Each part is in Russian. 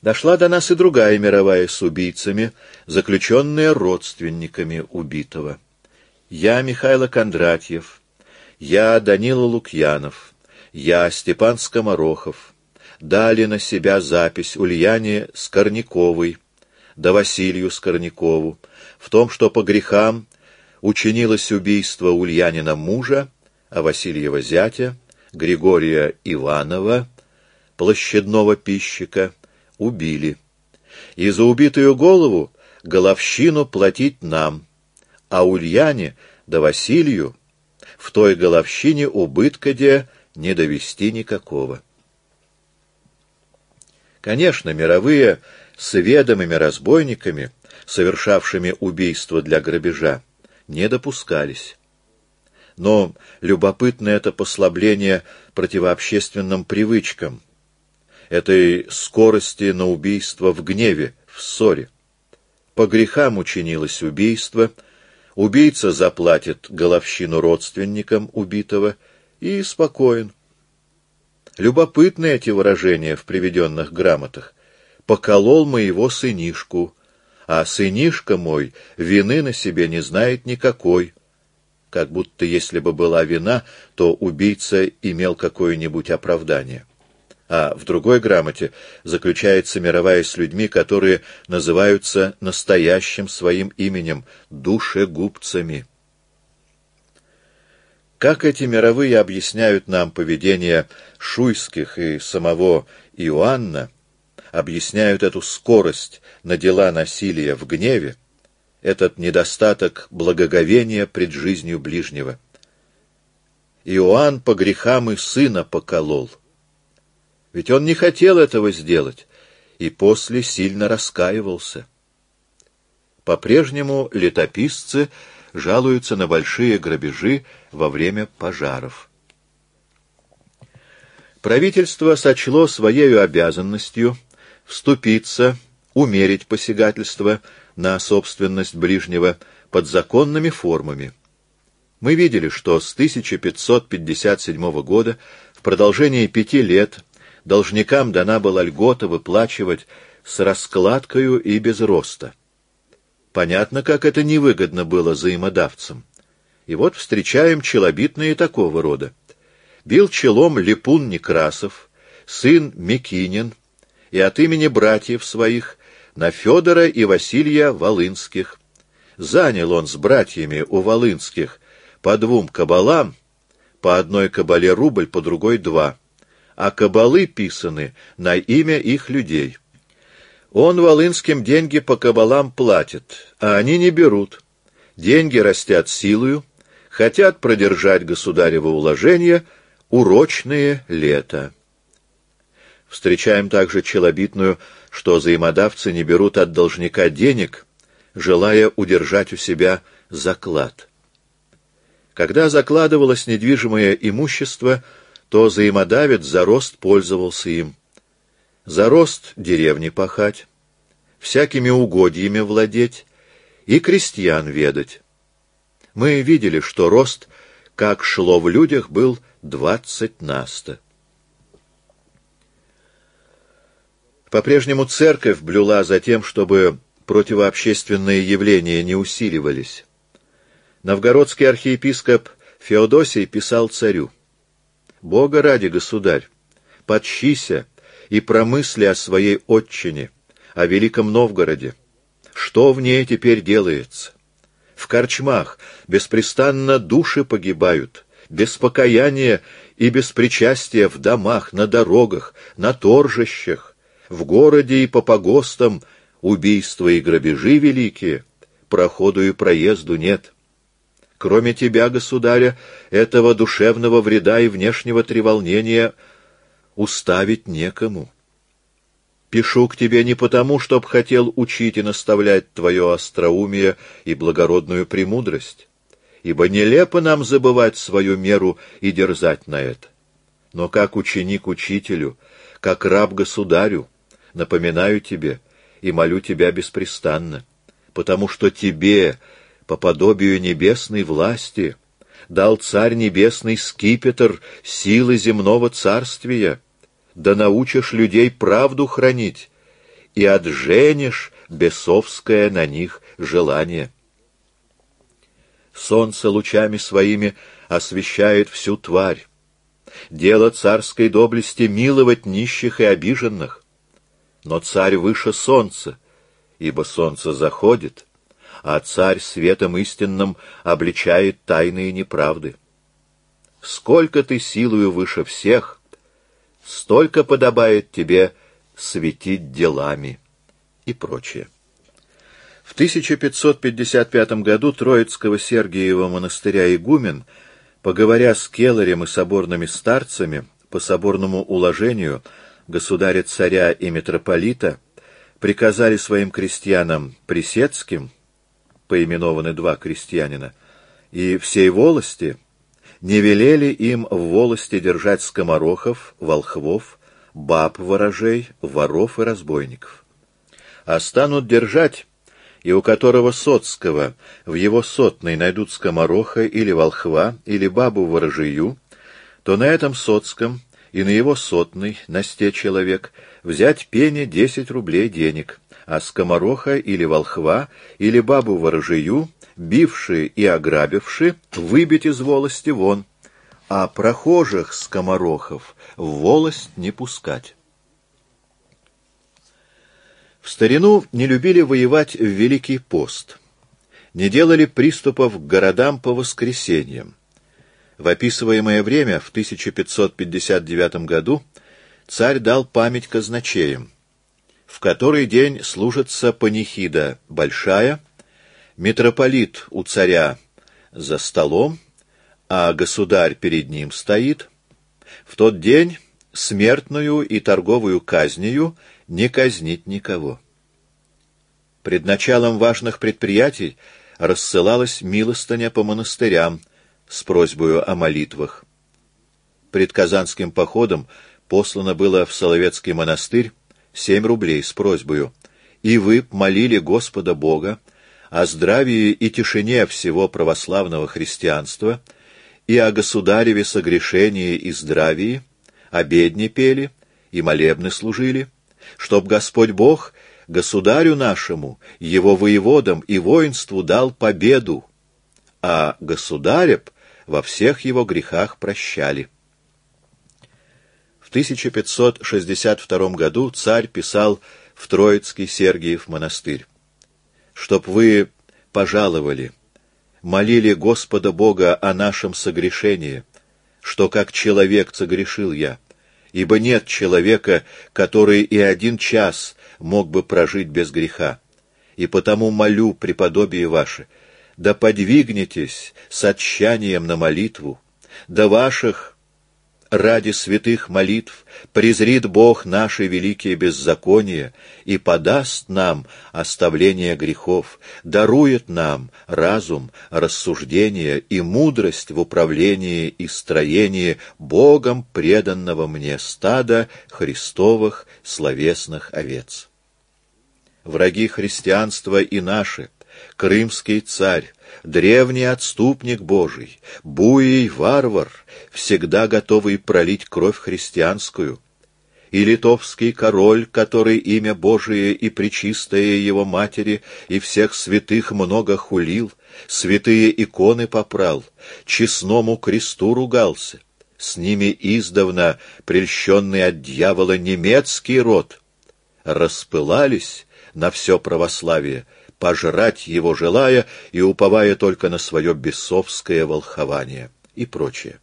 Дошла до нас и другая мировая с убийцами, заключенная родственниками убитого. Я Михаил Кондратьев, я Данила Лукьянов, я Степан Скоморохов. Дали на себя запись Ульяне Скорняковой, да Василию Скорнякову, в том, что по грехам учинилось убийство Ульянина мужа, а Васильева зятя, Григория Иванова, площадного пищика, убили. И за убитую голову головщину платить нам, а Ульяне да Василию в той головщине убытка-де не довести никакого. Конечно, мировые с ведомыми разбойниками, совершавшими убийство для грабежа, не допускались. Но любопытно это послабление противообщественным привычкам, этой скорости на убийство в гневе, в ссоре. По грехам учинилось убийство, убийца заплатит головщину родственникам убитого и спокоен. Любопытны эти выражения в приведенных грамотах. «Поколол моего сынишку, а сынишка мой вины на себе не знает никакой». Как будто если бы была вина, то убийца имел какое-нибудь оправдание. А в другой грамоте заключается мировая с людьми, которые называются настоящим своим именем — душегубцами. Как эти мировые объясняют нам поведение Шуйских и самого Иоанна, объясняют эту скорость на дела насилия в гневе, этот недостаток благоговения пред жизнью ближнего. Иоанн по грехам и сына поколол. Ведь он не хотел этого сделать, и после сильно раскаивался. По-прежнему летописцы жалуются на большие грабежи во время пожаров. Правительство сочло своею обязанностью вступиться, умерить посягательство на собственность ближнего под законными формами. Мы видели, что с 1557 года в продолжении 5 лет должникам дана была льгота выплачивать с раскладкою и без роста. Понятно, как это невыгодно было взаимодавцам. И вот встречаем челобитные такого рода. Бил челом Липун Некрасов, сын Микинин, и от имени братьев своих на Федора и Василия Волынских. Занял он с братьями у Волынских по 2 кабалам, по одной кабале рубль, по другой 2, а кабалы писаны на имя их людей. Он Волынским деньги по кабалам платит, а они не берут. Деньги растят силою, хотят продержать государево уложение урочные лета. Встречаем также челобитную, что взаимодавцы не берут от должника денег, желая удержать у себя заклад. Когда закладывалось недвижимое имущество, то взаимодавец за рост пользовался им. За рост деревни пахать, всякими угодьями владеть и крестьян ведать. Мы видели, что рост, как шло в людях, был 20 наста. По-прежнему церковь блюла за тем, чтобы противообщественные явления не усиливались. Новгородский архиепископ Феодосий писал царю: «Бога ради, государь, подщися и промысли о своей отчине, о Великом Новгороде. Что в ней теперь делается? В корчмах беспрестанно души погибают, без покаяния и без причастия в домах, на дорогах, на торжищах, в городе и по погостам убийства и грабежи великие, проходу и проезду нет. Кроме тебя, государя, этого душевного вреда и внешнего треволнения уставить некому. Пишу к тебе не потому, чтоб хотел учить и наставлять твое остроумие и благородную премудрость, ибо нелепо нам забывать свою меру и дерзать на это. Но как ученик учителю, как раб государю, напоминаю тебе и молю тебя беспрестанно, потому что тебе, по подобию небесной власти, дал Царь Небесный скипетр силы земного царствия, да научишь людей правду хранить и отженешь бесовское на них желание. Солнце лучами своими освещает всю тварь. Дело царской доблести — миловать нищих и обиженных. Но царь выше солнца, ибо солнце заходит, а царь светом истинным обличает тайные неправды. Сколько ты силою выше всех, столько подобает тебе светить делами и прочее. В 1555 году Троицкого Сергиева монастыря игумен, поговоря с келарем и соборными старцами, по соборному уложению государя-царя и митрополита, приказали своим крестьянам Присецким, поименованы два крестьянина, и всей волости, не велели им в волости держать скоморохов, волхвов, баб-ворожей, воров и разбойников. А станут держать, и у которого соцкого в его сотной найдут скомороха или волхва, или бабу-ворожию, то на этом соцком и на его сотной, на 100 человек, взять пене 10 рублей денег, а скомороха или волхва, или бабу-ворожию, бившие и ограбившие, выбить из волости вон, а прохожих скоморохов в волость не пускать. В старину не любили воевать в Великий пост, не делали приступов к городам по воскресеньям. В описываемое время, в 1559 году, царь дал память казначеям, в который день служится панихида большая, митрополит у царя за столом, а государь перед ним стоит. В тот день смертную и торговую казнью не казнить никого. Пред началом важных предприятий рассылалась милостыня по монастырям с просьбою о молитвах. Пред Казанским походом послано было в Соловецкий монастырь 7 рублей с просьбою: «И вы молили Господа Бога о здравии и тишине всего православного христианства, и о государеве согрешении и здравии, обедни пели и молебны служили, чтоб Господь Бог государю нашему, его воеводам и воинству дал победу, а государеб во всех его грехах прощали». В 1562 году царь писал в Троицкий Сергиев монастырь: «Чтоб вы пожаловали, молили Господа Бога о нашем согрешении, что как человек согрешил я, ибо нет человека, который и 1 час мог бы прожить без греха. И потому молю преподобие ваше, да подвигнетесь с отчаянием на молитву, да ваших ради святых молитв презрит Бог наши великие беззакония и подаст нам оставление грехов, дарует нам разум, рассуждение и мудрость в управлении и строении Богом преданного мне стада Христовых словесных овец». Враги христианства и наши, крымский царь, древний отступник Божий, буй варвар, всегда готовый пролить кровь христианскую, и литовский король, который имя Божие и пречистое его матери и всех святых много хулил, святые иконы попрал, честному кресту ругался, с ними издавна прельщенный от дьявола немецкий род, распылались на все православие, пожрать его желая и уповая только на свое бесовское волхование и прочее.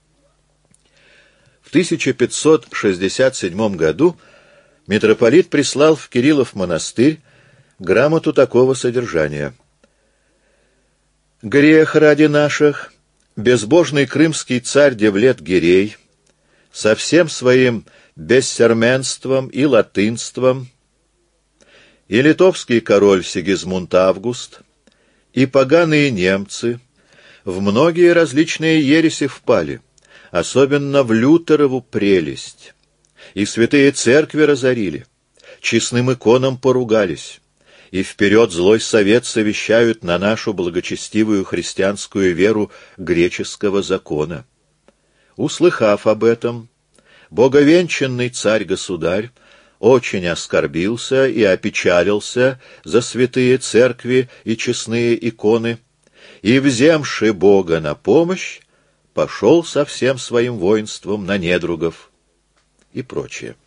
В 1567 году митрополит прислал в Кириллов монастырь грамоту такого содержания: «Грех ради наших безбожный крымский царь Девлет-Гирей со всем своим бессерменством и латынством, и литовский король Сигизмунд Август, и поганые немцы в многие различные ереси впали, особенно в Лютерову прелесть, и святые церкви разорили, честным иконам поругались, и вперед злой совет совещают на нашу благочестивую христианскую веру греческого закона. Услыхав об этом, боговенчанный царь-государь очень оскорбился и опечалился за святые церкви и честные иконы, и, вземши Бога на помощь, пошел со всем своим воинством на недругов и прочее.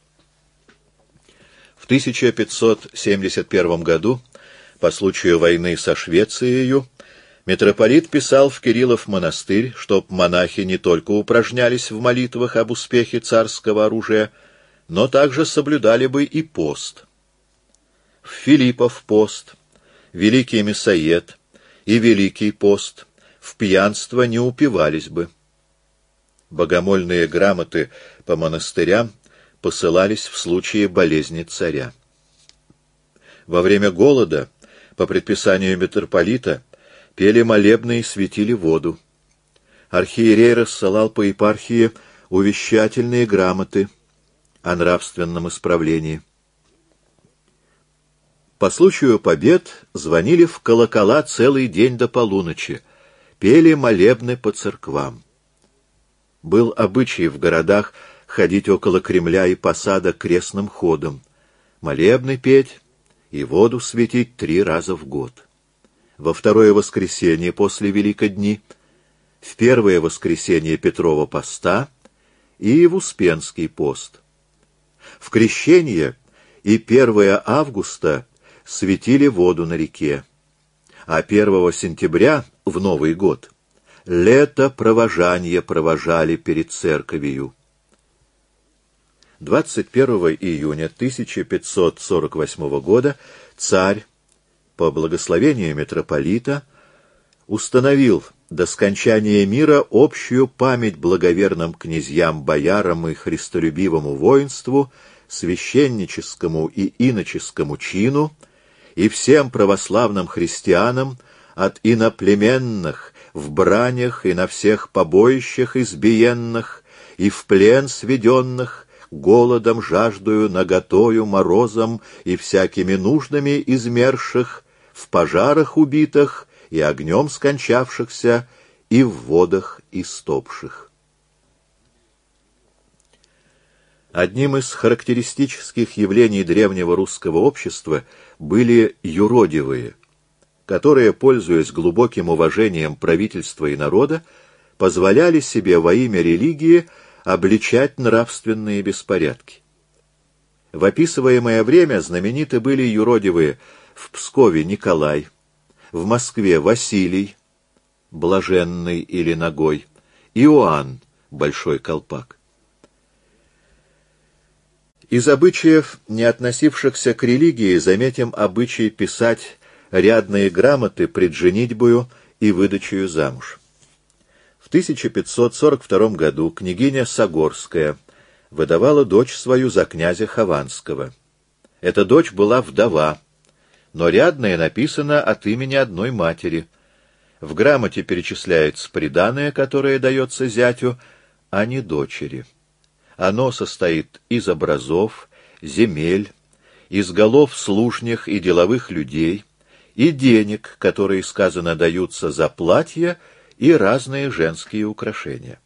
В 1571 году, по случаю войны со Швецией, митрополит писал в Кириллов монастырь, чтоб монахи не только упражнялись в молитвах об успехе царского оружия, но также соблюдали бы и пост. В Филиппов пост, Великий Мясоед и Великий пост в пьянство не упивались бы. Богомольные грамоты по монастырям посылались в случае болезни царя. Во время голода, по предписанию митрополита, пели молебны и светили воду. Архиерей рассылал по епархии увещательные грамоты о нравственном исправлении. По случаю побед звонили в колокола целый день до полуночи, пели молебны по церквам. Был обычай в городах ходить около Кремля и посада крестным ходом, молебны петь и воду светить 3 раза в год. Во второе воскресенье после Великодни, в первое воскресенье Петрова поста и в Успенский пост. В Крещение и 1 августа светили воду на реке, а 1 сентября, в Новый год, лето провожанье провожали перед церковью. 21 июня 1548 года царь, по благословению митрополита, установил до скончания мира общую память благоверным князьям, боярам и христолюбивому воинству, священническому и иноческому чину и всем православным христианам от иноплеменных в бранях и на всех побоищах избиенных и в плен сведенных, голодом, жаждою, наготою, морозом и всякими нуждами измерших, в пожарах убитых и огнем скончавшихся, и в водах истопших. Одним из характеристических явлений древнего русского общества были юродивые, которые, пользуясь глубоким уважением правительства и народа, позволяли себе во имя религии обличать нравственные беспорядки. В описываемое время знамениты были юродивые в Пскове Николай, в Москве Василий, блаженный или ногой, Иоанн, большой колпак. Из обычаев, не относившихся к религии, заметим обычай писать рядные грамоты пред женитьбою и выдачею замуж. В 1542 году княгиня Согорская выдавала дочь свою за князя Хованского. Эта дочь была вдова, но рядное написано от имени одной матери. В грамоте перечисляется приданое, которое дается зятю, а не дочери. Оно состоит из образов, земель, из голов служних и деловых людей, и денег, которые, сказано, даются за платье и разные женские украшения.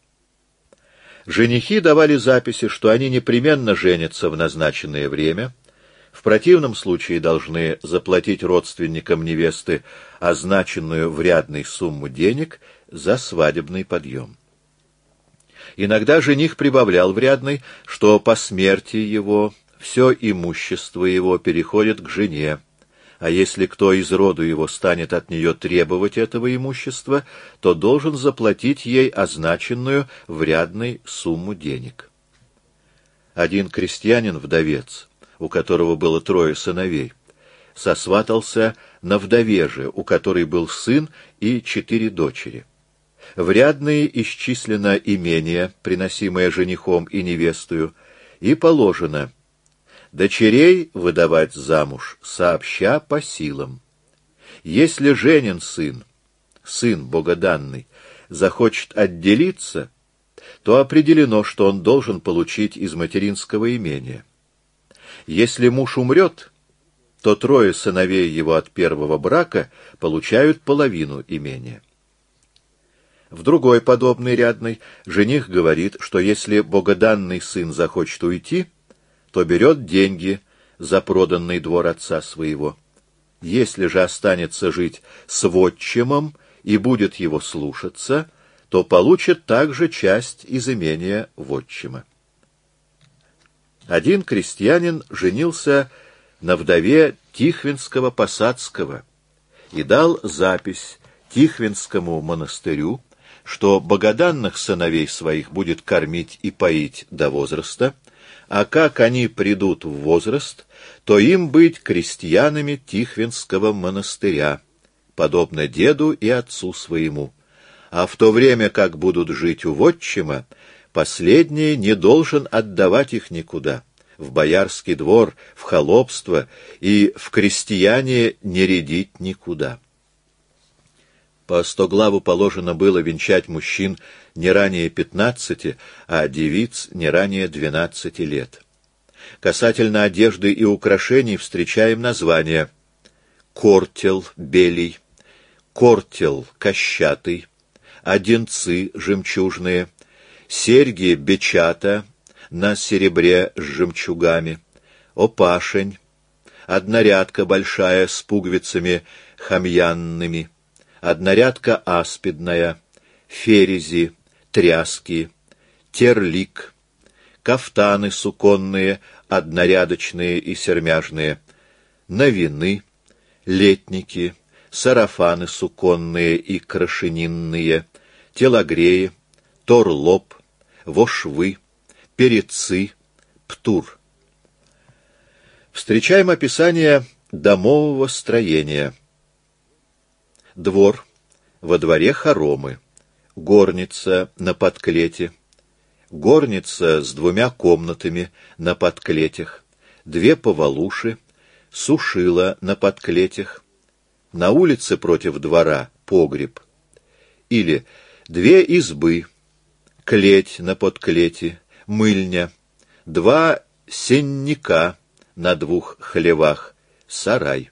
Женихи давали записи, что они непременно женятся в назначенное время, в противном случае должны заплатить родственникам невесты означенную в рядной сумму денег за свадебный подъем. Иногда жених прибавлял в рядной, что по смерти его все имущество его переходит к жене, а если кто из роду его станет от нее требовать этого имущества, то должен заплатить ей означенную в рядной сумму денег. Один крестьянин-вдовец, у которого было 3 сыновей, сосватался на вдове же, у которой был сын и 4 дочери. В рядные исчислено имение, приносимое женихом и невестою, и положено дочерей выдавать замуж сообща по силам. Если женин сын, сын богоданный, захочет отделиться, то определено, что он должен получить из материнского имения. Если муж умрет, то 3 сыновей его от первого брака получают половину имения. В другой подобной рядной жених говорит, что если богоданный сын захочет уйти, то берет деньги за проданный двор отца своего. Если же останется жить с вотчимом и будет его слушаться, то получит также часть из имения вотчима. Один крестьянин женился на вдове Тихвинского Посадского и дал запись Тихвинскому монастырю, что богоданных сыновей своих будет кормить и поить до возраста, а как они придут в возраст, то им быть крестьянами Тихвинского монастыря, подобно деду и отцу своему. А в то время, как будут жить у вотчима, последний не должен отдавать их никуда, в боярский двор, в холопство и в крестьяне не рядить никуда. По стоглаву положено было венчать мужчин не ранее 15, а девиц не ранее 12 лет. Касательно одежды и украшений встречаем названия: кортел белий, кортел кощатый, одинцы жемчужные, серьги бечата на серебре с жемчугами, опашень, однорядка большая с пуговицами хамьянными, однорядка аспидная, ферези, тряски, терлик, кафтаны суконные, однорядочные и сермяжные, навины, летники, сарафаны суконные и крашенинные, телогреи, торлоп, вошвы, перецы, птур. Встречаем описание домового строения. Двор, во дворе хоромы, горница на подклете, горница с 2 комнатами на подклетях, 2 повалуши, сушила на подклетях, на улице против двора погреб, или 2 избы, клеть на подклете, мыльня, 2 сенника на 2 хлевах, сарай.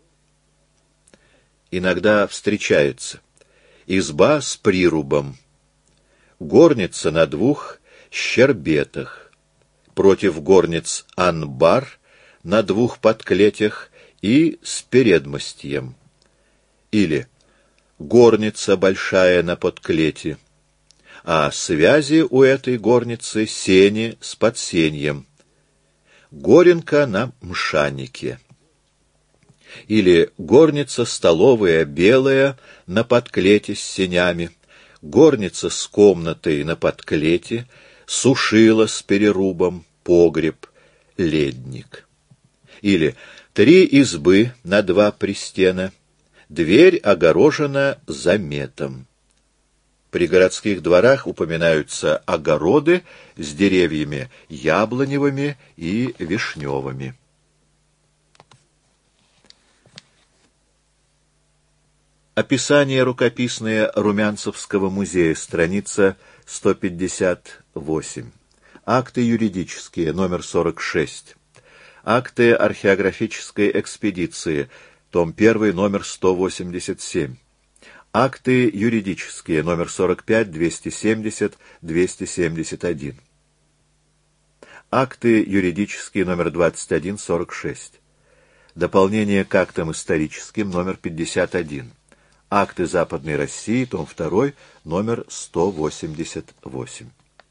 Иногда встречается изба с прирубом, горница на 2 щербетах, против горниц анбар на 2 подклетях и с передмостьем, или горница большая на подклете, а связи у этой горницы сени с подсеньем, горенка на мшаннике, или горница столовая белая на подклете с сенями, горница с комнатой на подклете, сушила с перерубом, погреб, ледник. Или 3 избы на 2 пристена, дверь огорожена заметом. При городских дворах упоминаются огороды с деревьями яблоневыми и вишневыми. Описание рукописное Румянцевского музея, страница 158. Акты юридические, номер 46. Акты археографической экспедиции, том 1, номер 187. Акты юридические, номер 45, 270, 271. Акты юридические, номер 21, 46. Дополнение к актам историческим, номер 51. Акты Западной России, том 2, номер 188.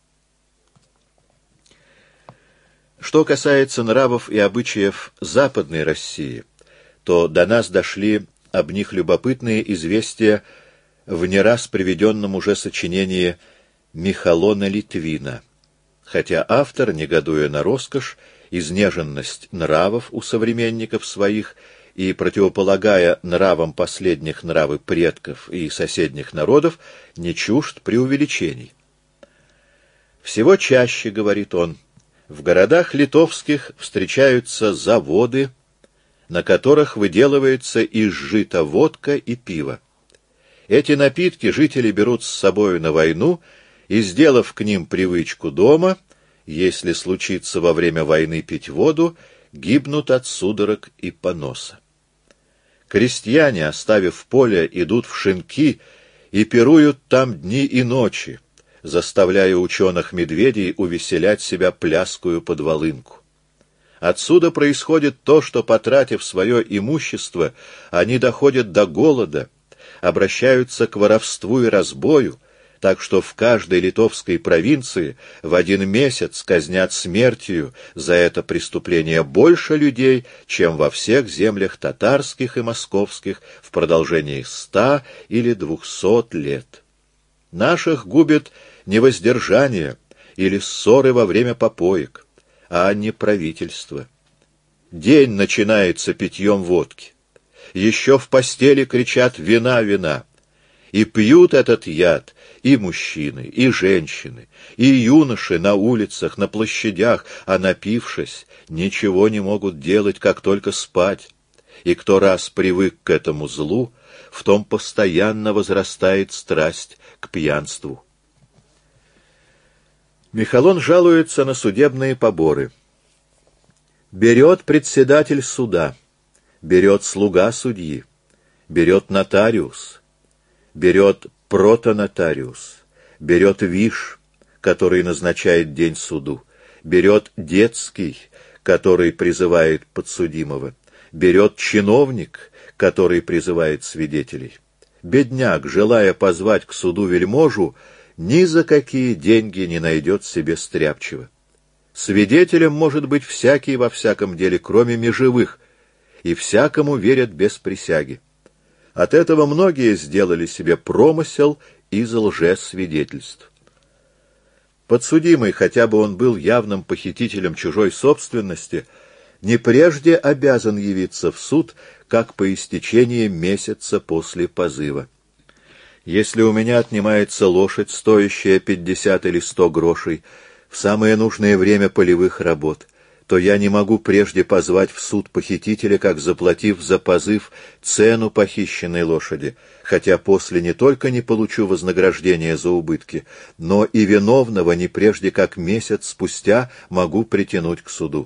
Что касается нравов и обычаев Западной России, то до нас дошли об них любопытные известия в не раз приведенном уже сочинении Михалона Литвина, хотя автор, негодуя на роскошь, изнеженность нравов у современников своих и противополагая нравам последних нравы предков и соседних народов, не чужд преувеличений. Всего чаще, говорит он, в городах литовских встречаются заводы, на которых выделывается из жита водка и пиво. Эти напитки жители берут с собою на войну и, сделав к ним привычку дома, если случится во время войны пить воду, гибнут от судорог и поноса. Крестьяне, оставив поле, идут в шинки и пируют там дни и ночи, заставляя ученых-медведей увеселять себя пляскую под волынку. Отсюда происходит то, что, потратив свое имущество, они доходят до голода, обращаются к воровству и разбою, так что в каждой литовской провинции в 1 месяц казнят смертью за это преступление больше людей, чем во всех землях татарских и московских в продолжении 100 или 200 лет. Наших губит не воздержание или ссоры во время попоек, а не правительство. День начинается питьем водки. Еще в постели кричат «вина, вина!» И пьют этот яд и мужчины, и женщины, и юноши на улицах, на площадях, а напившись, ничего не могут делать, как только спать. И кто раз привык к этому злу, в том постоянно возрастает страсть к пьянству. Михалон жалуется на судебные поборы. Берет председатель суда, берет слуга судьи, берет нотариус, берет протонотариус, берет виш, который назначает день суду, берет детский, который призывает подсудимого, берет чиновник, который призывает свидетелей. Бедняк, желая позвать к суду вельможу, ни за какие деньги не найдет себе стряпчего. Свидетелем может быть всякий во всяком деле, кроме межевых, и всякому верят без присяги. От этого многие сделали себе промысел из лжесвидетельств. Подсудимый, хотя бы он был явным похитителем чужой собственности, не прежде обязан явиться в суд, как по истечении месяца после позыва. Если у меня отнимается лошадь, стоящая 50 или 100 грошей, в самое нужное время полевых работ, то я не могу прежде позвать в суд похитителя, как заплатив за позыв цену похищенной лошади, хотя после не только не получу вознаграждения за убытки, но и виновного не прежде как месяц спустя могу притянуть к суду.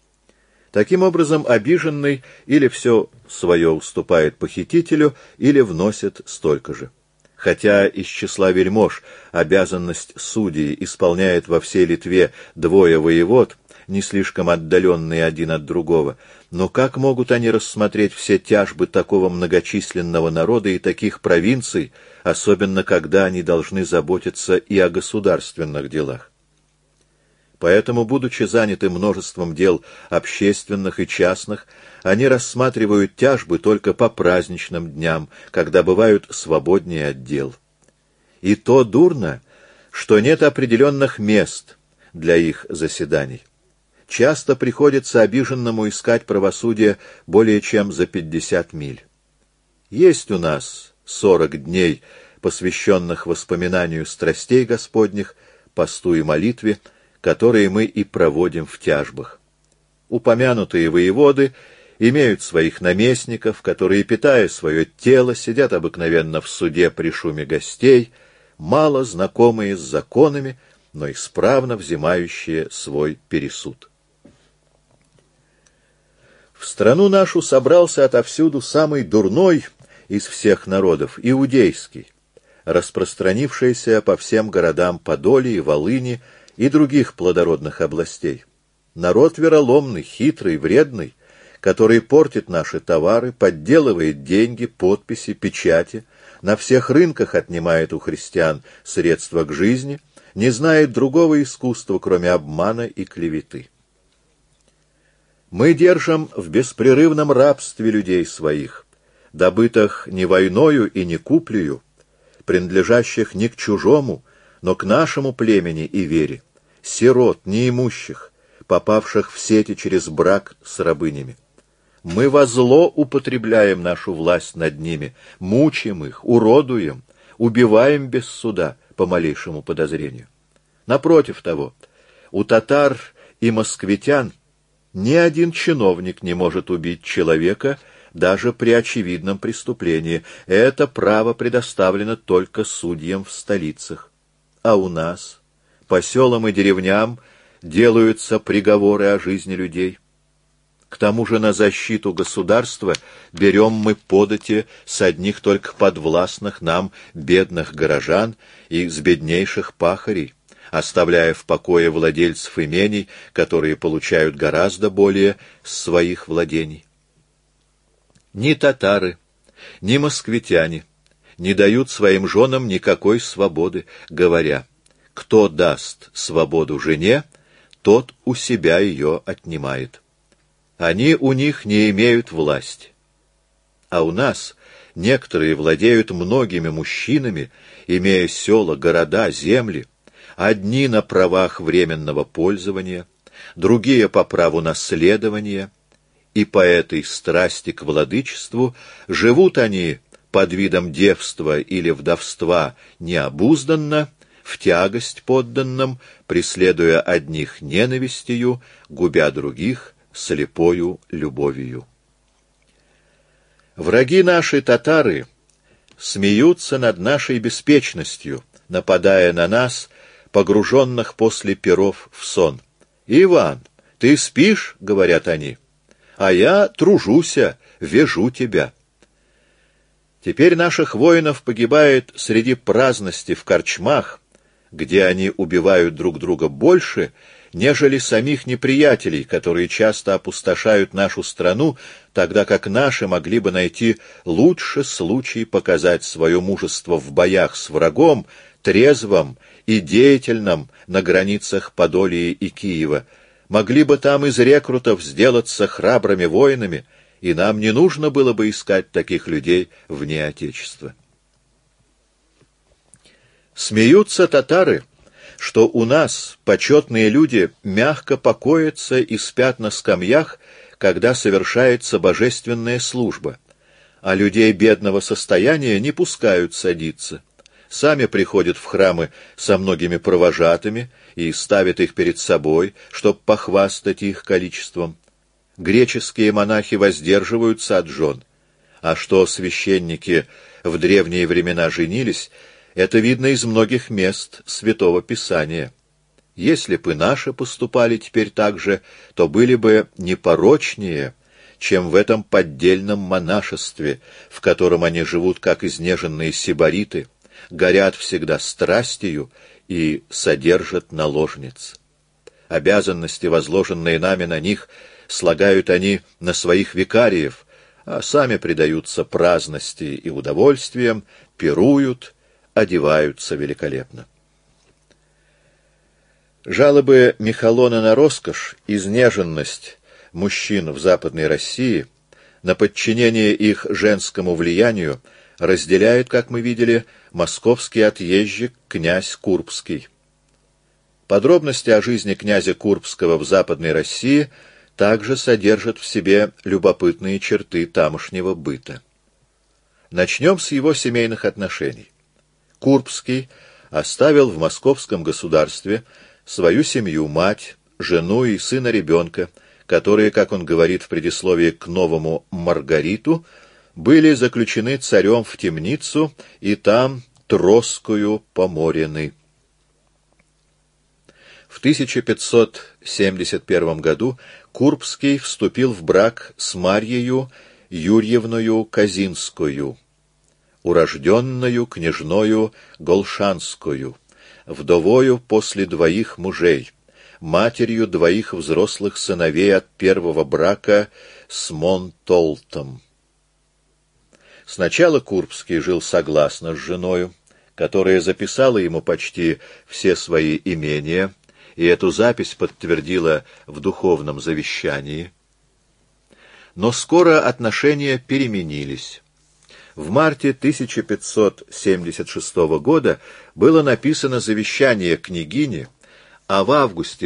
Таким образом, обиженный или все свое уступает похитителю, или вносит столько же. Хотя из числа вельмож обязанность судей исполняет во всей Литве 2 воевод, не слишком отдаленные один от другого, но как могут они рассмотреть все тяжбы такого многочисленного народа и таких провинций, особенно когда они должны заботиться и о государственных делах? Поэтому, будучи заняты множеством дел общественных и частных, они рассматривают тяжбы только по праздничным дням, когда бывают свободнее от дел. И то дурно, что нет определенных мест для их заседаний. Часто приходится обиженному искать правосудие более чем за 50 миль. Есть у нас 40 дней, посвященных воспоминанию страстей Господних, посту и молитве, которые мы и проводим в тяжбах. Упомянутые воеводы имеют своих наместников, которые, питая свое тело, сидят обыкновенно в суде при шуме гостей, мало знакомые с законами, но исправно взимающие свой пересуд. В страну нашу собрался отовсюду самый дурной из всех народов, иудейский, распространившийся по всем городам Подолии, Волыни и других плодородных областей. Народ вероломный, хитрый, вредный, который портит наши товары, подделывает деньги, подписи, печати, на всех рынках отнимает у христиан средства к жизни, не знает другого искусства, кроме обмана и клеветы. Мы держим в беспрерывном рабстве людей своих, добытых не войною и не куплею, принадлежащих не к чужому, но к нашему племени и вере, сирот, неимущих, попавших в сети через брак с рабынями. Мы во зло употребляем нашу власть над ними, мучим их, уродуем, убиваем без суда по малейшему подозрению. Напротив того, у татар и москвитян ни один чиновник не может убить человека даже при очевидном преступлении. Это право предоставлено только судьям в столицах. А у нас, по селам и деревням, делаются приговоры о жизни людей. К тому же на защиту государства берем мы подати с одних только подвластных нам бедных горожан и с беднейших пахарей, оставляя в покое владельцев имений, которые получают гораздо более с своих владений. Ни татары, ни москвитяне не дают своим женам никакой свободы, говоря: кто даст свободу жене, тот у себя ее отнимает. Они у них не имеют власти. А у нас некоторые владеют многими мужчинами, имея села, города, земли, одни на правах временного пользования, другие по праву наследования, и по этой страсти к владычеству живут они под видом девства или вдовства необузданно, в тягость подданным, преследуя одних ненавистью, губя других слепою любовью. Враги наши, татары, смеются над нашей беспечностью, нападая на нас, погруженных после перов в сон. «Иван, ты спишь?» — говорят они, — «а я тружуся, вяжу тебя». Теперь наших воинов погибает среди праздности в корчмах, где они убивают друг друга больше, нежели самих неприятелей, которые часто опустошают нашу страну, тогда как наши могли бы найти лучше случай показать свое мужество в боях с врагом, трезвым и деятельным на границах Подолии и Киева, могли бы там из рекрутов сделаться храбрыми воинами, и нам не нужно было бы искать таких людей вне Отечества. Смеются татары, что у нас почетные люди мягко покоятся и спят на скамьях, когда совершается божественная служба, а людей бедного состояния не пускают садиться. Сами приходят в храмы со многими провожатыми и ставят их перед собой, чтобы похвастать их количеством. Греческие монахи воздерживаются от жен, а что священники в древние времена женились, это видно из многих мест Святого Писания. Если бы наши поступали теперь так же, то были бы непорочнее, чем в этом поддельном монашестве, в котором они живут как изнеженные сибариты, горят всегда страстью и содержат наложниц. Обязанности, возложенные нами на них, слагают они на своих викариев, а сами предаются праздности и удовольствиям, пируют, одеваются великолепно. Жалобы Михалона на роскошь, изнеженность мужчин в Западной России, на подчинение их женскому влиянию разделяет, как мы видели, московский отъезжик князь Курбский. Подробности о жизни князя Курбского в Западной России также содержат в себе любопытные черты тамошнего быта. Начнем с его семейных отношений. Курбский оставил в московском государстве свою семью, мать, жену и сына-ребенка, которые, как он говорит в предисловии к новому «Маргариту», были заключены царем в темницу и там троскую поморены. В 1571 году Курбский вступил в брак с Марьею Юрьевною Казинскую, урожденную княжною Голшанскую, вдовою после двоих мужей, матерью двоих взрослых сыновей от первого брака с Монтолтом. Сначала Курбский жил согласно с женою, которая записала ему почти все свои имения, и эту запись подтвердила в духовном завещании. Но скоро отношения переменились. В марте 1576 года было написано завещание княгини, а в августе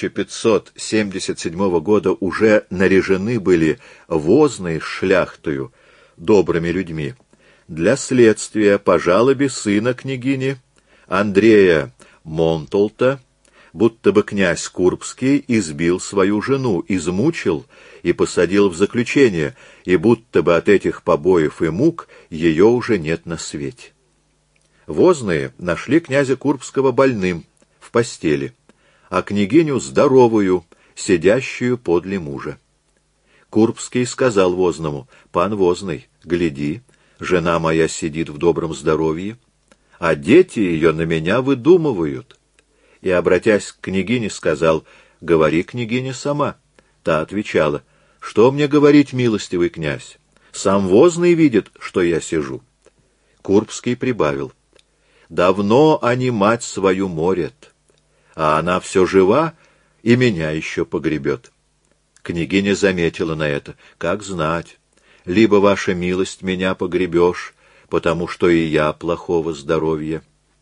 1577 года уже наряжены были возные с шляхтою, добрыми людьми, для следствия по жалобе сына княгини Андрея Монтолта, будто бы князь Курбский избил свою жену, измучил и посадил в заключение, и будто бы от этих побоев и мук ее уже нет на свете. Возные нашли князя Курбского больным в постели, а княгиню здоровую, сидящую подле мужа. Курбский сказал возному: «Пан возный, гляди, жена моя сидит в добром здоровье, а дети ее на меня выдумывают». и, обратясь к княгине, сказал: «Говори, княгиня, сама». Та отвечала: «Что мне говорить, милостивый князь? Сам возный видит, что я сижу». Курбский прибавил: «Давно они мать свою морят, а она все жива и меня еще погребет». Княгиня заметила на это: «Как знать, либо, ваша милость, меня погребешь, потому что и я плохого здоровья».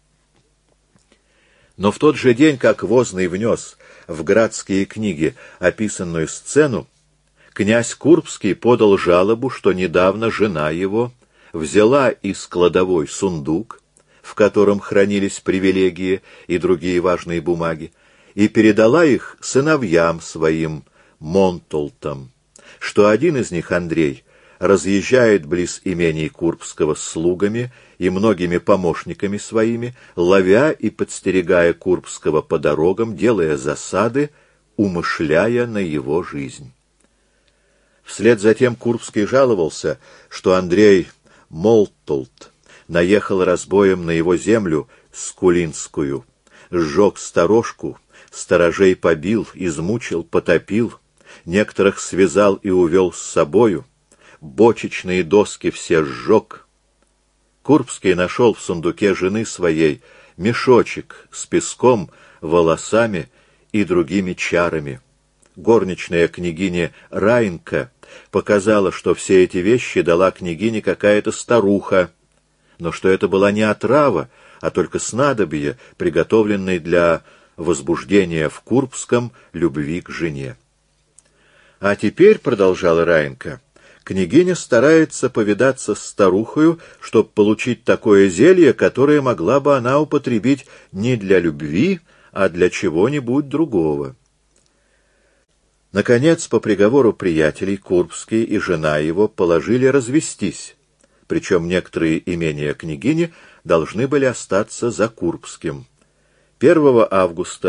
Но в тот же день, как возный внес в градские книги описанную сцену, князь Курбский подал жалобу, что недавно жена его взяла из кладовой сундук, в котором хранились привилегии и другие важные бумаги, и передала их сыновьям своим Монтолтам, что один из них, Андрей, разъезжает близ имений Курбского с слугами и многими помощниками своими, ловя и подстерегая Курбского по дорогам, делая засады, умышляя на его жизнь. Вслед за тем Курбский жаловался, что Андрей Монтолт наехал разбоем на его землю Скулинскую, сжег сторожку, сторожей побил, измучил, потопил, некоторых связал и увел с собою, бочечные доски все сжег. Курбский нашел в сундуке жены своей мешочек с песком, волосами и другими чарами. Горничная княгиня Раинка показала, что все эти вещи дала княгине какая-то старуха, но что это была не отрава, а только снадобье, приготовленное для возбуждения в Курбском любви к жене. «А теперь, — продолжала Раинка, — княгиня старается повидаться с старухою, чтобы получить такое зелье, которое могла бы она употребить не для любви, а для чего-нибудь другого». Наконец, по приговору приятелей, Курбский и жена его положили развестись, причем некоторые имения княгини должны были остаться за Курбским. 1 августа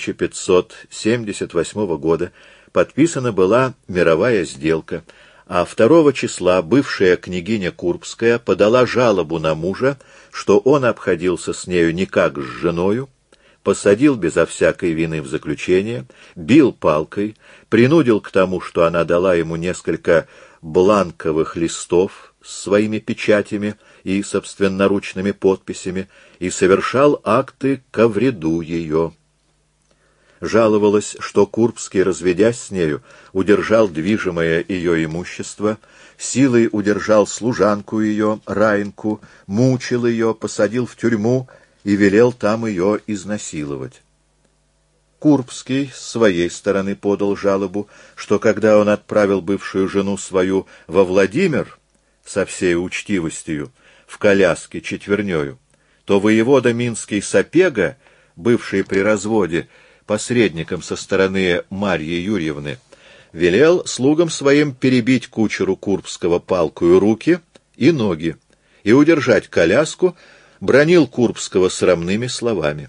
1578 года подписана была мировая сделка, а 2 числа бывшая княгиня Курбская подала жалобу на мужа, что он обходился с нею не как с женою, посадил безо всякой вины в заключение, бил палкой, принудил к тому, что она дала ему несколько бланковых листов с своими печатями и собственноручными подписями, и совершал акты ко вреду ее. Жаловалась, что Курбский, разведясь с нею, удержал движимое ее имущество, силой удержал служанку ее, Раинку, мучил ее, посадил в тюрьму и велел там ее изнасиловать. Курбский с своей стороны подал жалобу, что когда он отправил бывшую жену свою во Владимир со всей учтивостью в коляске четвернёю, то воевода Минский Сапега, бывший при разводе посредником со стороны Марьи Юрьевны, велел слугам своим перебить кучеру Курбского палкою руки и ноги и удержать коляску, бранил Курбского срамными словами.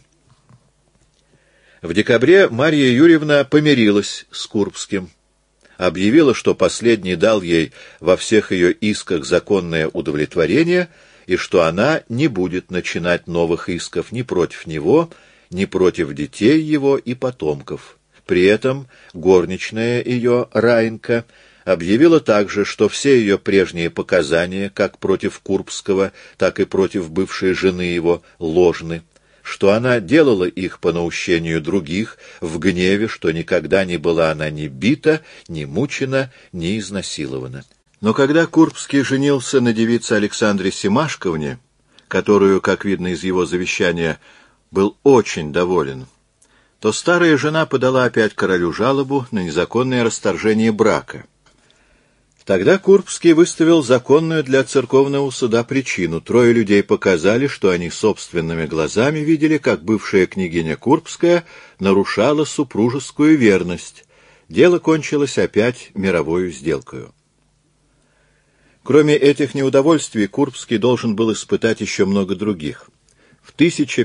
В декабре Марья Юрьевна помирилась с Курбским, объявила, что последний дал ей во всех ее исках законное удовлетворение и что она не будет начинать новых исков ни против него, ни против детей его и потомков. При этом горничная ее, Раинка, объявила также, что все ее прежние показания, как против Курбского, так и против бывшей жены его, ложны, что она делала их по наущению других, в гневе, что никогда не была она ни бита, ни мучена, ни изнасилована. Но когда Курбский женился на девице Александре Семашковне, которую, как видно из его завещания, был очень доволен, то старая жена подала опять королю жалобу на незаконное расторжение брака. Тогда Курбский выставил законную для церковного суда причину. 3 людей показали, что они собственными глазами видели, как бывшая княгиня Курбская нарушала супружескую верность. Дело кончилось опять мировою сделкою. Кроме этих неудовольствий, Курбский должен был испытать еще много других. В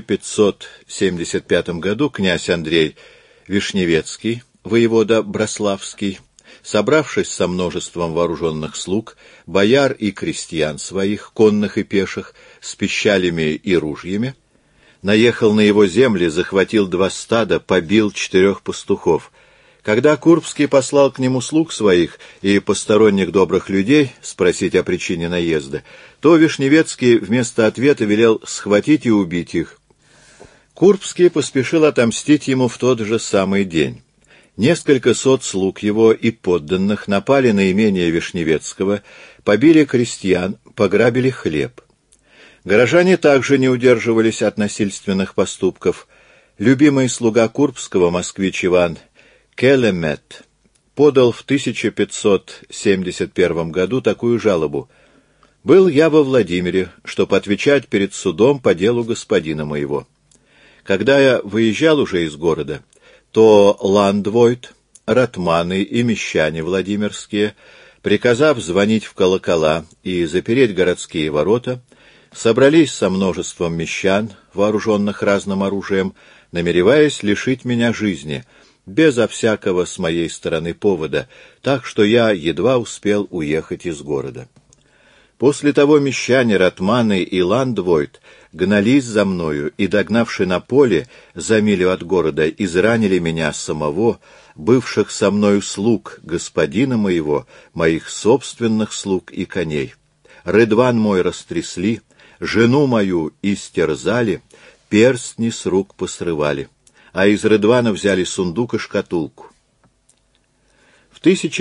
1575 году князь Андрей Вишневецкий, воевода Браславский, собравшись со множеством вооруженных слуг, бояр и крестьян своих, конных и пеших, с пищалями и ружьями, наехал на его земли, захватил 2 стада, побил 4 пастухов. Когда Курбский послал к нему слуг своих и посторонних добрых людей спросить о причине наезда, то Вишневецкий вместо ответа велел схватить и убить их. Курбский поспешил отомстить ему в тот же самый день. Несколько сот слуг его и подданных напали на имение Вишневецкого, побили крестьян, пограбили хлеб. Горожане также не удерживались от насильственных поступков. Любимый слуга Курбского, москвич Иван Келемет, подал в 1571 году такую жалобу: «Был я во Владимире, чтоб отвечать перед судом по делу господина моего. Когда я выезжал уже из города, то ландвойт, ратманы и мещане владимирские, приказав звонить в колокола и запереть городские ворота, собрались со множеством мещан, вооруженных разным оружием, намереваясь лишить меня жизни, безо всякого с моей стороны повода, так что я едва успел уехать из города. После того мещане, ратманы и ландвойт гнались за мною и, догнавши на поле за милю от города, изранили меня самого, бывших со мною слуг господина моего, моих собственных слуг и коней. Рыдван мой растрясли, жену мою истерзали, перстни с рук посрывали, а из Рыдвана взяли сундук и шкатулку. В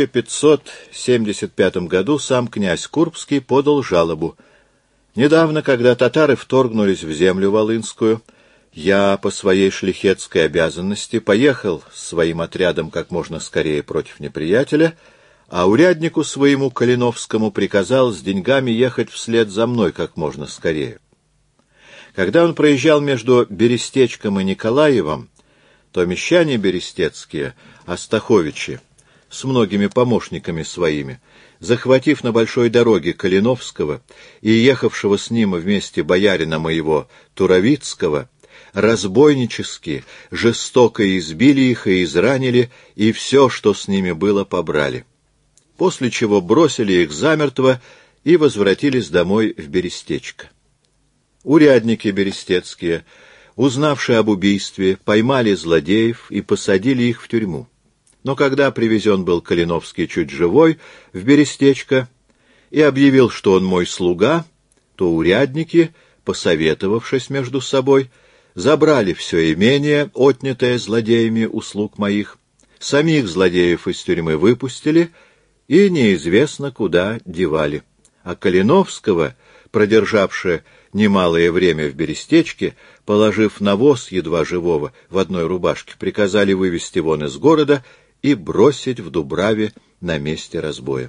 1575 году сам князь Курбский подал жалобу. Недавно, когда татары вторгнулись в землю Волынскую, я по своей шляхетской обязанности поехал с своим отрядом как можно скорее против неприятеля, а уряднику своему Калиновскому приказал с деньгами ехать вслед за мной как можно скорее. Когда он проезжал между Берестечком и Николаевым, то мещане берестецкие, Астаховичи, с многими помощниками своими, захватив на большой дороге Калиновского и ехавшего с ним вместе боярина моего Туровицкого, разбойнически, жестоко избили их и изранили, и все, что с ними было, побрали. После чего бросили их замертво и возвратились домой в Берестечко. Урядники берестецкие, узнавши об убийстве, поймали злодеев и посадили их в тюрьму. Но когда привезен был Калиновский чуть живой в Берестечко и объявил, что он мой слуга, то урядники, посоветовавшись между собой, забрали все имение, отнятое злодеями у слуг моих, самих злодеев из тюрьмы выпустили и неизвестно куда девали. А Калиновского, продержавши немалое время в Берестечке, положив навоз едва живого в одной рубашке, приказали вывести вон из города и бросить в Дубраве на месте разбоя.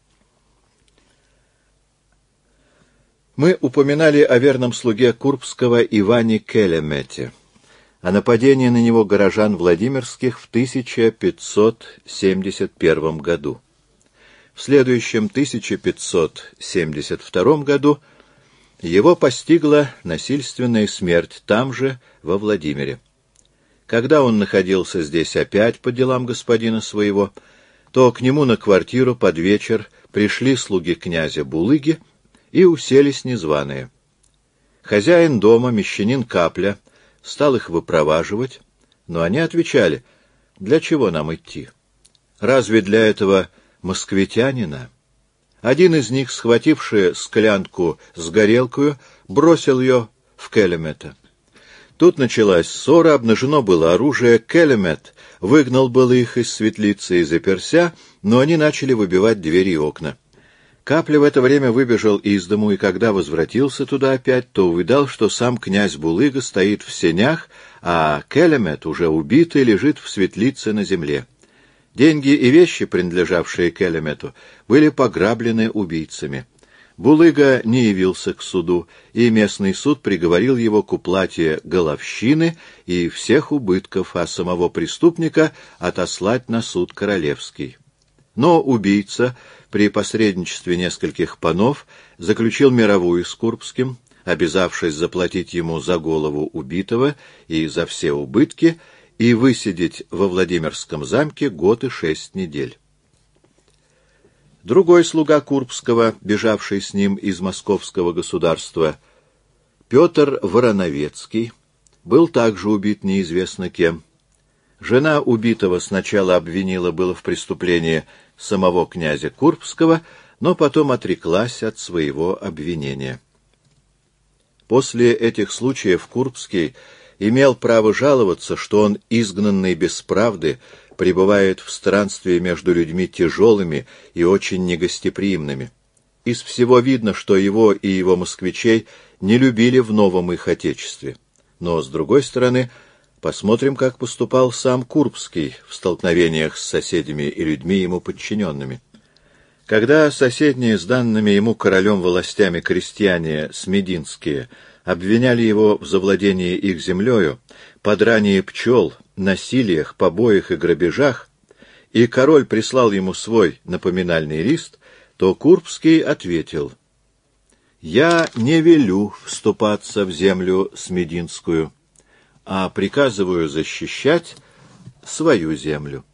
Мы упоминали о верном слуге Курбского Иване Келемете, о нападении на него горожан Владимирских в 1571 году. В следующем 1572 году его постигла насильственная смерть там же, во Владимире. Когда он находился здесь опять по делам господина своего, то к нему на квартиру под вечер пришли слуги князя Булыги и уселись незваные. Хозяин дома, мещанин Капля, стал их выпроваживать, но они отвечали: «Для чего нам идти? Разве для этого москвитянина?» Один из них, схвативший склянку с горелкою, бросил ее в Келемета. Тут началась ссора, обнажено было оружие, Келемет выгнал было их из светлицы и заперся, но они начали выбивать двери и окна. Капля в это время выбежал из дому, и когда возвратился туда опять, то увидал, что сам князь Булыга стоит в сенях, а Келемет, уже убитый, лежит в светлице на земле. Деньги и вещи, принадлежавшие Келемету, были пограблены убийцами. Булыга не явился к суду, и местный суд приговорил его к уплате головщины и всех убытков, а самого преступника отослать на суд королевский. Но убийца при посредничестве нескольких панов заключил мировую с Курбским, обязавшись заплатить ему за голову убитого и за все убытки, и высидеть во Владимирском замке 1 год и 6 недель. Другой слуга Курбского, бежавший с ним из московского государства, Петр Вороновецкий, был также убит неизвестно кем. Жена убитого сначала обвинила было в преступлении самого князя Курбского, но потом отреклась от своего обвинения. После этих случаев Курбский имел право жаловаться, что он, изгнанный без правды, пребывает в странстве между людьми тяжелыми и очень негостеприимными. Из всего видно, что его и его москвичей не любили в новом их отечестве. Но, с другой стороны, посмотрим, как поступал сам Курбский в столкновениях с соседями и людьми ему подчиненными. Когда соседние с данными ему королем властями крестьяне смединские обвиняли его в завладении их землею, подрании пчел, насилиях, побоях и грабежах, и король прислал ему свой напоминальный лист, то Курбский ответил: «Я не велю вступаться в землю смединскую, а приказываю защищать свою землю.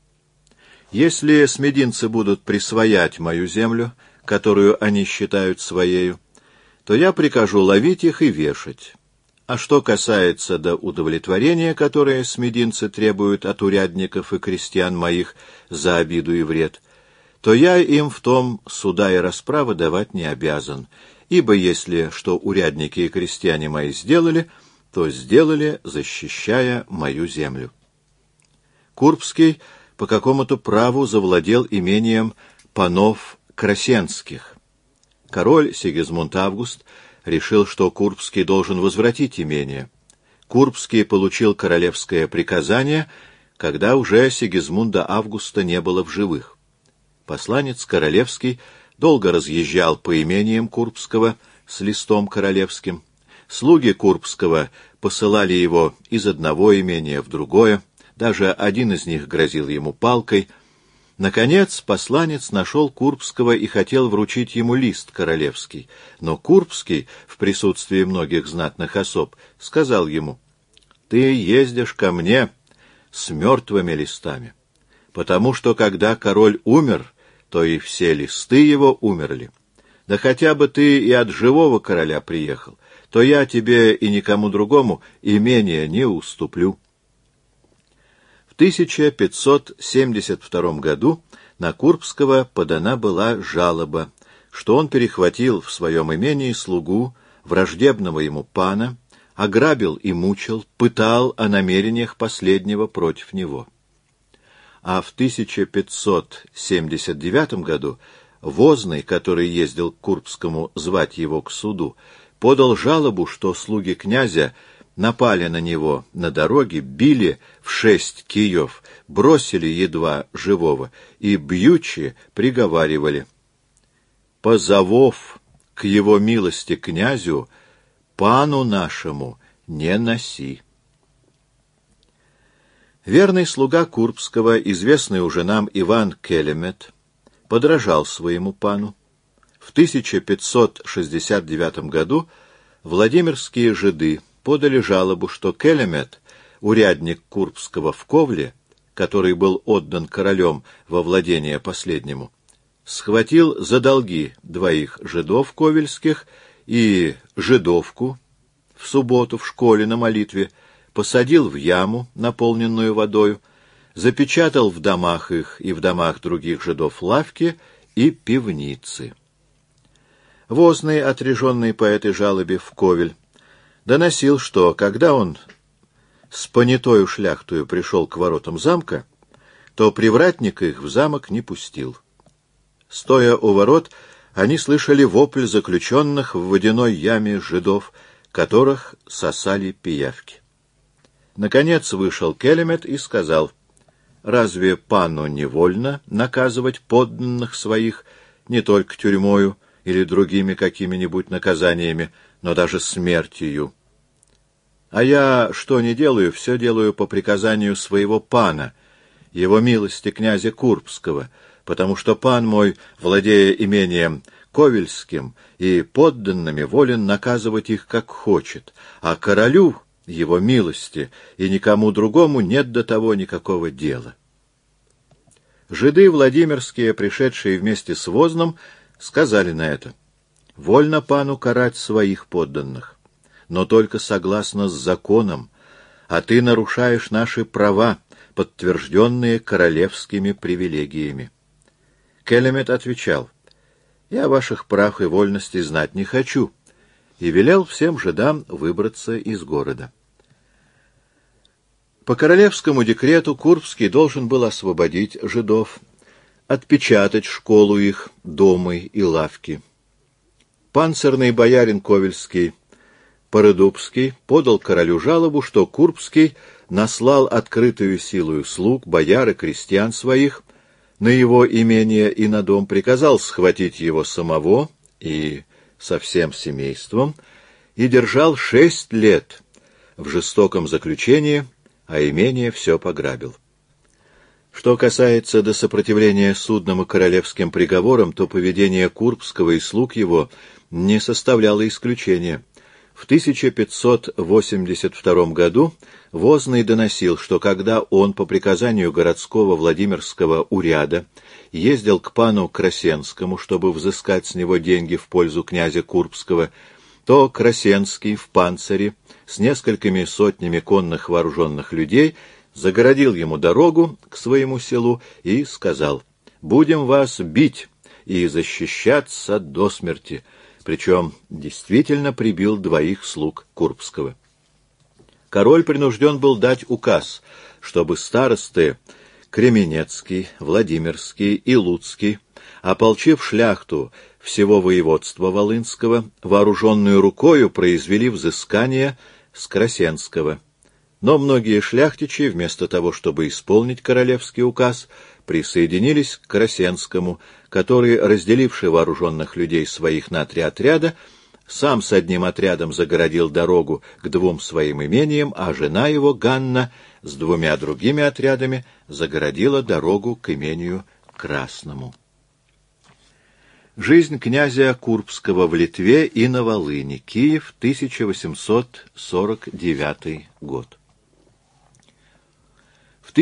Если смединцы будут присвоять мою землю, которую они считают своею, то я прикажу ловить их и вешать. А что касается до удовлетворения, которое смединцы требуют от урядников и крестьян моих за обиду и вред, то я им в том суда и расправы давать не обязан, ибо если что урядники и крестьяне мои сделали, то сделали, защищая мою землю». Курбский по какому-то праву завладел имением панов Красенских. Король Сигизмунд Август решил, что Курбский должен возвратить имение. Курбский получил королевское приказание, когда уже Сигизмунда Августа не было в живых. Посланец королевский долго разъезжал по имениям Курбского с листом королевским. Слуги Курбского посылали его из одного имения в другое, даже один из них грозил ему палкой. Наконец посланец нашел Курбского и хотел вручить ему лист королевский, но Курбский, в присутствии многих знатных особ, сказал ему: «Ты ездишь ко мне с мертвыми листами, потому что, когда король умер, то и все листы его умерли. Да хотя бы ты и от живого короля приехал, то я тебе и никому другому имение не уступлю». В 1572 году на Курбского подана была жалоба, что он перехватил в своем имении слугу враждебного ему пана, ограбил и мучил, пытал о намерениях последнего против него. А в 1579 году Возный, который ездил к Курбскому звать его к суду, подал жалобу, что слуги князя напали на него на дороге, били в 6 киев, бросили едва живого и, бьючи, приговаривали: «Позовов к его милости князю, пану нашему не носи». Верный слуга Курбского, известный уже нам Иван Келемет, подражал своему пану. В 1569 году владимирские жиды подали жалобу, что Келемет, урядник Курбского в Ковле, который был отдан королем во владение последнему, схватил за долги 2 жидов ковельских и жидовку в субботу в школе на молитве, посадил в яму, наполненную водою, запечатал в домах их и в домах других жидов лавки и пивницы. Возный, отряженный по этой жалобе в Ковель, доносил, что, когда он с понятою шляхтою пришел к воротам замка, то привратник их в замок не пустил. Стоя у ворот, они слышали вопль заключенных в водяной яме жидов, которых сосали пиявки. Наконец вышел Келемет и сказал: «Разве пану не вольно наказывать подданных своих не только тюрьмою или другими какими-нибудь наказаниями, но даже смертью? А я что не делаю, все делаю по приказанию своего пана, его милости князя Курбского, потому что пан мой, владея имением Ковельским и подданными, волен наказывать их как хочет, а королю, его милости, и никому другому нет до того никакого дела». Жиды владимирские, пришедшие вместе с Возным, сказали на это: «Вольно пану карать своих подданных, но только согласно с законом, а ты нарушаешь наши права, подтвержденные королевскими привилегиями. Келемет отвечал: «Я ваших прав и вольностей знать не хочу», и велел всем жидам выбраться из города. По королевскому декрету Курбский должен был освободить жидов, отпечатать школу их, дома и лавки. Панцирный боярин Ковельский Порыдубский подал королю жалобу, что Курбский наслал открытую силою слуг, бояр и крестьян своих на его имение и на дом, приказал схватить его самого и со всем семейством и держал 6 лет в жестоком заключении, а имение все пограбил. Что касается до сопротивления судным и королевским приговорам, то поведение Курбского и слуг его не составляло исключения. В 1582 году Возный доносил, что когда он по приказанию городского Владимирского уряда ездил к пану Красенскому, чтобы взыскать с него деньги в пользу князя Курбского, то Красенский в панцире с несколькими сотнями конных вооруженных людей загородил ему дорогу к своему селу и сказал: «Будем вас бить и защищаться до смерти», причем действительно прибил 2 слуг Курбского. Король принужден был дать указ, чтобы старосты Кременецкий, Владимирский и Луцкий, ополчив шляхту всего воеводства Волынского, вооруженную рукою произвели взыскание с Красенского. Но многие шляхтичи, вместо того, чтобы исполнить королевский указ, присоединились к Красенскому, который, разделивший вооруженных людей своих на 3 отряда, сам с одним отрядом загородил дорогу к 2 своим имениям, а жена его, Ганна, с 2 другими отрядами загородила дорогу к имению Красному. Жизнь князя Курбского в Литве и на Волыни. Киев, 1849 год. В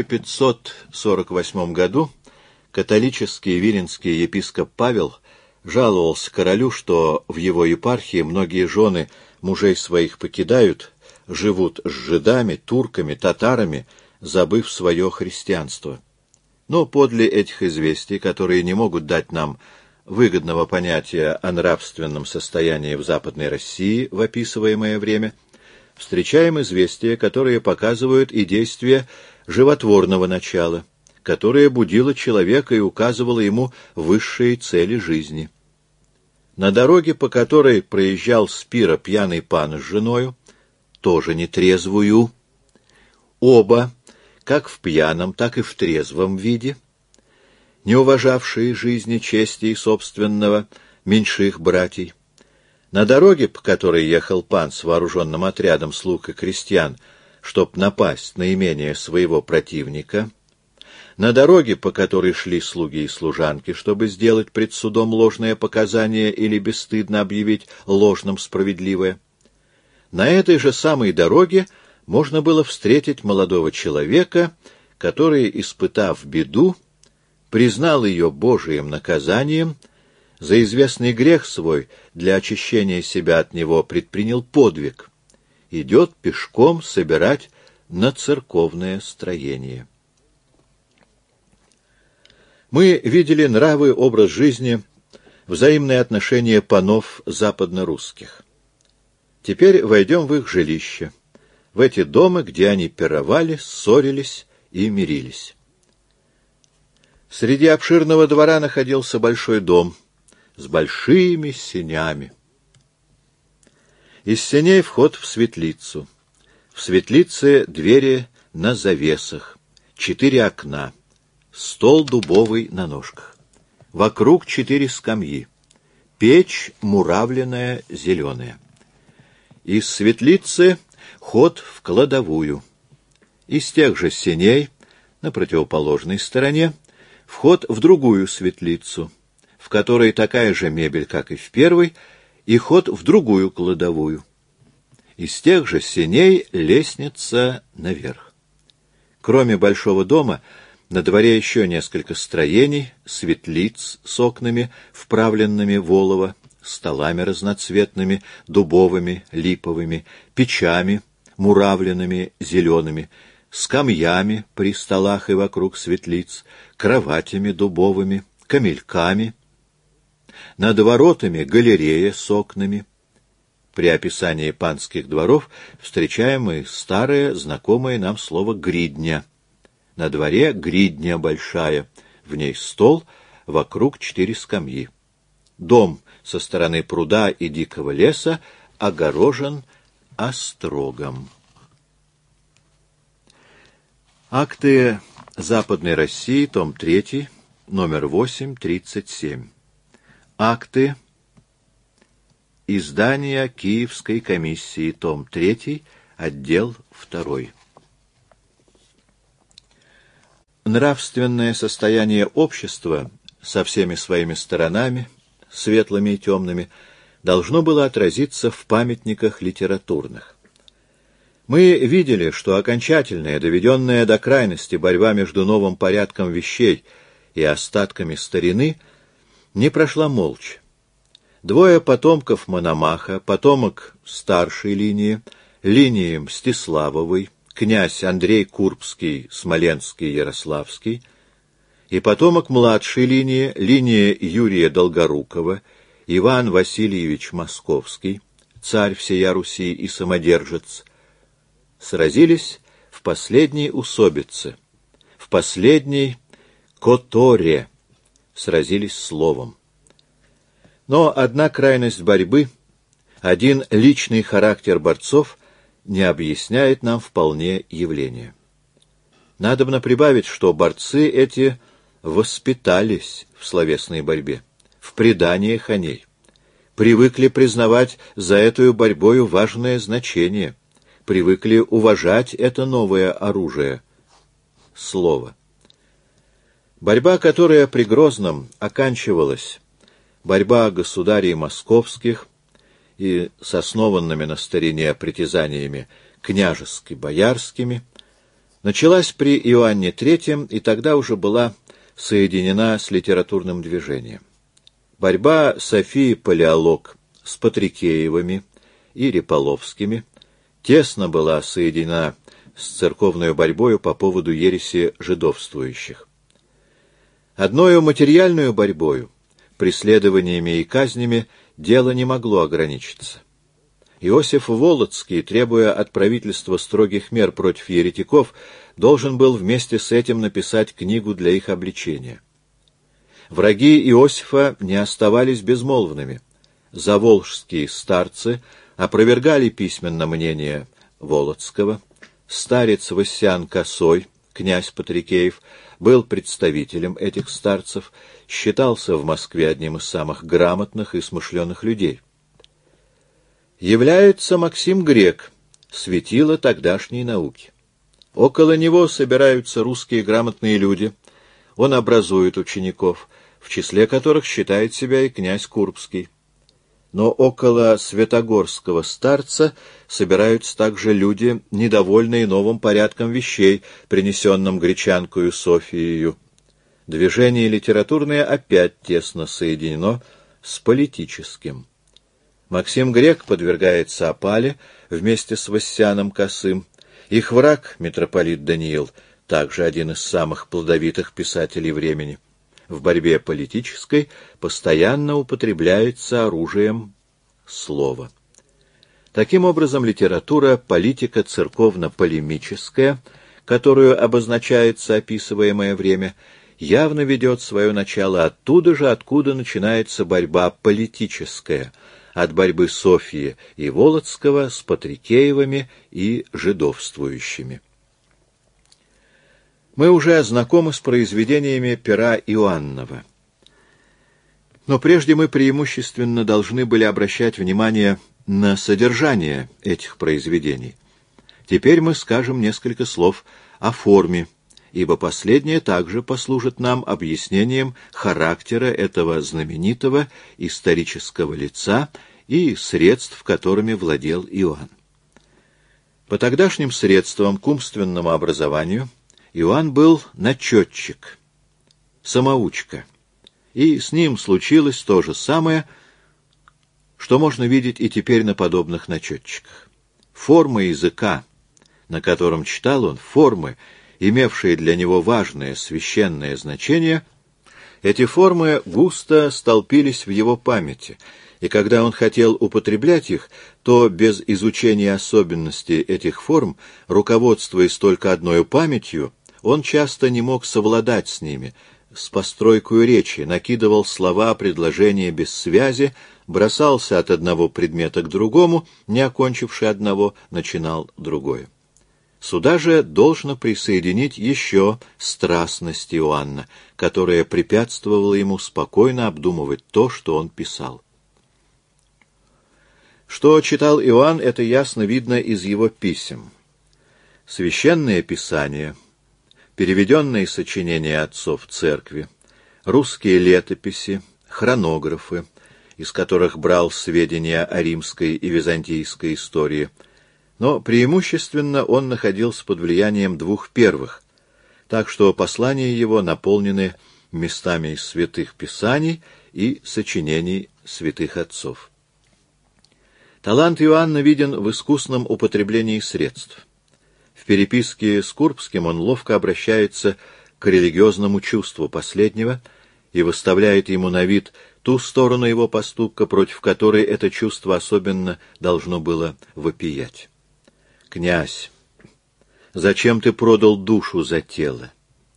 1548 году католический виленский епископ Павел жаловался королю, что в его епархии многие жены мужей своих покидают, живут с жидами, турками, татарами, забыв свое христианство. Но подле этих известий, которые не могут дать нам выгодного понятия о нравственном состоянии в Западной России в описываемое время, встречаем известия, которые показывают и действия животворного начала, которое будило человека и указывало ему высшие цели жизни. На дороге, по которой проезжал с пира пьяный пан с женою, тоже нетрезвую, оба, как в пьяном, так и в трезвом виде, не уважавшие жизни, чести и собственного меньших братьев. На дороге, по которой ехал пан с вооруженным отрядом слуг и крестьян, чтоб напасть на имение своего противника, на дороге, по которой шли слуги и служанки, чтобы сделать пред судом ложное показание или бесстыдно объявить ложным справедливое, на этой же самой дороге можно было встретить молодого человека, который, испытав беду, признал ее Божиим наказанием, за известный грех свой для очищения себя от него предпринял подвиг, идет пешком собирать на церковное строение. Мы видели нравы, образ жизни, взаимные отношения панов западно-русских. Теперь войдем в их жилище, в эти дома, где они пировали, ссорились и мирились. Среди обширного двора находился большой дом с большими сенями. Из сеней вход в светлицу. В светлице двери на завесах, 4 окна, стол дубовый на ножках. Вокруг 4 скамьи, печь муравленная зеленая. Из светлицы ход в кладовую. Из тех же сеней, на противоположной стороне, вход в другую светлицу, в которой такая же мебель, как и в первой, и ход в другую кладовую. Из тех же сеней лестница наверх. Кроме большого дома, на дворе еще несколько строений, светлиц с окнами, вправленными в олово, столами разноцветными, дубовыми, липовыми, печами, муравленными, зелеными, скамьями при столах и вокруг светлиц, кроватями дубовыми, камельками, над воротами галерея с окнами. При описании панских дворов встречаем мы старое, знакомое нам слово «гридня». На дворе гридня большая, в ней стол, вокруг 4 скамьи. Дом со стороны пруда и дикого леса огорожен острогом. Акты Западной России, том 3, номер 8, 37. Акты издания Киевской комиссии, том 3, отдел 2. Нравственное состояние общества со всеми своими сторонами, светлыми и темными, должно было отразиться в памятниках литературных. Мы видели, что окончательная, доведенная до крайности борьба между новым порядком вещей и остатками старины не прошла молча. 2 потомков Мономаха, потомок старшей линии, линии Мстиславовой, князь Андрей Курбский, Смоленский, Ярославский, и потомок младшей линии, линия Юрия Долгорукова, Иван Васильевич Московский, царь всея Руси и самодержец, сразились в последней усобице, в последней которе сразились словом. Но одна крайность борьбы, один личный характер борцов не объясняет нам вполне явление. Надобно прибавить, что борцы эти воспитались в словесной борьбе, в преданиях о ней, привыкли признавать за эту борьбою важное значение, привыкли уважать это новое оружие — слово. Борьба, которая при Грозном оканчивалась, борьба государей московских и с основанными на старине притязаниями княжески-боярскими, началась при Иоанне III и тогда уже была соединена с литературным движением. Борьба Софии Палеолог с Патрикеевыми и Реполовскими тесно была соединена с церковной борьбою по поводу ереси жидовствующих. Одною материальную борьбою, преследованиями и казнями, дело не могло ограничиться. Иосиф Волоцкий, требуя от правительства строгих мер против еретиков, должен был вместе с этим написать книгу для их обличения. Враги Иосифа не оставались безмолвными. Заволжские старцы опровергали письменно мнение Волоцкого. Старец Васян Косой, князь Патрикеев, был представителем этих старцев, считался в Москве одним из самых грамотных и смышленых людей. Является Максим Грек, светило тогдашней науки. Около него собираются русские грамотные люди. Он образует учеников, в числе которых считает себя и князь Курбский. Но около святогорского старца собираются также люди, недовольные новым порядком вещей, принесенным гречанкою Софиею. Движение литературное опять тесно соединено с политическим. Максим Грек подвергается опале вместе с Вассяном Косым. Их враг, митрополит Даниил, также один из самых плодовитых писателей времени. В борьбе политической постоянно употребляется оружием слова. Таким образом, литература, политика церковно-полемическая, которую обозначается описываемое время, явно ведет свое начало оттуда же, откуда начинается борьба политическая, от борьбы Софьи и Волоцкого с Патрикеевыми и жидовствующими. Мы уже знакомы с произведениями пера Иоаннова. Но прежде мы преимущественно должны были обращать внимание на содержание этих произведений. Теперь мы скажем несколько слов о форме, ибо последнее также послужит нам объяснением характера этого знаменитого исторического лица и средств, которыми владел Иоанн. По тогдашним средствам к умственному образованию Иоанн был начетчик, самоучка, и с ним случилось то же самое, что можно видеть и теперь на подобных начетчиках. Форма языка, на котором читал он, формы, имевшие для него важное священное значение, эти формы густо столпились в его памяти, и когда он хотел употреблять их, то без изучения особенностей этих форм, руководствуясь только одной памятью, он часто не мог совладать с ними, с постройкой речи, накидывал слова, предложения без связи, бросался от одного предмета к другому, не окончивши одного, начинал другое. Сюда же должно присоединить еще страстность Иоанна, которая препятствовала ему спокойно обдумывать то, что он писал. Что читал Иоанн, это ясно видно из его писем. Священное Писание, переведенные сочинения отцов церкви, русские летописи, хронографы, из которых брал сведения о римской и византийской истории, но преимущественно он находился под влиянием двух первых, так что послания его наполнены местами из святых писаний и сочинений святых отцов. Талант Иоанна виден в искусном употреблении средств. В переписке с Курбским он ловко обращается к религиозному чувству последнего и выставляет ему на вид ту сторону его поступка, против которой это чувство особенно должно было вопиять. «Князь, зачем ты продал душу за тело?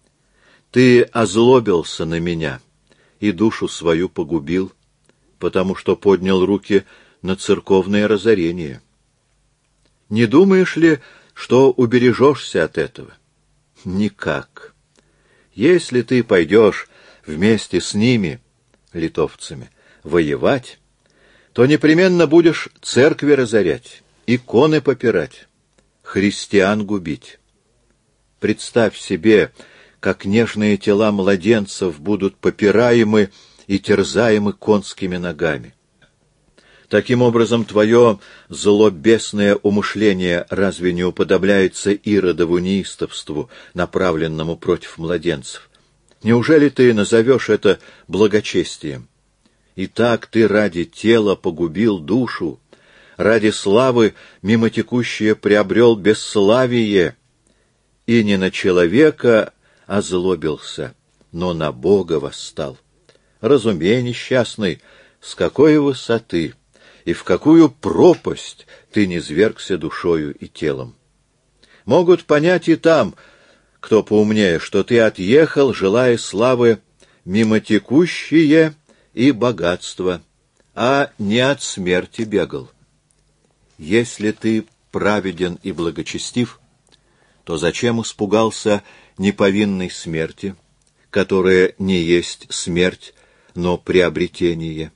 Ты озлобился на меня и душу свою погубил, потому что поднял руки на церковное разорение. Не думаешь ли, что убережешься от этого? Никак. Если ты пойдешь вместе с ними, литовцами, воевать, то непременно будешь церкви разорять, иконы попирать, христиан губить. Представь себе, как нежные тела младенцев будут попираемы и терзаемы конскими ногами. Таким образом, твое злобесное умышление разве не уподобляется Иродову неистовству, направленному против младенцев? Неужели ты назовешь это благочестием? Итак, ты ради тела погубил душу, ради славы мимо текущее приобрел бесславие, и не на человека озлобился, но на Бога восстал. Разумей, несчастный, с какой высоты и в какую пропасть ты низвергся душою и телом. Могут понять и там, кто поумнее, что ты отъехал, желая славы мимо текущие и богатства, а не от смерти бегал. Если ты праведен и благочестив, то зачем испугался неповинной смерти, которая не есть смерть, но приобретение?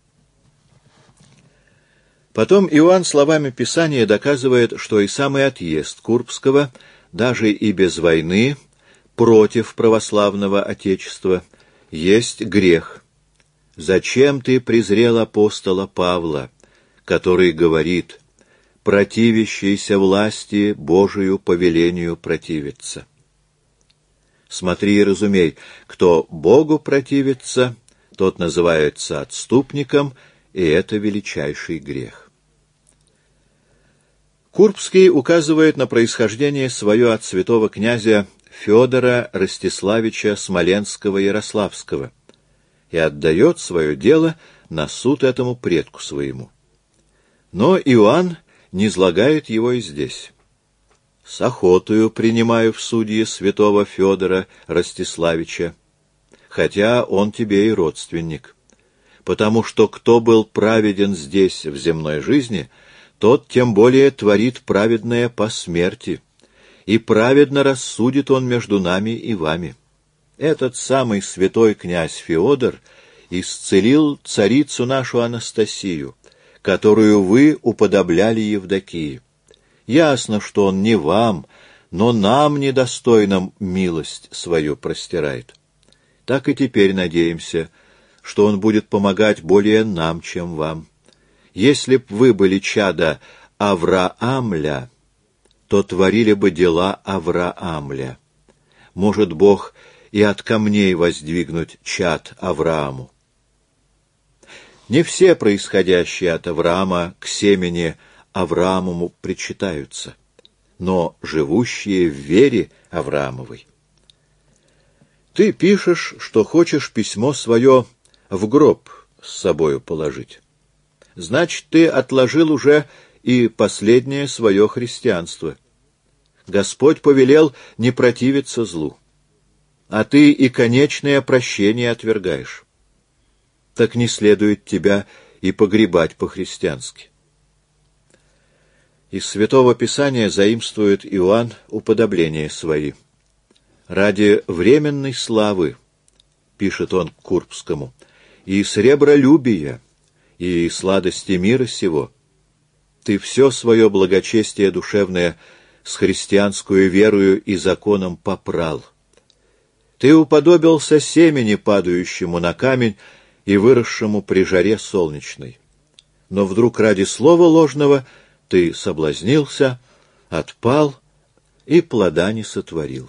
Потом Иоанн словами Писания доказывает, что и самый отъезд Курбского, даже и без войны, против православного Отечества, есть грех. Зачем ты презрел апостола Павла, который говорит: противящийся власти Божию повелению противится? Смотри и разумей, кто Богу противится, тот называется отступником, и это величайший грех. Курбский указывает на происхождение свое от святого князя Федора Ростиславича Смоленского-Ярославского и отдает свое дело на суд этому предку своему. Но Иоанн низлагает его и здесь. «С охотою принимаю в судьи святого Федора Ростиславича, хотя он тебе и родственник, потому что кто был праведен здесь в земной жизни, тот тем более творит праведное по смерти, и праведно рассудит он между нами и вами. Этот самый святой князь Феодор исцелил царицу нашу Анастасию, которую вы уподобляли Евдокии. Ясно, что он не вам, но нам, недостойным, милость свою простирает. Так и теперь надеемся, что он будет помогать более нам, чем вам. Если б вы были чада Авраамля, то творили бы дела Авраамля. Может Бог и от камней воздвигнуть чад Аврааму. Не все происходящие от Авраама к семени Авраамову причитаются, но живущие в вере Авраамовой. Ты пишешь, что хочешь письмо свое в гроб с собою положить. Значит, ты отложил уже и последнее свое христианство. Господь повелел не противиться злу, а ты и конечное прощение отвергаешь. Так не следует тебя и погребать по-христиански. Из Святого Писания заимствует Иоанн уподобления свои. «Ради временной славы, — пишет он к Курбскому, — и сребролюбия, и сладости мира сего, ты все свое благочестие душевное с христианскую верою и законом попрал. Ты уподобился семени, падающему на камень и выросшему при жаре солнечной. Но вдруг ради слова ложного ты соблазнился, отпал и плода не сотворил».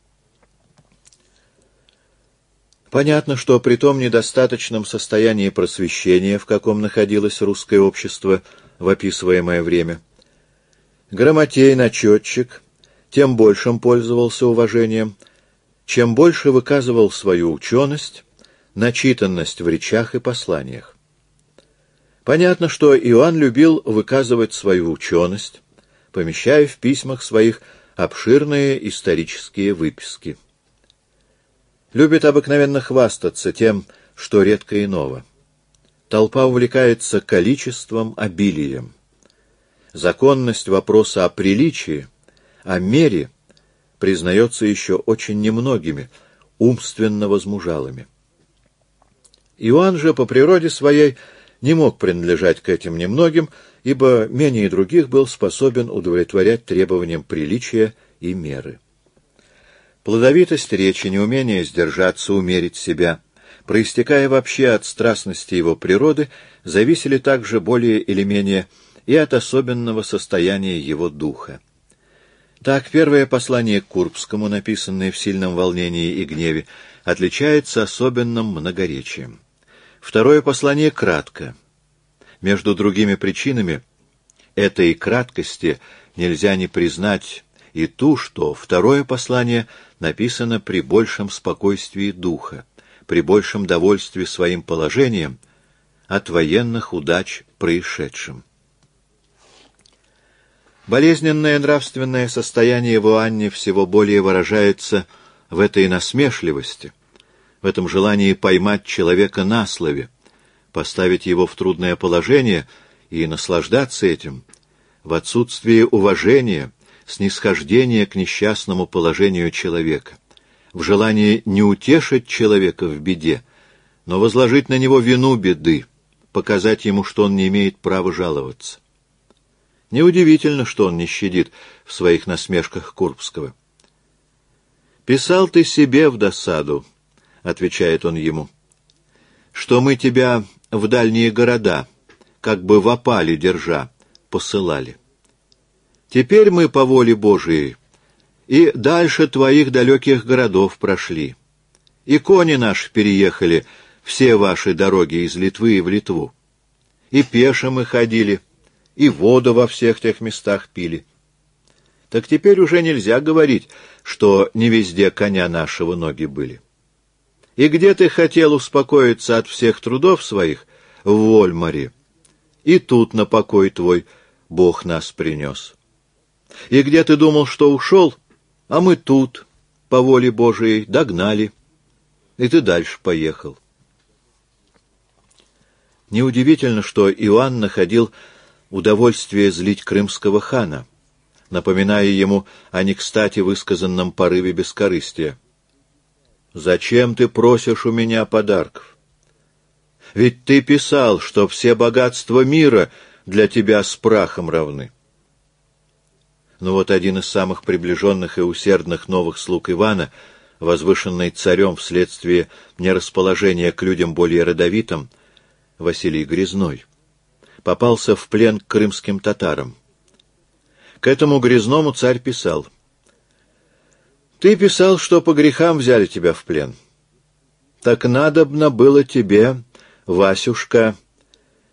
Понятно, что при том недостаточном состоянии просвещения, в каком находилось русское общество в описываемое время, грамотей-начетчик тем большим пользовался уважением, чем больше выказывал свою ученость, начитанность в речах и посланиях. Понятно, что Иоанн любил выказывать свою ученость, помещая в письмах своих обширные исторические выписки. Любит обыкновенно хвастаться тем, что редко иного. Толпа увлекается количеством, обилием. Законность вопроса о приличии, о мере признается еще очень немногими, умственно возмужалыми. Иоанн же по природе своей не мог принадлежать к этим немногим, ибо менее других был способен удовлетворять требованиям приличия и меры. Плодовитость речи, неумение сдержаться, умерить себя, проистекая вообще от страстности его природы, зависели также более или менее и от особенного состояния его духа. Так, первое послание к Курбскому, написанное в сильном волнении и гневе, отличается особенным многоречием. Второе послание кратко. Между другими причинами этой краткости нельзя не признать и ту, что второе послание написано при большем спокойствии духа, при большем довольстве своим положением от военных удач происшедшим. Болезненное нравственное состояние в Иоанне всего более выражается в этой насмешливости, в этом желании поймать человека на слове, поставить его в трудное положение и наслаждаться этим, в отсутствии уважения, снисхождения к несчастному положению человека, в желании не утешить человека в беде, но возложить на него вину беды, показать ему, что он не имеет права жаловаться. Неудивительно, что он не щадит в своих насмешках Курбского. «Писал ты себе в досаду, — отвечает он ему, — что мы тебя в дальние города, как бы в опале держа, посылали. Теперь мы по воле Божией и дальше твоих далеких городов прошли, и кони наши переехали все ваши дороги из Литвы в Литву, и пеше мы ходили, и воду во всех тех местах пили. Так теперь уже нельзя говорить, что не везде коня нашего ноги были. И где ты хотел успокоиться от всех трудов своих, в Вольмаре, и тут на покой твой Бог нас принес. И где ты думал, что ушел, а мы тут, по воле Божией, догнали, и ты дальше поехал». Неудивительно, что Иоанн находил удовольствие злить крымского хана, напоминая ему о некстати высказанном порыве бескорыстия. «Зачем ты просишь у меня подарков? Ведь ты писал, что все богатства мира для тебя с прахом равны». Но вот один из самых приближенных и усердных новых слуг Ивана, возвышенный царем вследствие нерасположения к людям более родовитым, Василий Грязной, попался в плен к крымским татарам. К этому Грязному царь писал: «Ты писал, что по грехам взяли тебя в плен. Так надобно было тебе, Васюшка,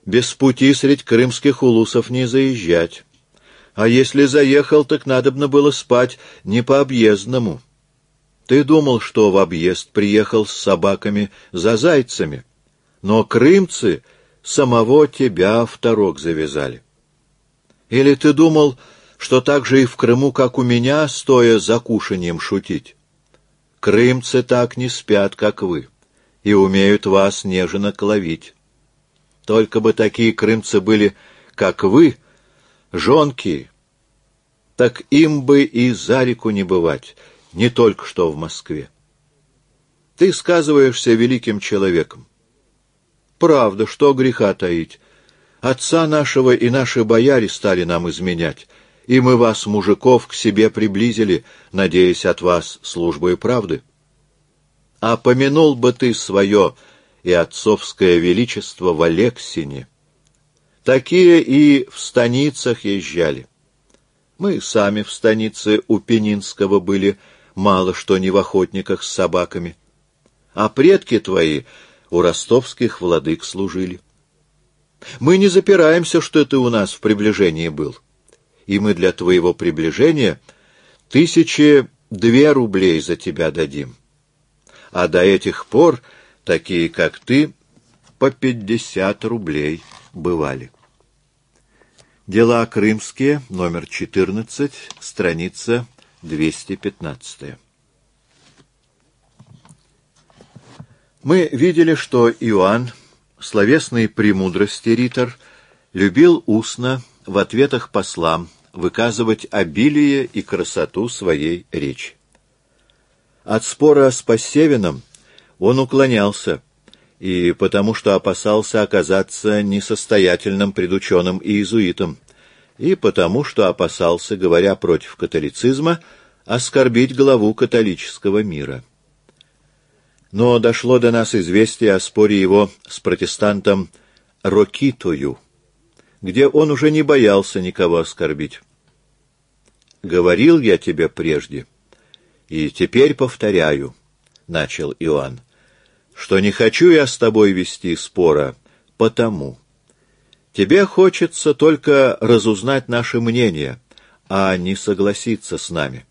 без пути средь крымских улусов не заезжать. А если заехал, так надобно было спать не по-объездному. Ты думал, что в объезд приехал с собаками за зайцами, но крымцы самого тебя в торок завязали. Или ты думал, что так же и в Крыму, как у меня, стоя за кушаньем шутить? Крымцы так не спят, как вы, и умеют вас нежно ловить. Только бы такие крымцы были, как вы, жонки, так им бы и за реку не бывать, не только что в Москве. Ты сказываешься великим человеком. Правда, что греха таить. Отца нашего и наши бояре стали нам изменять, и мы вас, мужиков, к себе приблизили, надеясь от вас службой правды. А помянул бы ты свое и отцовское величество в Алексине. Такие и в станицах езжали. Мы сами в станице у Пенинского были, мало что не в охотниках с собаками. А предки твои у ростовских владык служили. Мы не запираемся, что ты у нас в приближении был. И мы для твоего приближения 1002 рублей за тебя дадим. А до этих пор такие, как ты, по 50 рублей бывали. Дела крымские, номер 14, страница 215. Мы видели, что Иоанн, словесной премудрости ритор, любил устно в ответах послам выказывать обилие и красоту своей речи. От спора с Посевиным он уклонялся, и потому что опасался оказаться несостоятельным пред ученым и иезуитом, и потому что опасался, говоря против католицизма, оскорбить главу католического мира. Но дошло до нас известие о споре его с протестантом Рокитою, где он уже не боялся никого оскорбить. «Говорил я тебе прежде, и теперь повторяю», — начал Иоанн, «что не хочу я с тобой вести спора, потому. Тебе хочется только разузнать наше мнение, а не согласиться с нами.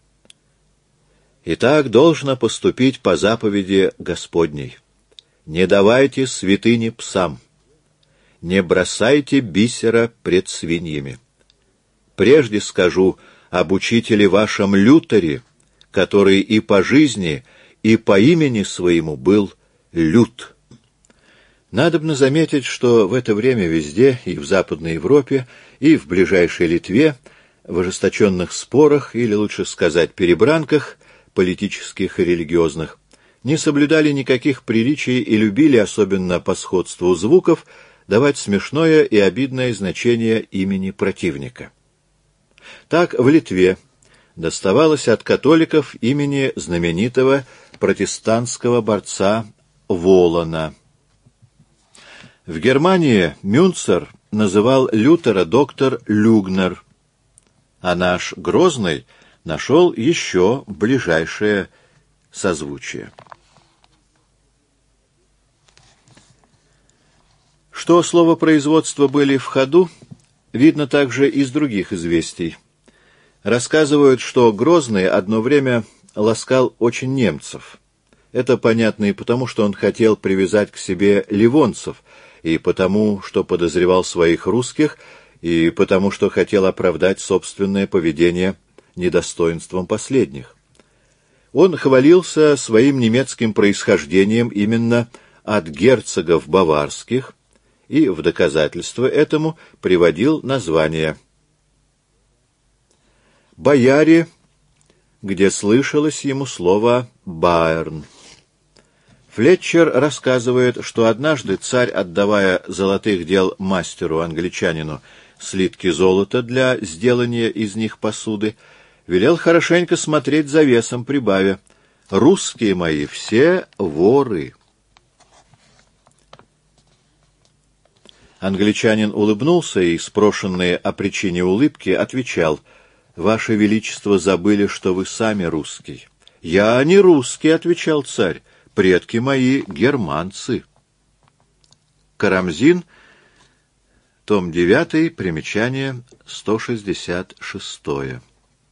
И так должно поступить по заповеди Господней. Не давайте святыни псам, не бросайте бисера пред свиньями. Прежде скажу об учителе вашем Лютере, который и по жизни, и по имени своему был Лют». Надобно заметить, что в это время везде, и в Западной Европе, и в ближайшей Литве, в ожесточенных спорах, или лучше сказать перебранках, политических и религиозных, не соблюдали никаких приличий и любили, особенно по сходству звуков, давать смешное и обидное значение имени противника. Так в Литве доставалось от католиков имени знаменитого протестантского борца Волана. В Германии Мюнцер называл Лютера доктор Люгнер, а наш Грозный нашел еще ближайшее созвучие. Что словопроизводства были в ходу, видно также из других известий. Рассказывают, что Грозный одно время ласкал очень немцев. Это понятно и потому, что он хотел привязать к себе ливонцев, и потому, что подозревал своих русских, и потому, что хотел оправдать собственное поведение недостоинством последних. Он хвалился своим немецким происхождением именно от герцогов баварских, и в доказательство этому приводил название «Бояре», где слышалось ему слово «Байерн». Флетчер рассказывает, что однажды царь, отдавая золотых дел мастеру-англичанину слитки золота для сделания из них посуды, велел хорошенько смотреть за весом, прибавя: «Русские мои все воры». Англичанин улыбнулся и, спрошенный о причине улыбки, отвечал: «Ваше Величество забыли, что вы сами русский». «Я не русский», — отвечал царь, — «предки мои германцы». Карамзин том 9, примечание 166.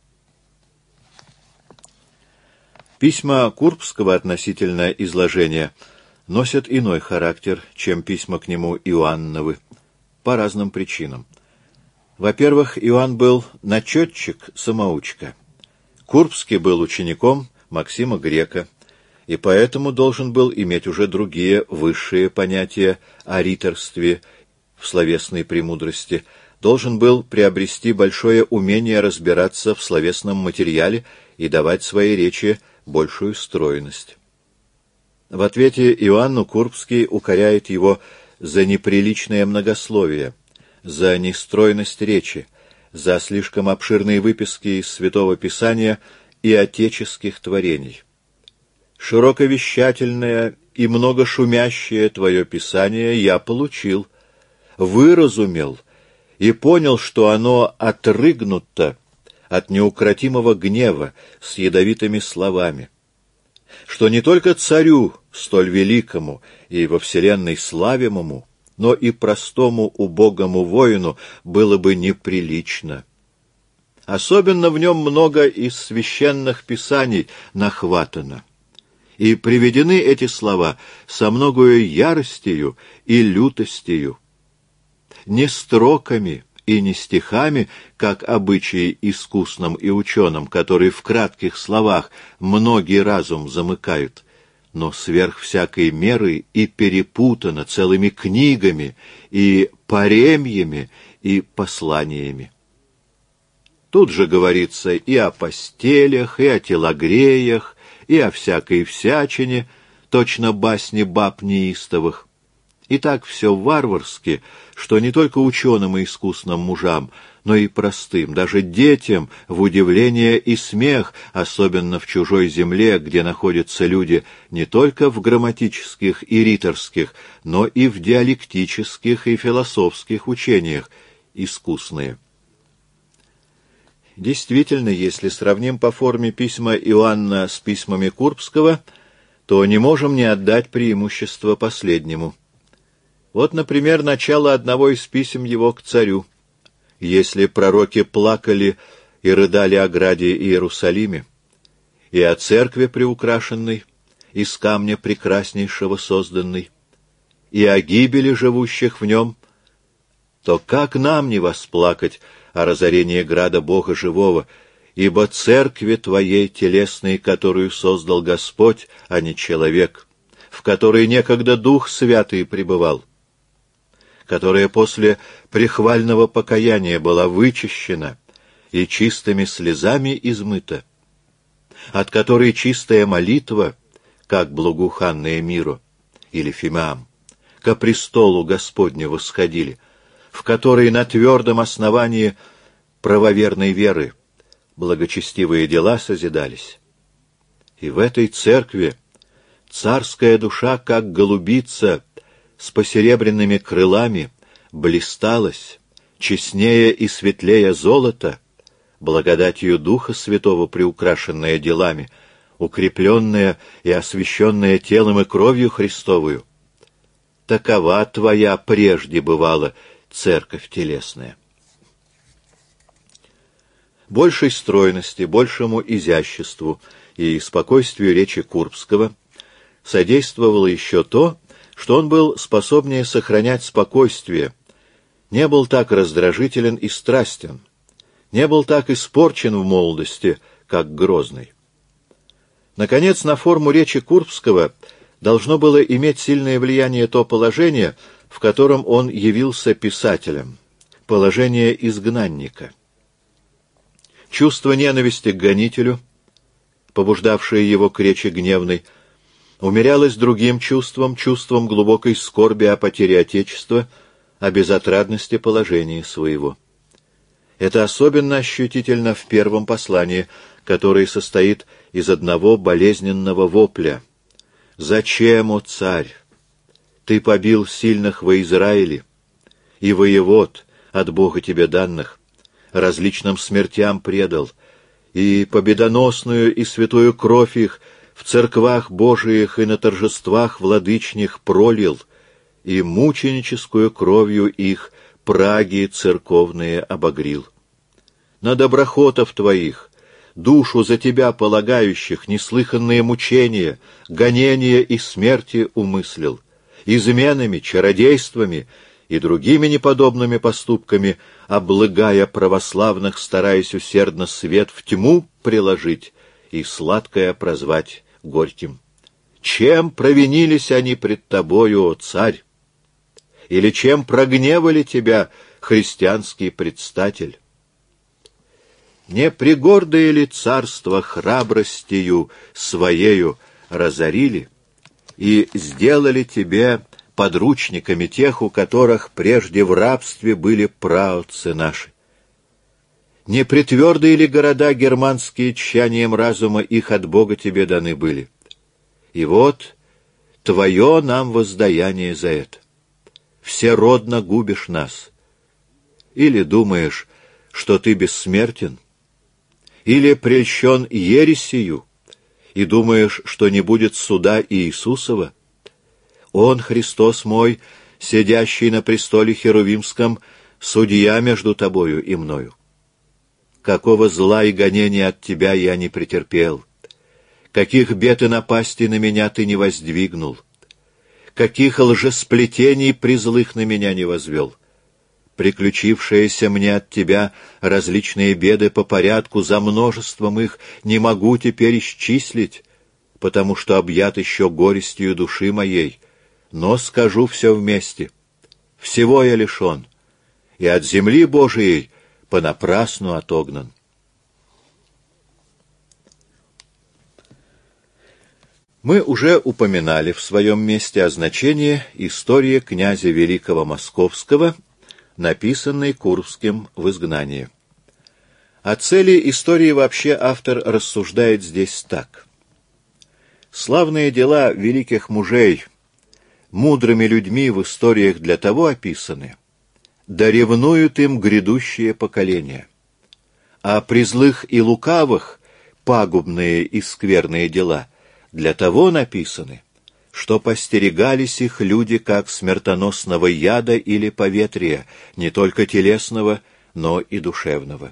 Письма Курбского относительно изложения носят иной характер, чем письма к нему Иоанновы, по разным причинам. Во-первых, Иоанн был начетчик-самоучка. Курбский был учеником Максима Грека, и поэтому должен был иметь уже другие высшие понятия о риторстве в словесной премудрости, должен был приобрести большое умение разбираться в словесном материале и давать своей речи большую стройность. В ответе Иоанну Курбский укоряет его за неприличное многословие, за нестройность речи, за слишком обширные выписки из Святого Писания и отеческих творений. «Широковещательное и многошумящее твое Писание я получил, выразумел и понял, что оно отрыгнуто от неукротимого гнева с ядовитыми словами, что не только царю столь великому и во вселенной славимому, но и простому убогому воину было бы неприлично. Особенно в нем много из священных писаний нахватано, и приведены эти слова со многою яростью и лютостью, не строками и не стихами, как обычаи искусным и ученым, которые в кратких словах многий разум замыкают, но сверх всякой меры и перепутано целыми книгами и паремьями и посланиями. Тут же говорится и о постелях, и о телогреях, и о всякой всячине, точно басни баб неистовых. И так все варварски, что не только ученым и искусным мужам, но и простым, даже детям, в удивление и смех, особенно в чужой земле, где находятся люди не только в грамматических и риторских, но и в диалектических и философских учениях искусные. Действительно, если сравним по форме письма Иоанна с письмами Курбского, то не можем не отдать преимущество последнему. Вот, например, начало одного из писем его к царю. «Если пророки плакали и рыдали о граде Иерусалиме, и о церкви приукрашенной, из камня прекраснейшего созданной, и о гибели живущих в нем, то как нам не восплакать о разорении града Бога живого, ибо церкви Твоей телесной, которую создал Господь, а не человек, в которой некогда Дух Святый пребывал, которая после прихвального покаяния была вычищена и чистыми слезами измыта, от которой чистая молитва, как благоуханное миру или Фимеам, ко престолу Господню восходили, в которой на твердом основании правоверной веры благочестивые дела созидались. И в этой церкви царская душа, как голубица, с посеребряными крылами, блисталась, честнее и светлее золота, благодатью Духа Святого приукрашенная делами, укрепленная и освященная телом и кровью Христовую. Такова Твоя прежде бывала церковь телесная». Большей стройности, большему изяществу и спокойствию речи Курбского содействовало еще то, что он был способнее сохранять спокойствие, не был так раздражителен и страстен, не был так испорчен в молодости, как Грозный. Наконец, на форму речи Курбского должно было иметь сильное влияние то положение, в котором он явился писателем, положение изгнанника. Чувство ненависти к гонителю, побуждавшее его к речи гневной, умерялось другим чувством, чувством глубокой скорби о потере Отечества, о безотрадности положения своего. Это особенно ощутительно в первом послании, которое состоит из одного болезненного вопля. «Зачем, о царь? Ты побил сильных во Израиле, и воевод от Бога тебе данных, различным смертям предал, и победоносную и святую кровь их в церквах Божиих и на торжествах владычних пролил, и мученическую кровью их праги церковные обогрил. На доброхотов твоих, душу за тебя полагающих, неслыханные мучения, гонения и смерти умыслил, изменами, чародействами и другими неподобными поступками, облагая православных, стараясь усердно свет в тьму приложить и сладкое прозвать горьким. Чем провинились они пред тобою, о царь? Или чем прогневали тебя, христианский предстатель? Не пригордое ли царство храбростью своею разорили и сделали тебе подручниками тех, у которых прежде в рабстве были праотцы наши? Не притвердые ли города германские тщанием разума их от Бога тебе даны были? И вот твое нам воздаяние за это. Всеродно губишь нас. Или думаешь, что ты бессмертен? Или прельщен ересью, и думаешь, что не будет суда Иисусова? Он, Христос мой, сидящий на престоле херувимском, судья между тобою и мною. Какого зла и гонения от тебя я не претерпел, каких бед и напастей на меня ты не воздвигнул, каких лжесплетений призлых на меня не возвел. Приключившиеся мне от тебя различные беды по порядку, за множеством их не могу теперь исчислить, потому что объят еще горестью души моей, но скажу все вместе. Всего я лишен, и от земли Божией понапрасну отогнан. Мы уже упоминали в своем месте о значении истории князя Великого Московского, написанной Курбским в изгнании. О цели истории вообще автор рассуждает здесь так. Славные дела великих мужей мудрыми людьми в историях для того описаны, да ревнуют им грядущие поколения. А при злых и лукавых пагубные и скверные дела для того написаны, что постерегались их люди как смертоносного яда или поветрия, не только телесного, но и душевного.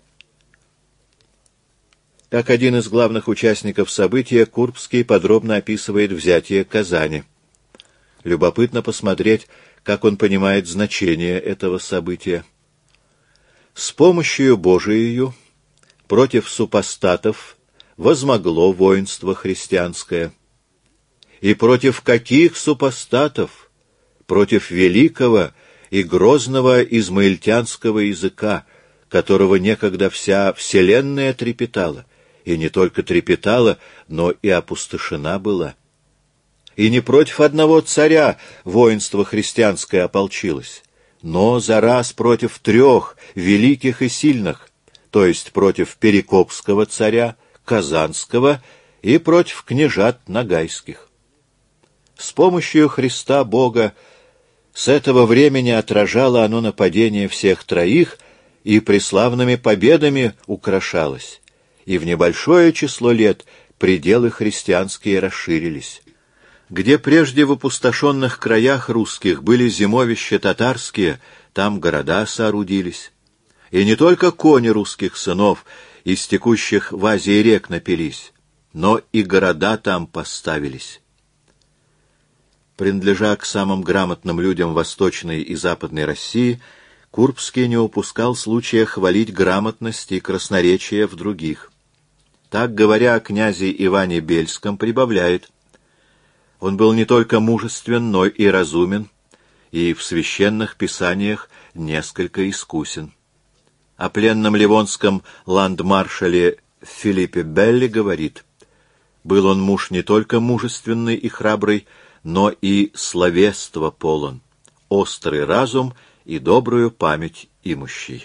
Как один из главных участников события, Курбский подробно описывает взятие Казани. Любопытно посмотреть, как он понимает значение этого события. С помощью Божиею против супостатов возмогло воинство христианское. И против каких супостатов? Против великого и грозного измаильтянского языка, которого некогда вся вселенная трепетала, и не только трепетала, но и опустошена была. И не против одного царя воинство христианское ополчилось, но за раз против трех великих и сильных, то есть против Перекопского царя, Казанского и против княжат Ногайских. С помощью Христа Бога с этого времени отражало оно нападение всех троих и преславными победами украшалось, и в небольшое число лет пределы христианские расширились. Где прежде в опустошенных краях русских были зимовища татарские, там города соорудились. И не только кони русских сынов из текущих в Азии рек напились, но и города там поставились. Принадлежа к самым грамотным людям Восточной и Западной России, Курбский не упускал случая хвалить грамотность и красноречие в других. Так, говоря о князе Иване Бельском, прибавляет: он был не только мужествен, но и разумен, и в священных писаниях несколько искусен. О пленном ливонском ландмаршале Филиппе Белли говорит: был он муж не только мужественный и храбрый, но и словество полон, острый разум и добрую память имущий.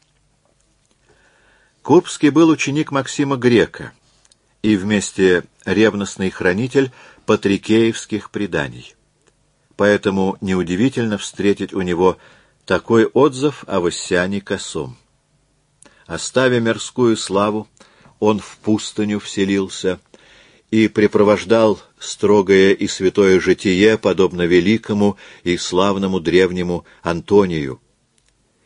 Курбский был ученик Максима Грека и вместе ревностный хранитель патрикеевских преданий. Поэтому неудивительно встретить у него такой отзыв о Вассяне Косом. Оставя мирскую славу, он в пустыню вселился и препровождал строгое и святое житие, подобно великому и славному древнему Антонию,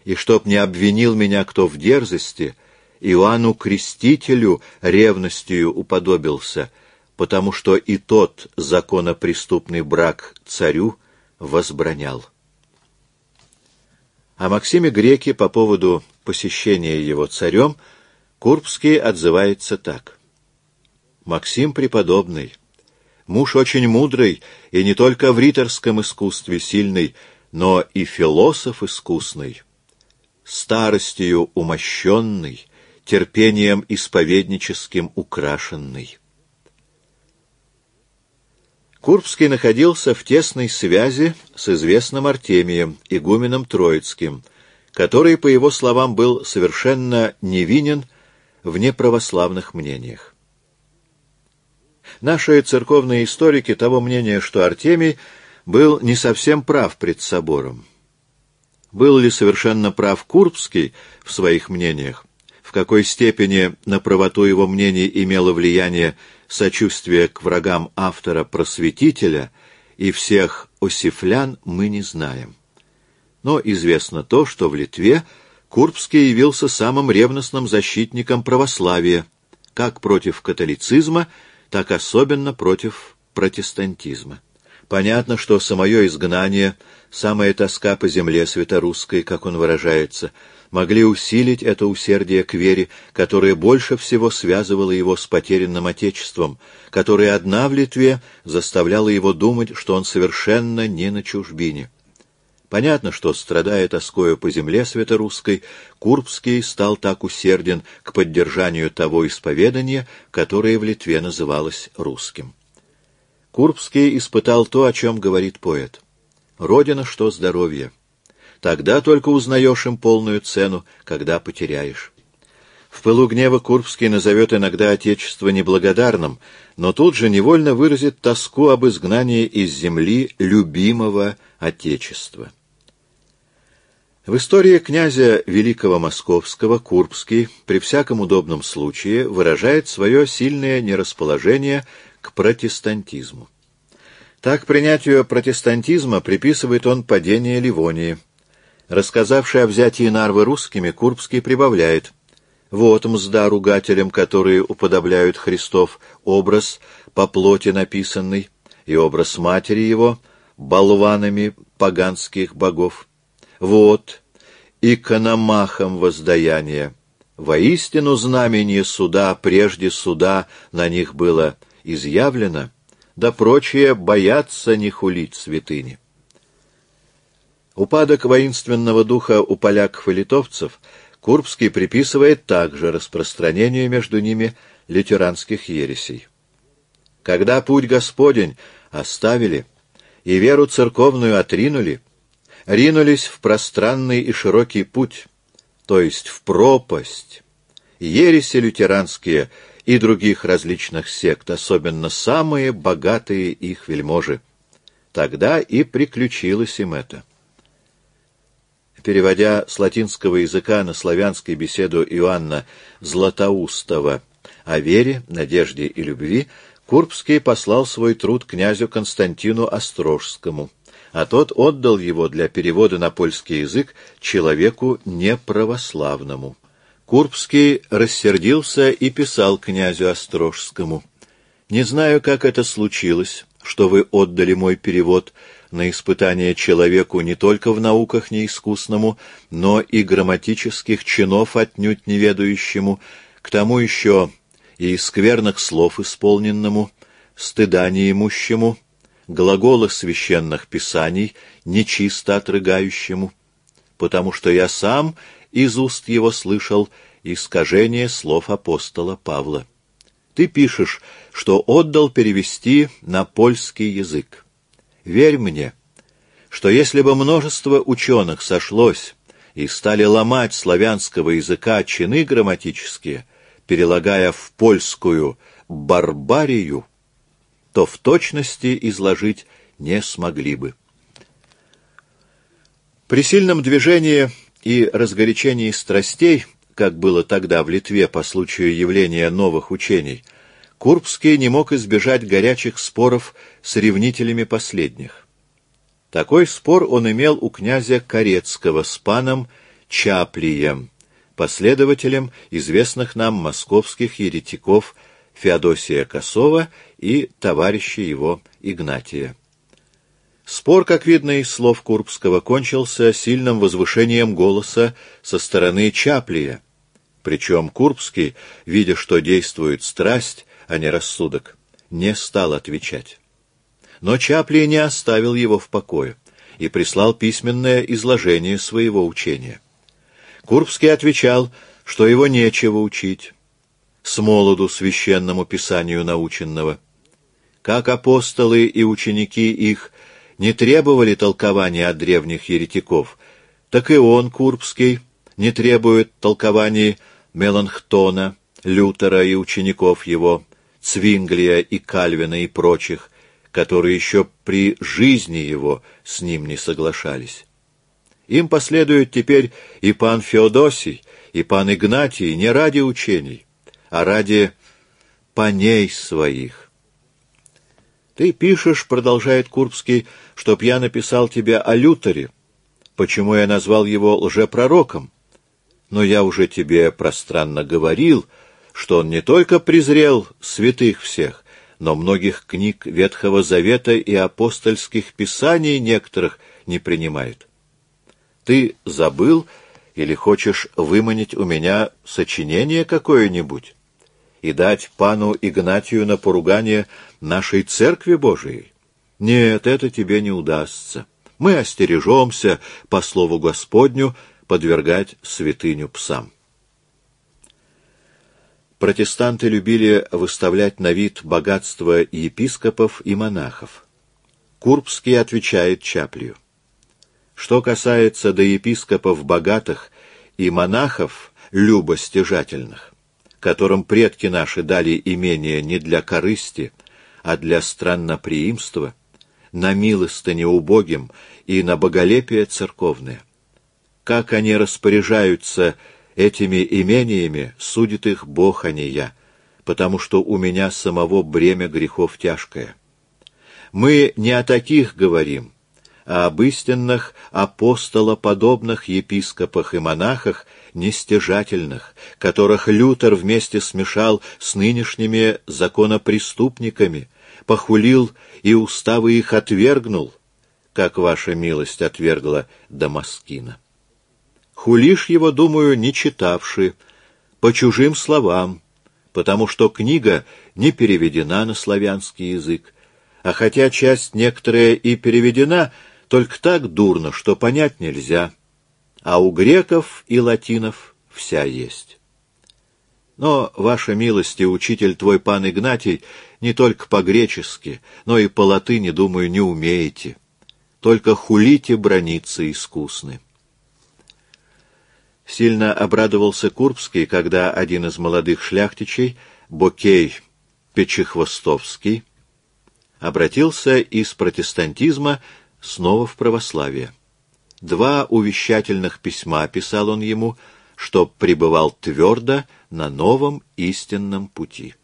и чтоб не обвинил меня кто в дерзости, Иоанну Крестителю ревностью уподобился, потому что и тот законопреступный брак царю возбранял. О Максиме Греке по поводу посещения его царем Курбский отзывается так. «Максим преподобный, муж очень мудрый и не только в риторском искусстве сильный, но и философ искусный, старостью умощенный, терпением исповедническим украшенный». Курбский находился в тесной связи с известным Артемием, игуменом Троицким, который, по его словам, был совершенно невинен в неправославных мнениях. Наши церковные историки того мнения, что Артемий был не совсем прав пред собором. Был ли совершенно прав Курбский в своих мнениях? В какой степени на правоту его мнений имело влияние сочувствие к врагам автора-просветителя и всех осифлян, мы не знаем. Но известно то, что в Литве Курбский явился самым ревностным защитником православия, как против католицизма, так особенно против протестантизма. Понятно, что самое изгнание, самая тоска по земле святорусской, как он выражается, могли усилить это усердие к вере, которое больше всего связывало его с потерянным Отечеством, которая одна в Литве заставляла его думать, что он совершенно не на чужбине. Понятно, что, страдая тоскою по земле святорусской, Курбский стал так усерден к поддержанию того исповедания, которое в Литве называлось русским. Курбский испытал то, о чем говорит поэт. «Родина, что здоровье. Тогда только узнаешь им полную цену, когда потеряешь». В пылу гнева Курбский назовет иногда Отечество неблагодарным, но тут же невольно выразит тоску об изгнании из земли любимого Отечества. В истории князя Великого Московского Курбский при всяком удобном случае выражает свое сильное нерасположение к протестантизму. Так принятию протестантизма приписывает он падение Ливонии. Рассказавший о взятии Нарвы русскими, Курбский прибавляет: «Вот мзда ругателям, которые уподобляют Христов образ по плоти написанный, и образ матери его болванами поганских богов. Вот икономахам воздаяние. Воистину знамение суда, прежде суда на них было изъявлено, да прочие боятся не хулить святыни». Упадок воинственного духа у поляков и литовцев Курбский приписывает также распространению между ними лютеранских ересей. Когда путь Господень оставили и веру церковную отринули, ринулись в пространный и широкий путь, то есть в пропасть, ереси лютеранские и других различных сект, особенно самые богатые их вельможи. Тогда и приключилось им это. Переводя с латинского языка на славянский беседу Иоанна Златоустова о вере, надежде и любви, Курбский послал свой труд князю Константину Острожскому, а тот отдал его для перевода на польский язык человеку неправославному. Курбский рассердился и писал князю Острожскому: «Не знаю, как это случилось, что вы отдали мой перевод на испытание человеку не только в науках неискусному, но и грамматических чинов отнюдь неведающему, к тому еще и скверных слов исполненному, стыда неимущему, глагола священных писаний нечисто отрыгающему, потому что я сам из уст его слышал искажение слов апостола Павла. Ты пишешь, что отдал перевести на польский язык. Верь мне, что если бы множество ученых сошлось и стали ломать славянского языка чины грамматические, перелагая в польскую барбарию, то в точности изложить не смогли бы». При сильном движении и разгорячении страстей, как было тогда в Литве по случаю явления новых учений, Курбский не мог избежать горячих споров с ревнителями последних. Такой спор он имел у князя Карецкого с паном Чаплием, последователем известных нам московских еретиков Феодосия Косова и товарища его Игнатия. Спор, как видно из слов Курбского, кончился сильным возвышением голоса со стороны Чаплия, причем Курбский, видя, что действует страсть, а не рассудок, не стал отвечать. Но Чаплий не оставил его в покое и прислал письменное изложение своего учения. Курбский отвечал, что его нечего учить, смолоду священному писанию наученного. Как апостолы и ученики их не требовали толкования от древних еретиков, так и он, Курбский, не требует толкований Меланхтона, Лютера и учеников его, Цвинглия и Кальвина и прочих, которые еще при жизни его с ним не соглашались. Им последуют теперь и пан Феодосий, и пан Игнатий не ради учений, а ради паней своих. «Ты пишешь, — продолжает Курбский, — чтоб я написал тебе о Лютере, почему я назвал его лжепророком. Но я уже тебе пространно говорил, что он не только презрел святых всех, но многих книг Ветхого Завета и апостольских писаний некоторых не принимает. Ты забыл или хочешь выманить у меня сочинение какое-нибудь и дать пану Игнатию на поругание нашей Церкви Божией? Нет, это тебе не удастся. Мы остережемся, по слову Господню, подвергать святыню псам». Протестанты любили выставлять на вид богатство епископов и монахов. Курбский отвечает Чаплию: «Что касается до епископов богатых и монахов любостяжательных, которым предки наши дали имение не для корысти, а для странноприимства, на милостыне убогим и на боголепие церковное, как они распоряжаются этими имениями, судит их Бог, а не я, потому что у меня самого бремя грехов тяжкое. Мы не о таких говорим, а об истинных апостолоподобных епископах и монахах нестяжательных, которых Лютер вместе смешал с нынешними законопреступниками, похулил и уставы их отвергнул, как ваша милость отвергла Дамаскина. Хулишь его, думаю, не читавши, по чужим словам, потому что книга не переведена на славянский язык, а хотя часть некоторая и переведена, только так дурно, что понять нельзя, а у греков и латинов вся есть. Но, ваша милость и учитель твой пан Игнатий не только по-гречески, но и по-латыни, думаю, не умеете, только хулите браниться искусны». Сильно обрадовался Курбский, когда один из молодых шляхтичей, Бокей Печехвостовский, обратился из протестантизма снова в православие. 2 увещательных письма писал он ему, что пребывал твердо на новом истинном пути.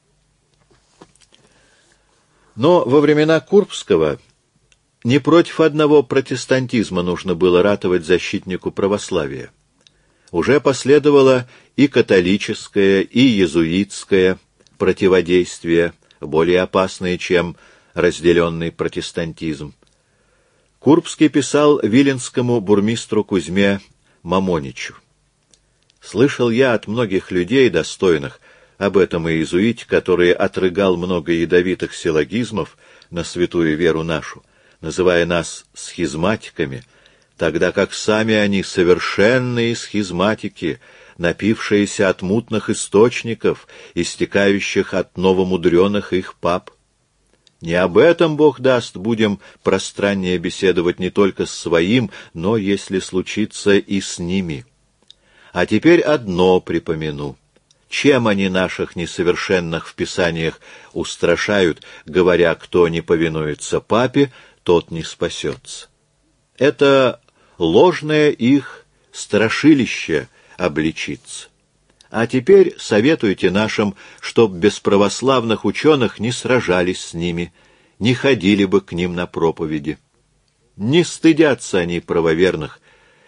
Но во времена Курбского не против одного протестантизма нужно было ратовать защитнику православия. Уже последовало и католическое, и иезуитское противодействие, более опасное, чем разделенный протестантизм. Курбский писал виленскому бурмистру Кузьме Мамоничу: «Слышал я от многих людей достойных об этом иезуите, который отрыгал много ядовитых силлогизмов на святую веру нашу, называя нас схизматиками, тогда как сами они совершенные схизматики, напившиеся от мутных источников, истекающих от новомудреных их пап. Не об этом, Бог даст, будем пространнее беседовать не только с своим, но, если случится, и с ними. А теперь одно припомяну. Чем они наших несовершенных в писаниях устрашают, говоря, кто не повинуется папе, тот не спасется? Это ложное их страшилище обличится. А теперь советуйте нашим, чтоб без православных ученых не сражались с ними, не ходили бы к ним на проповеди. Не стыдятся они правоверных,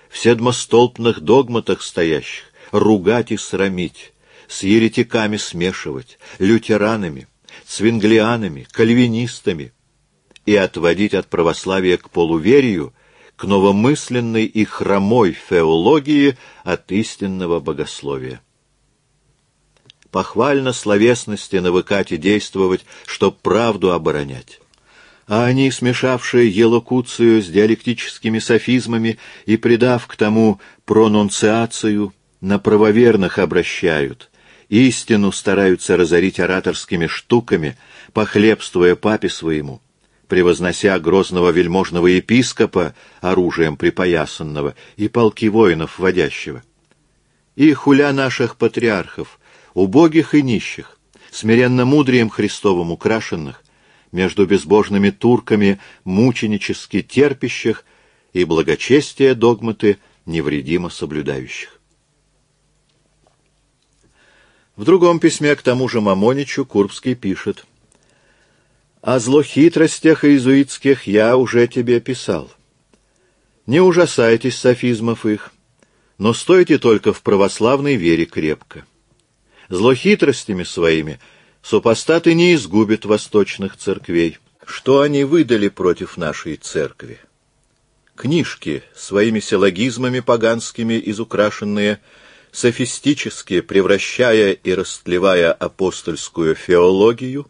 в седмостолпных догматах стоящих, ругать и срамить, с еретиками смешивать, лютеранами, цвинглианами, кальвинистами и отводить от православия к полуверию, к новомысленной и хромой феологии от истинного богословия. Похвально словесности навыкать и действовать, чтоб правду оборонять. А они, смешавшие елокуцию с диалектическими софизмами и придав к тому пронунциацию, на правоверных обращают, истину стараются разорить ораторскими штуками, похлебствуя папе своему, превознося грозного вельможного епископа оружием припоясанного и полки воинов водящего. И хуля наших патриархов, убогих и нищих, смиренно мудрием Христовым украшенных, между безбожными турками мученически терпящих и благочестие догматы невредимо соблюдающих. В другом письме к тому же Мамоничу Курбский пишет: «О злохитростях иезуитских я уже тебе писал. Не ужасайтесь софизмов их, но стойте только в православной вере крепко. Злохитростями своими супостаты не изгубят восточных церквей. Что они выдали против нашей церкви? Книжки, своими силлогизмами поганскими изукрашенные, софистически превращая и растлевая апостольскую феологию.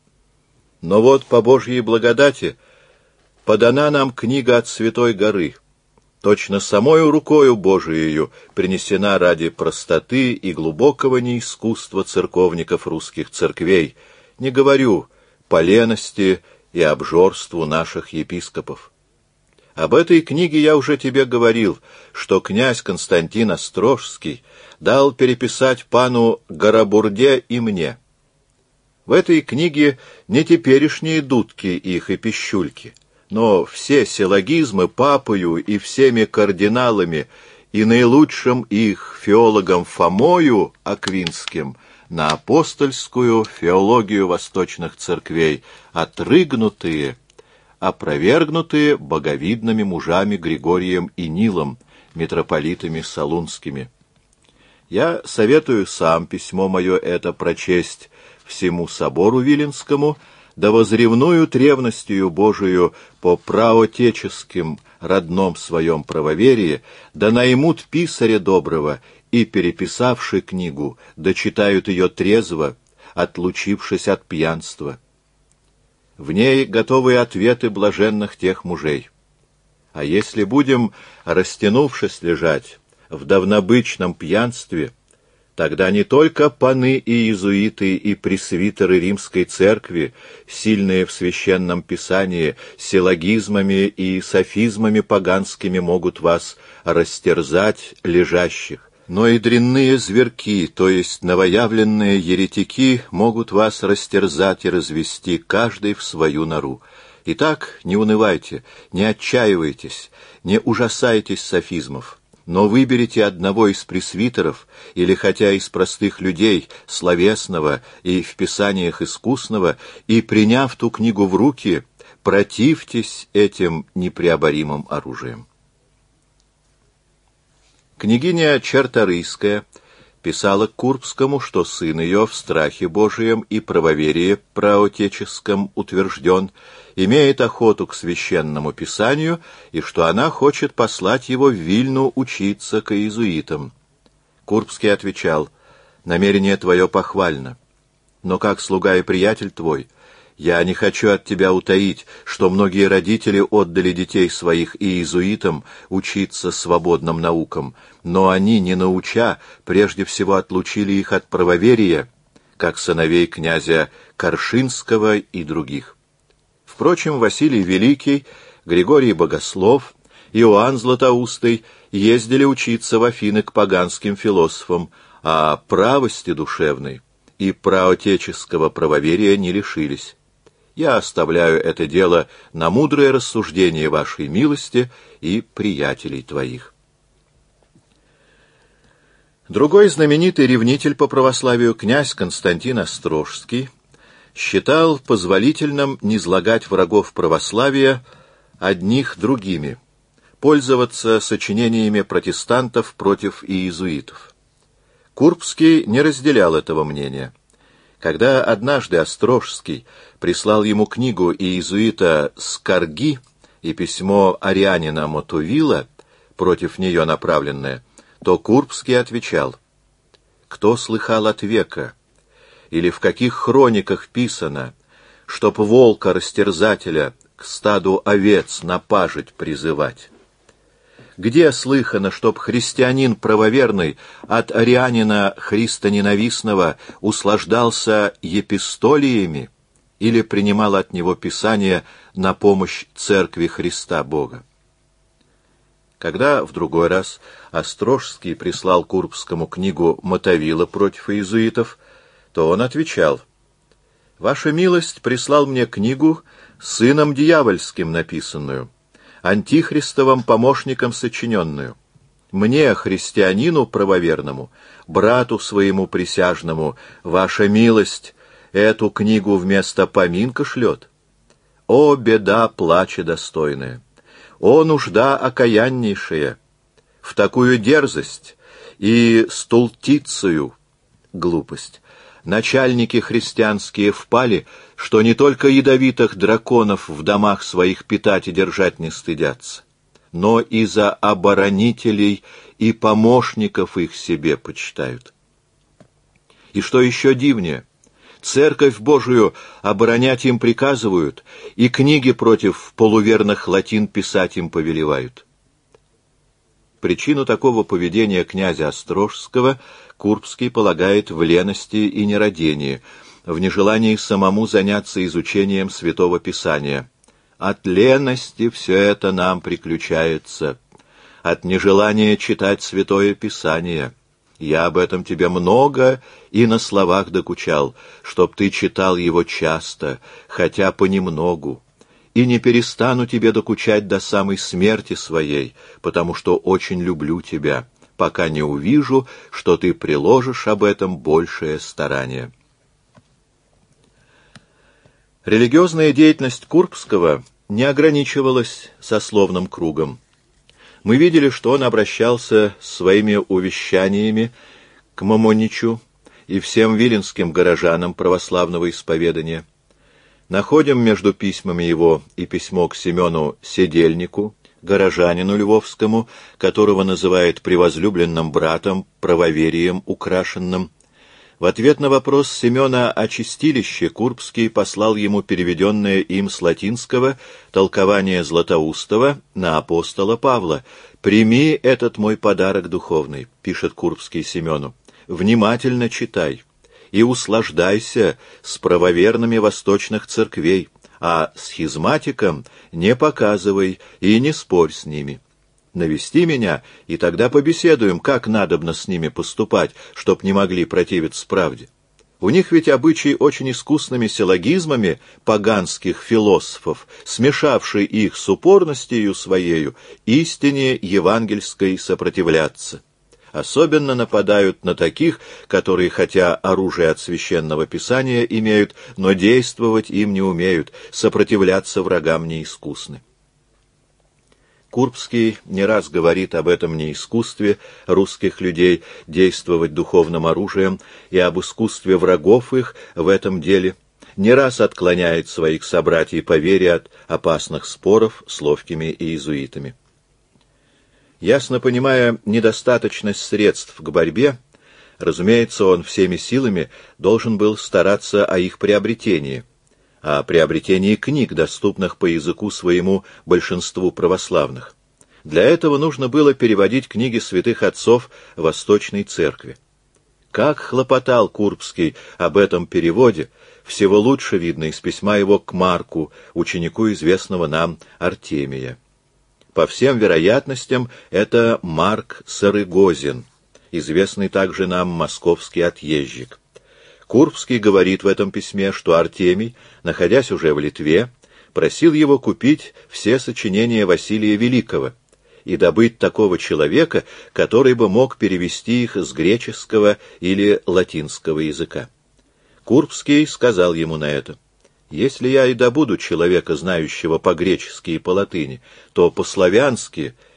Но вот по Божьей благодати подана нам книга от Святой горы, точно самою рукою Божиею принесена ради простоты и глубокого неискусства церковников русских церквей, не говорю по лености и обжорству наших епископов. Об этой книге я уже тебе говорил, что князь Константин Острожский дал переписать пану Горобурде и мне. В этой книге не теперешние дудки их и пищульки, но все силлогизмы папою и всеми кардиналами и наилучшим их феологом Фомою Аквинским на апостольскую феологию восточных церквей, отрыгнутые, опровергнутые боговидными мужами Григорием и Нилом, митрополитами салунскими. Я советую сам письмо мое это прочесть всему собору Виленскому, да возревнуют ревностью Божию по праотеческим родном своем правоверии, да наймут писаря доброго и, переписавши книгу, да читают ее трезво, отлучившись от пьянства. В ней готовы ответы блаженных тех мужей. А если будем, растянувшись, лежать в давнобычном пьянстве, тогда не только паны и иезуиты и пресвитеры римской церкви, сильные в священном писании, силлогизмами и софизмами поганскими могут вас растерзать лежащих, но и дрянные зверки, то есть новоявленные еретики, могут вас растерзать и развести, каждый в свою нору. Итак, не унывайте, не отчаивайтесь, не ужасайтесь софизмов, но выберите одного из пресвитеров, или хотя из простых людей, словесного и в писаниях искусного, и, приняв ту книгу в руки, противьтесь этим непреоборимым оружием. Княгиня Черторийская писала к Курбскому, что сын ее в страхе Божием и правоверии праотеческом утвержден, имеет охоту к священному писанию, и что она хочет послать его в Вильну учиться к иезуитам. Курбский отвечал: «Намерение твое похвально, но как слуга и приятель твой, я не хочу от тебя утаить, что многие родители отдали детей своих иезуитам учиться свободным наукам, но они, не науча, прежде всего отлучили их от правоверия, как сыновей князя Коршинского и других. Впрочем, Василий Великий, Григорий Богослов, Иоанн Златоустый ездили учиться в Афины к поганским философам, а правости душевной и праотеческого правоверия не лишились. Я оставляю это дело на мудрое рассуждение вашей милости и приятелей твоих». Другой знаменитый ревнитель по православию, князь Константин Острожский, считал позволительным низлагать врагов православия одних другими, пользоваться сочинениями протестантов против иезуитов. Курбский не разделял этого мнения. Когда однажды Острожский прислал ему книгу иезуита Скарги и письмо арианина Мотувила, против нее направленное, то Курбский отвечал: «Кто слыхал от века, или в каких хрониках писано, чтоб волка-растерзателя к стаду овец напажить призывать? Где слыхано, чтоб христианин правоверный от арианина христоненавистного услаждался епистолиями или принимал от него писание на помощь Церкви Христа Бога?» Когда в другой раз Острожский прислал Курбскому книгу Мотовила против иезуитов, то он отвечал: «Ваша милость прислал мне книгу сыном дьявольским написанную, антихристовым помощником сочиненную. Мне, христианину правоверному, брату своему присяжному, ваша милость эту книгу вместо поминка шлет. О, беда плача достойная! О, нужда окаяннейшая! В такую дерзость и стултицию глупость начальники христианские впали, что не только ядовитых драконов в домах своих питать и держать не стыдятся, но и за оборонителей и помощников их себе почитают. И что еще дивнее, Церковь Божию оборонять им приказывают, и книги против полуверных латин писать им повелевают». Причину такого поведения князя Острожского Курбский полагает в лености и нерадении, в нежелании самому заняться изучением Святого Писания. «От лености все это нам приключается, от нежелания читать Святое Писание. Я об этом тебе много и на словах докучал, чтоб ты читал его часто, хотя понемногу. И не перестану тебе докучать до самой смерти своей, потому что очень люблю тебя, пока не увижу, что ты приложишь об этом большее старание». Религиозная деятельность Курбского не ограничивалась сословным кругом. Мы видели, что он обращался с своими увещаниями к Мамоничу и всем виленским горожанам православного исповедания. Находим между письмами его и письмо к Семену Седельнику, горожанину львовскому, которого называет превозлюбленным братом, правоверием украшенным. В ответ на вопрос Семена о чистилище Курбский послал ему переведенное им с латинского толкование Златоустова на апостола Павла. «Прими этот мой подарок духовный», — пишет Курбский Семену, — «внимательно читай и услаждайся с правоверными восточных церквей, а схизматикам не показывай и не спорь с ними. Навести меня, и тогда побеседуем, как надобно с ними поступать, чтоб не могли противиться правде. У них ведь обычай очень искусными силлогизмами поганских философов, смешавший их с упорностью своею, истине евангельской сопротивляться. Особенно нападают на таких, которые, хотя оружие от священного писания имеют, но действовать им не умеют, сопротивляться врагам неискусны». Курбский не раз говорит об этом неискусстве русских людей действовать духовным оружием и об искусстве врагов их в этом деле, не раз отклоняет своих собратьев по вере от опасных споров с ловкими иезуитами. Ясно понимая недостаточность средств к борьбе, разумеется, он всеми силами должен был стараться о их приобретении, о приобретении книг, доступных по языку своему большинству православных. Для этого нужно было переводить книги святых отцов Восточной Церкви. Как хлопотал Курбский об этом переводе, всего лучше видно из письма его к Марку, ученику известного нам Артемия. По всем вероятностям, это Марк Сарыгозин, известный также нам московский отъезжик. Курбский говорит в этом письме, что Артемий, находясь уже в Литве, просил его купить все сочинения Василия Великого и добыть такого человека, который бы мог перевести их с греческого или латинского языка. Курбский сказал ему на это: «Если я и добуду человека, знающего по-гречески и по-латыни, то по-славянски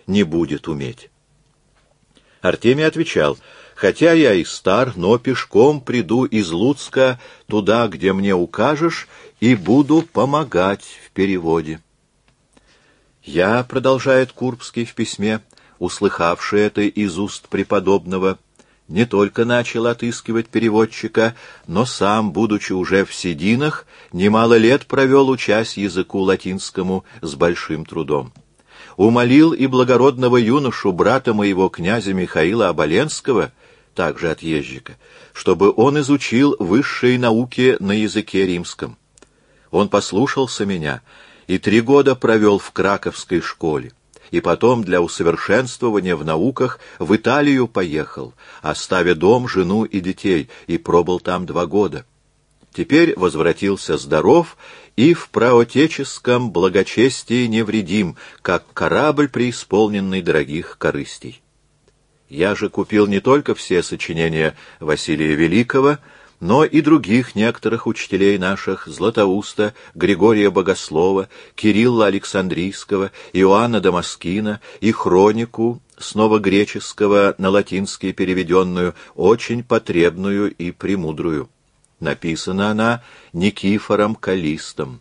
не будет уметь. Артемий отвечал: «Хотя я и стар, но пешком приду из Луцка туда, где мне укажешь, и буду помогать в переводе». «Я, — продолжает Курбский в письме, услыхавший это из уст преподобного, — не только начал отыскивать переводчика, но сам, будучи уже в сединах, немало лет провел, учась языку латинскому с большим трудом. Умолил и благородного юношу, брата моего, князя Михаила Оболенского, также отъезжика, чтобы он изучил высшие науки на языке римском. Он послушался меня и 3 года провел в краковской школе, и потом для усовершенствования в науках в Италию поехал, оставя дом, жену и детей, и пробыл там 2 года. Теперь возвратился здоров и в праотеческом благочестии невредим, как корабль, преисполненный дорогих корыстей. Я же купил не только все сочинения Василия Великого, но и других некоторых учителей наших: Златоуста, Григория Богослова, Кирилла Александрийского, Иоанна Дамаскина и хронику с новогреческого на латинский переведенную, очень потребную и премудрую. Написана она Никифором Каллистом.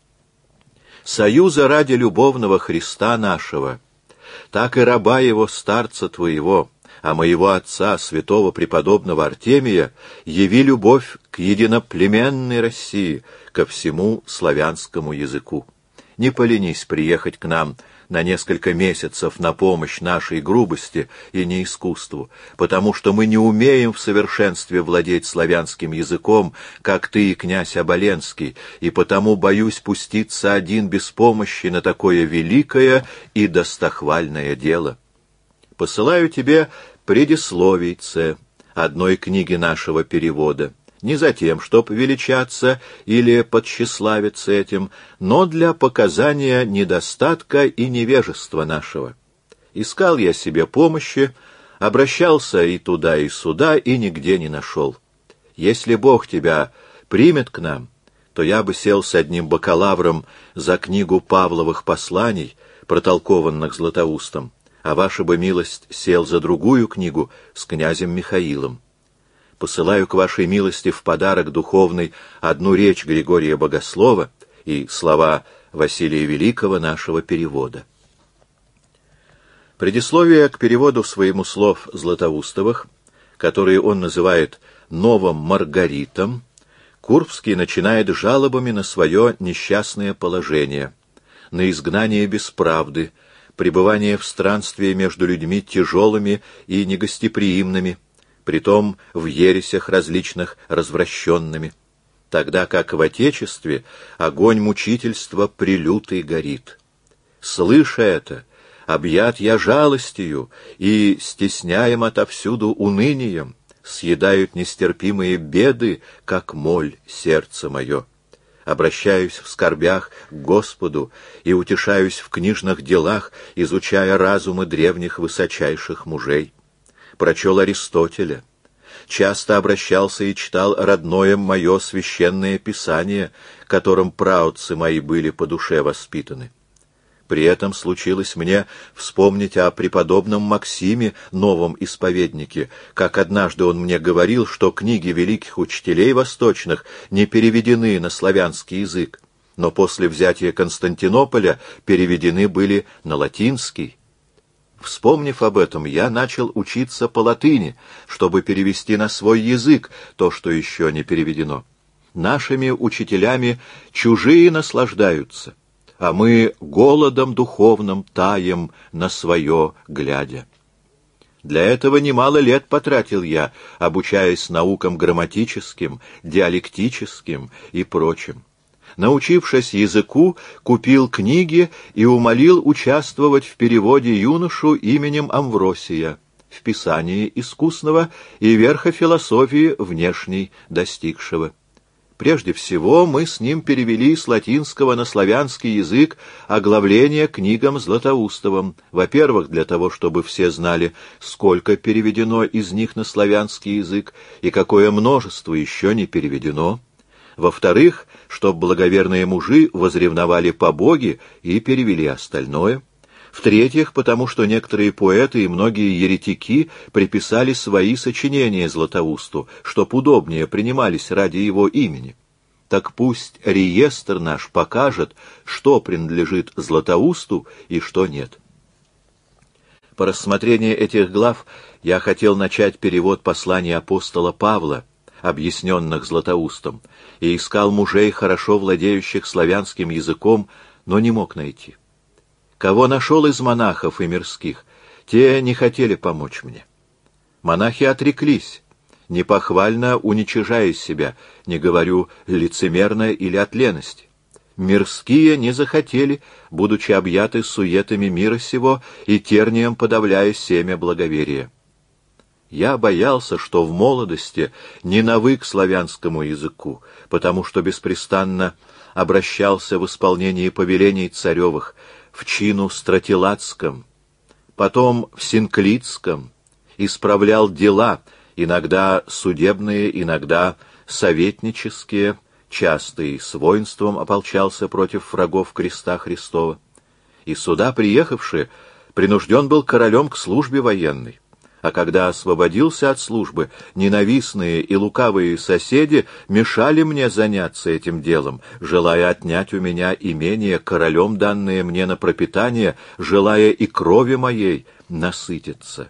«Союза ради любовного Христа нашего, так и раба его, старца твоего, а моего отца, святого преподобного Артемия, яви любовь к единоплеменной России, ко всему славянскому языку. Не поленись приехать к нам на несколько месяцев на помощь нашей грубости и неискусству, потому что мы не умеем в совершенстве владеть славянским языком, как ты и князь Оболенский, и потому боюсь пуститься один без помощи на такое великое и достохвальное дело. Посылаю тебе предисловийце одной книги нашего перевода, не за тем, чтоб величаться или подсчастливиться этим, но для показания недостатка и невежества нашего. Искал я себе помощи, обращался и туда, и сюда, и нигде не нашел. Если Бог тебя примет к нам, то я бы сел с одним бакалавром за книгу Павловых посланий, протолкованных Златоустом, а ваша бы милость сел за другую книгу с князем Михаилом. Посылаю к вашей милости в подарок духовный одну речь Григория Богослова и слова Василия Великого нашего перевода». Предисловие к переводу своему слов Златоустовых, которые он называет «новым Маргаритом», Курбский начинает жалобами на свое несчастное положение, на изгнание без правды, пребывание в странстве между людьми тяжелыми и негостеприимными, притом в ересях различных развращенными, тогда как в Отечестве огонь мучительства прелютый горит. Слыша это, объят я жалостью и стесняем отовсюду унынием, съедают нестерпимые беды, как моль сердце мое. Обращаюсь в скорбях к Господу и утешаюсь в книжных делах, изучая разумы древних высочайших мужей. Прочел Аристотеля, часто обращался и читал родное мое священное писание, которым праотцы мои были по душе воспитаны. При этом случилось мне вспомнить о преподобном Максиме, новом исповеднике, как однажды он мне говорил, что книги великих учителей восточных не переведены на славянский язык, но после взятия Константинополя переведены были на латинский. Вспомнив об этом, я начал учиться по латыни, чтобы перевести на свой язык то, что еще не переведено. Нашими учителями чужие наслаждаются, а мы голодом духовным таем на свое глядя. Для этого немало лет потратил я, обучаясь наукам грамматическим, диалектическим и прочим. Научившись языку, купил книги и умолил участвовать в переводе юношу именем Амвросия, в писании искусного и верха философии внешней достигшего. Прежде всего мы с ним перевели с латинского на славянский язык оглавление книгам Златоустовым, во-первых, для того, чтобы все знали, сколько переведено из них на славянский язык и какое множество еще не переведено, во-вторых, чтобы благоверные мужи возревновали по Боге и перевели остальное, В-третьих, потому что некоторые поэты и многие еретики приписали свои сочинения Златоусту, чтоб удобнее принимались ради его имени. Так пусть реестр наш покажет, что принадлежит Златоусту и что нет. По рассмотрению этих глав я хотел начать перевод послания апостола Павла, объясненных Златоустом, и искал мужей, хорошо владеющих славянским языком, но не мог найти. Кого нашел из монахов и мирских, те не хотели помочь мне. Монахи отреклись, непохвально уничижая себя, не говорю лицемерно или от лености. Мирские не захотели, будучи объяты суетами мира сего и тернием подавляя семя благоверия. Я боялся, что в молодости не навык к славянскому языку, потому что беспрестанно обращался в исполнении повелений царевых в чину стратилатском, потом в синклитском, исправлял дела, иногда судебные, иногда советнические, часто и с воинством ополчался против врагов креста Христова. И сюда приехавший принужден был королем к службе военной. А когда освободился от службы, ненавистные и лукавые соседи мешали мне заняться этим делом, желая отнять у меня имение, королем данное мне на пропитание, желая и крови моей насытиться.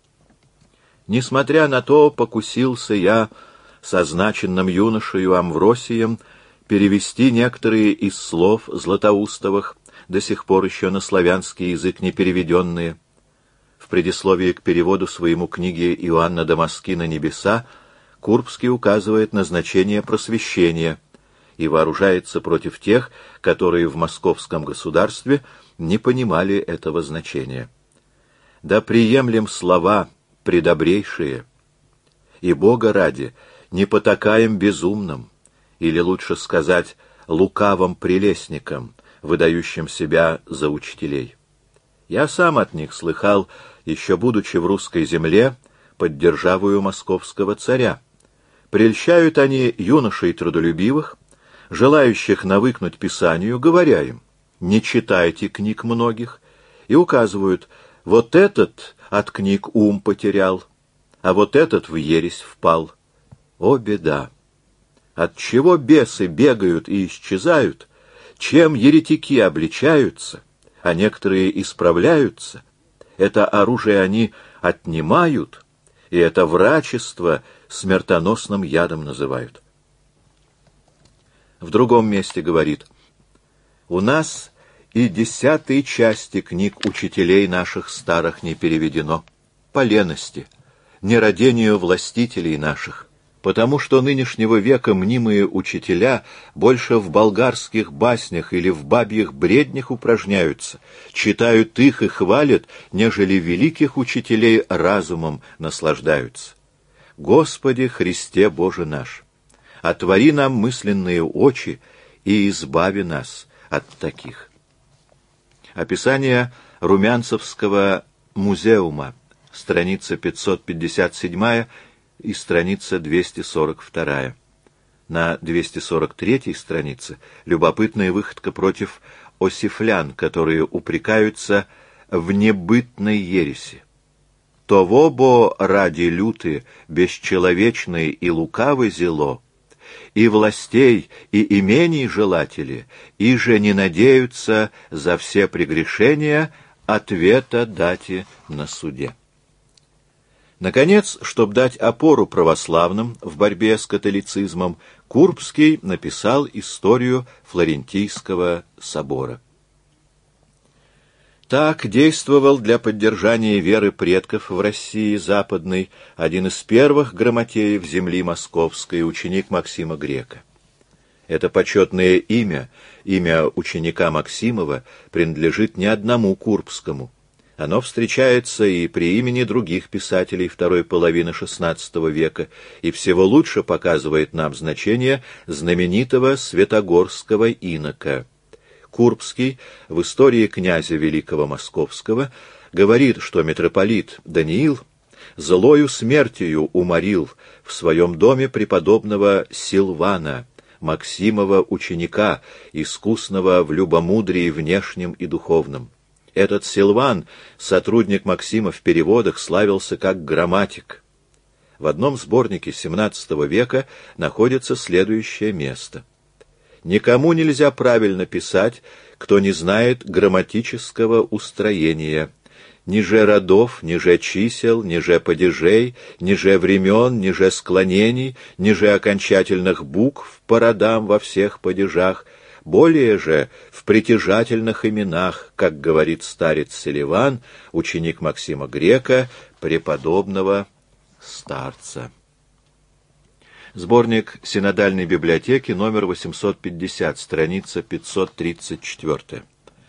Несмотря на то, покусился я с означенным юношею Амвросием перевести некоторые из слов Златоустовых, до сих пор еще на славянский язык не переведенные. В предисловии к переводу своему книги Иоанна Дамаскина «Небеса» Курбский указывает на значение просвещения и вооружается против тех, которые в московском государстве не понимали этого значения. «Да приемлем слова предобрейшие, и Бога ради не потакаем безумным, или лучше сказать, лукавым прелестникам, выдающим себя за учителей. Я сам от них слыхал, еще будучи в русской земле, под державою московского царя. Прельщают они юношей трудолюбивых, желающих навыкнуть писанию, говоря им: не читайте книг многих, и указывают: вот этот от книг ум потерял, а вот этот в ересь впал. О, беда! Отчего бесы бегают и исчезают, чем еретики обличаются, а некоторые исправляются, это оружие они отнимают, и это врачество смертоносным ядом называют. В другом месте говорит: у нас и 10-й части книг учителей наших старых не переведено, по лености, нерадению властителей наших, потому что нынешнего века мнимые учителя больше в болгарских баснях или в бабьих бреднях упражняются, читают их и хвалят, нежели великих учителей разумом наслаждаются. Господи Христе Боже наш, отвори нам мысленные очи и избави нас от таких. Описание Румянцевского музеума, страница 557 и страница 242. На 243 странице любопытная выходка против осифлян, которые упрекаются в небытной ереси. Того бо ради люты, бесчеловечной и лукавы зело, и властей, и имений желатели, и же не надеются за все прегрешения ответа дати на суде. Наконец, чтобы дать опору православным в борьбе с католицизмом, Курбский написал историю Флорентийского собора. Так действовал для поддержания веры предков в России Западной один из первых грамотеев земли московской, ученик Максима Грека. Это почетное имя, имя ученика Максимова, принадлежит не одному Курбскому. Оно встречается и при имени других писателей второй половины XVI века и всего лучше показывает нам значение знаменитого святогорского инока. Курбский в истории князя Великого Московского говорит, что митрополит Даниил злою смертью уморил в своем доме преподобного Силвана, Максимова ученика, искусного в любомудрии внешнем и духовном. Этот Силван, сотрудник Максима в переводах, славился как грамматик. В одном сборнике XVII века находится следующее место. «Никому нельзя правильно писать, кто не знает грамматического устроения, ниже родов, ниже чисел, ниже падежей, ниже времен, ниже склонений, ниже окончательных букв по родам во всех падежах, более же в притяжательных именах, как говорит старец Селиван, ученик Максима Грека, преподобного старца». Сборник Синодальной библиотеки, номер 850, страница 534.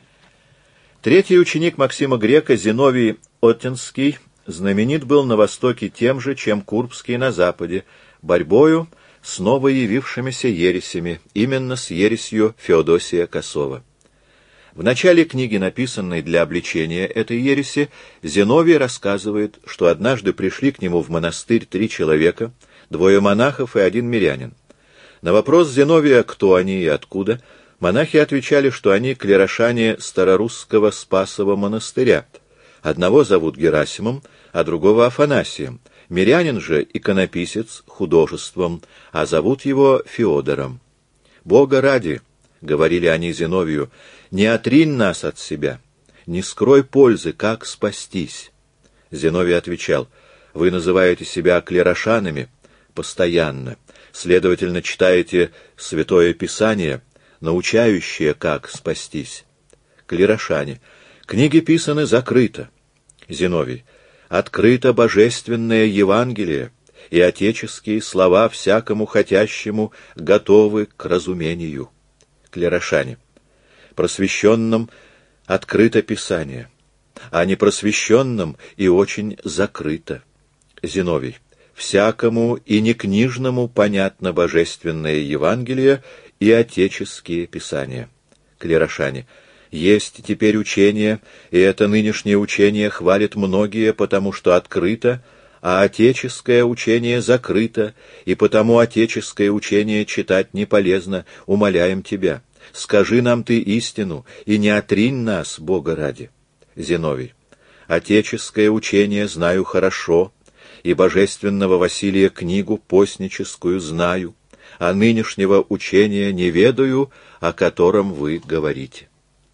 Третий ученик Максима Грека, Зиновий Оттинский, знаменит был на Востоке тем же, чем Курбский на Западе, борьбою с новоявившимися ересями, именно с ересью Феодосия Косова. В начале книги, написанной для обличения этой ереси, Зиновий рассказывает, что однажды пришли к нему в монастырь 3 человека, 2 монахов и 1 мирянин. На вопрос Зиновия, кто они и откуда, монахи отвечали, что они клерошане старорусского Спасова монастыря. Одного зовут Герасимом, а другого Афанасием. Мирянин же иконописец художеством, а зовут его Феодором. «Бога ради», — говорили они Зиновию, — «не отринь нас от себя, не скрой пользы, как спастись». Зиновий отвечал: «Вы называете себя клерошанами постоянно, следовательно, читаете Святое Писание, научающее, как спастись. Клерошане. Книги писаны закрыто». Зиновий: «Открыто божественное Евангелие, и отеческие слова всякому хотящему готовы к разумению». Клерошане: «Просвещенным открыто Писание, а непросвещенным и очень закрыто». Зиновий: «Всякому и не книжному понятно божественное Евангелие и отеческие Писания». Клерошане: «Есть теперь учение, и это нынешнее учение хвалит многие, потому что открыто, а отеческое учение закрыто, и потому отеческое учение читать не полезно, умоляем тебя. Скажи нам ты истину, и не отринь нас, Бога ради». Зиновий: «Отеческое учение знаю хорошо, и божественного Василия книгу постническую знаю, а нынешнего учения не ведаю, о котором вы говорите».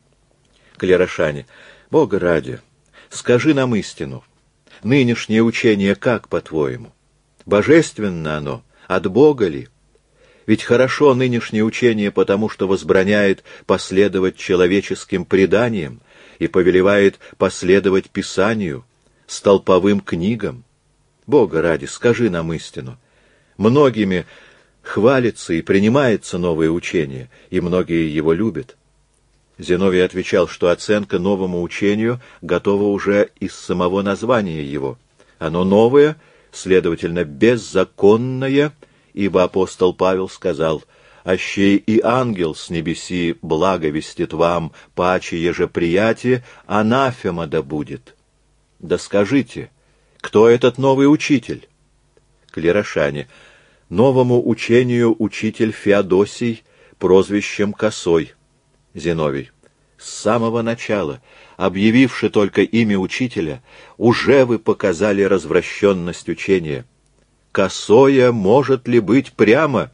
Клерошане: «Бога ради, скажи нам истину. Нынешнее учение как, по-твоему? Божественно оно? От Бога ли? Ведь хорошо нынешнее учение, потому что возбраняет последовать человеческим преданиям и повелевает последовать Писанию, столповым книгам. Бога ради, скажи нам истину. Многими хвалится и принимается новое учение, и многие его любят». Зиновий отвечал, что оценка новому учению готова уже из самого названия его. Оно новое, следовательно, беззаконное, ибо апостол Павел сказал: «Аще и ангел с небеси благовестит вам, паче еже приятие, анафема да будет». Да скажите, кто этот новый учитель? Клерошане: «Новому учению учитель Феодосий, прозвищем Косой». Зиновий: «С самого начала, объявивши только имя учителя, уже вы показали развращенность учения. Косое может ли быть прямо?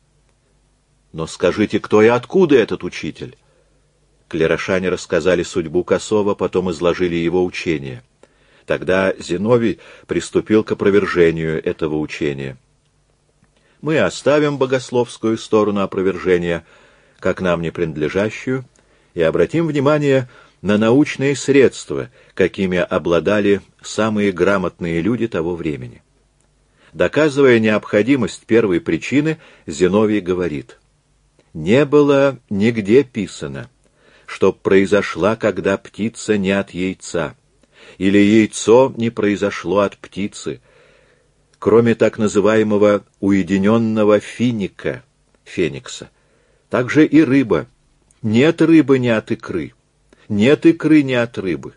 Но скажите, кто и откуда этот учитель?» Клерошане рассказали судьбу Косова, потом изложили его учение. Тогда Зиновий приступил к опровержению этого учения. Мы оставим богословскую сторону опровержения, как нам не принадлежащую, и обратим внимание на научные средства, какими обладали самые грамотные люди того времени. Доказывая необходимость первой причины, Зиновий говорит: «Не было нигде писано, чтоб произошла, когда птица не от яйца, или яйцо не произошло от птицы, кроме так называемого уединенного финика, феникса. Также и рыба. Нет рыбы не от икры, нет икры не от рыбы.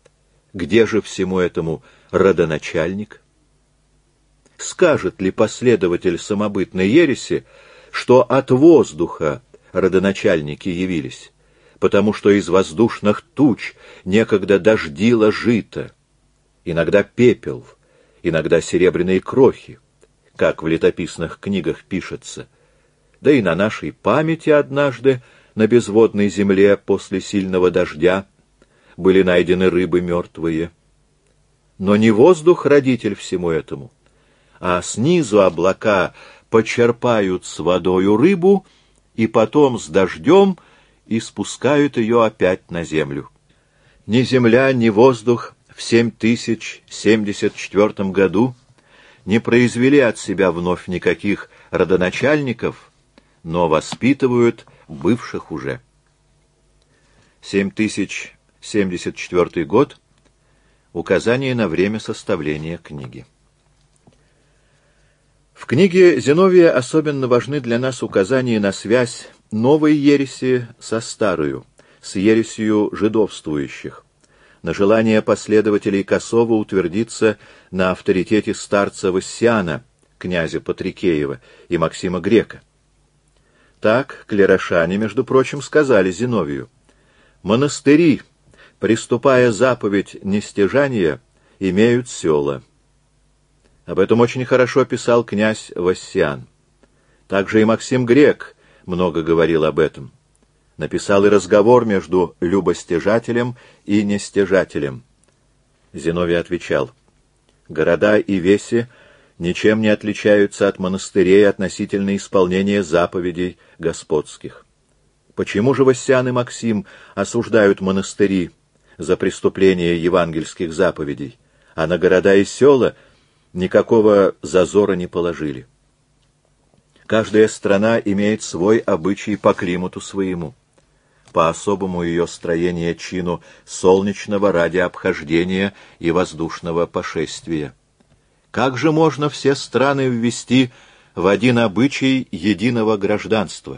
Где же всему этому родоначальник? Скажет ли последователь самобытной ереси, что от воздуха родоначальники явились? потому что из воздушных туч некогда дождило жито, иногда пепел, иногда серебряные крохи, как в летописных книгах пишется, да и на нашей памяти однажды на безводной земле после сильного дождя были найдены рыбы мертвые. Но не воздух родитель всему этому, а снизу облака почерпают с водою рыбу и потом с дождем и спускают ее опять на землю. Ни земля, ни воздух в 7074 году не произвели от себя вновь никаких родоначальников, но воспитывают бывших уже. 7074 год. Указание на время составления книги. В книге Зиновия особенно важны для нас указания на связь новой ереси со старою, с ересью жидовствующих, на желание последователей Косова утвердиться на авторитете старца Вассиана, князя Патрикеева, и Максима Грека. Так клерошане, между прочим, сказали Зиновию: «Монастыри, приступая заповедь нестяжания, имеют села». Об этом очень хорошо писал князь Вассиан. Также и Максим Грек много говорил об этом. Написал и разговор между любостяжателем и нестяжателем. Зиновий отвечал: «Города и веси ничем не отличаются от монастырей относительно исполнения заповедей господских. Почему же Вассиан и Максим осуждают монастыри за преступление евангельских заповедей, а на города и села никакого зазора не положили? Каждая страна имеет свой обычай по климату своему, по особому ее строению чину солнечного ради обхождения и воздушного пошествия. Как же можно все страны ввести в один обычай единого гражданства?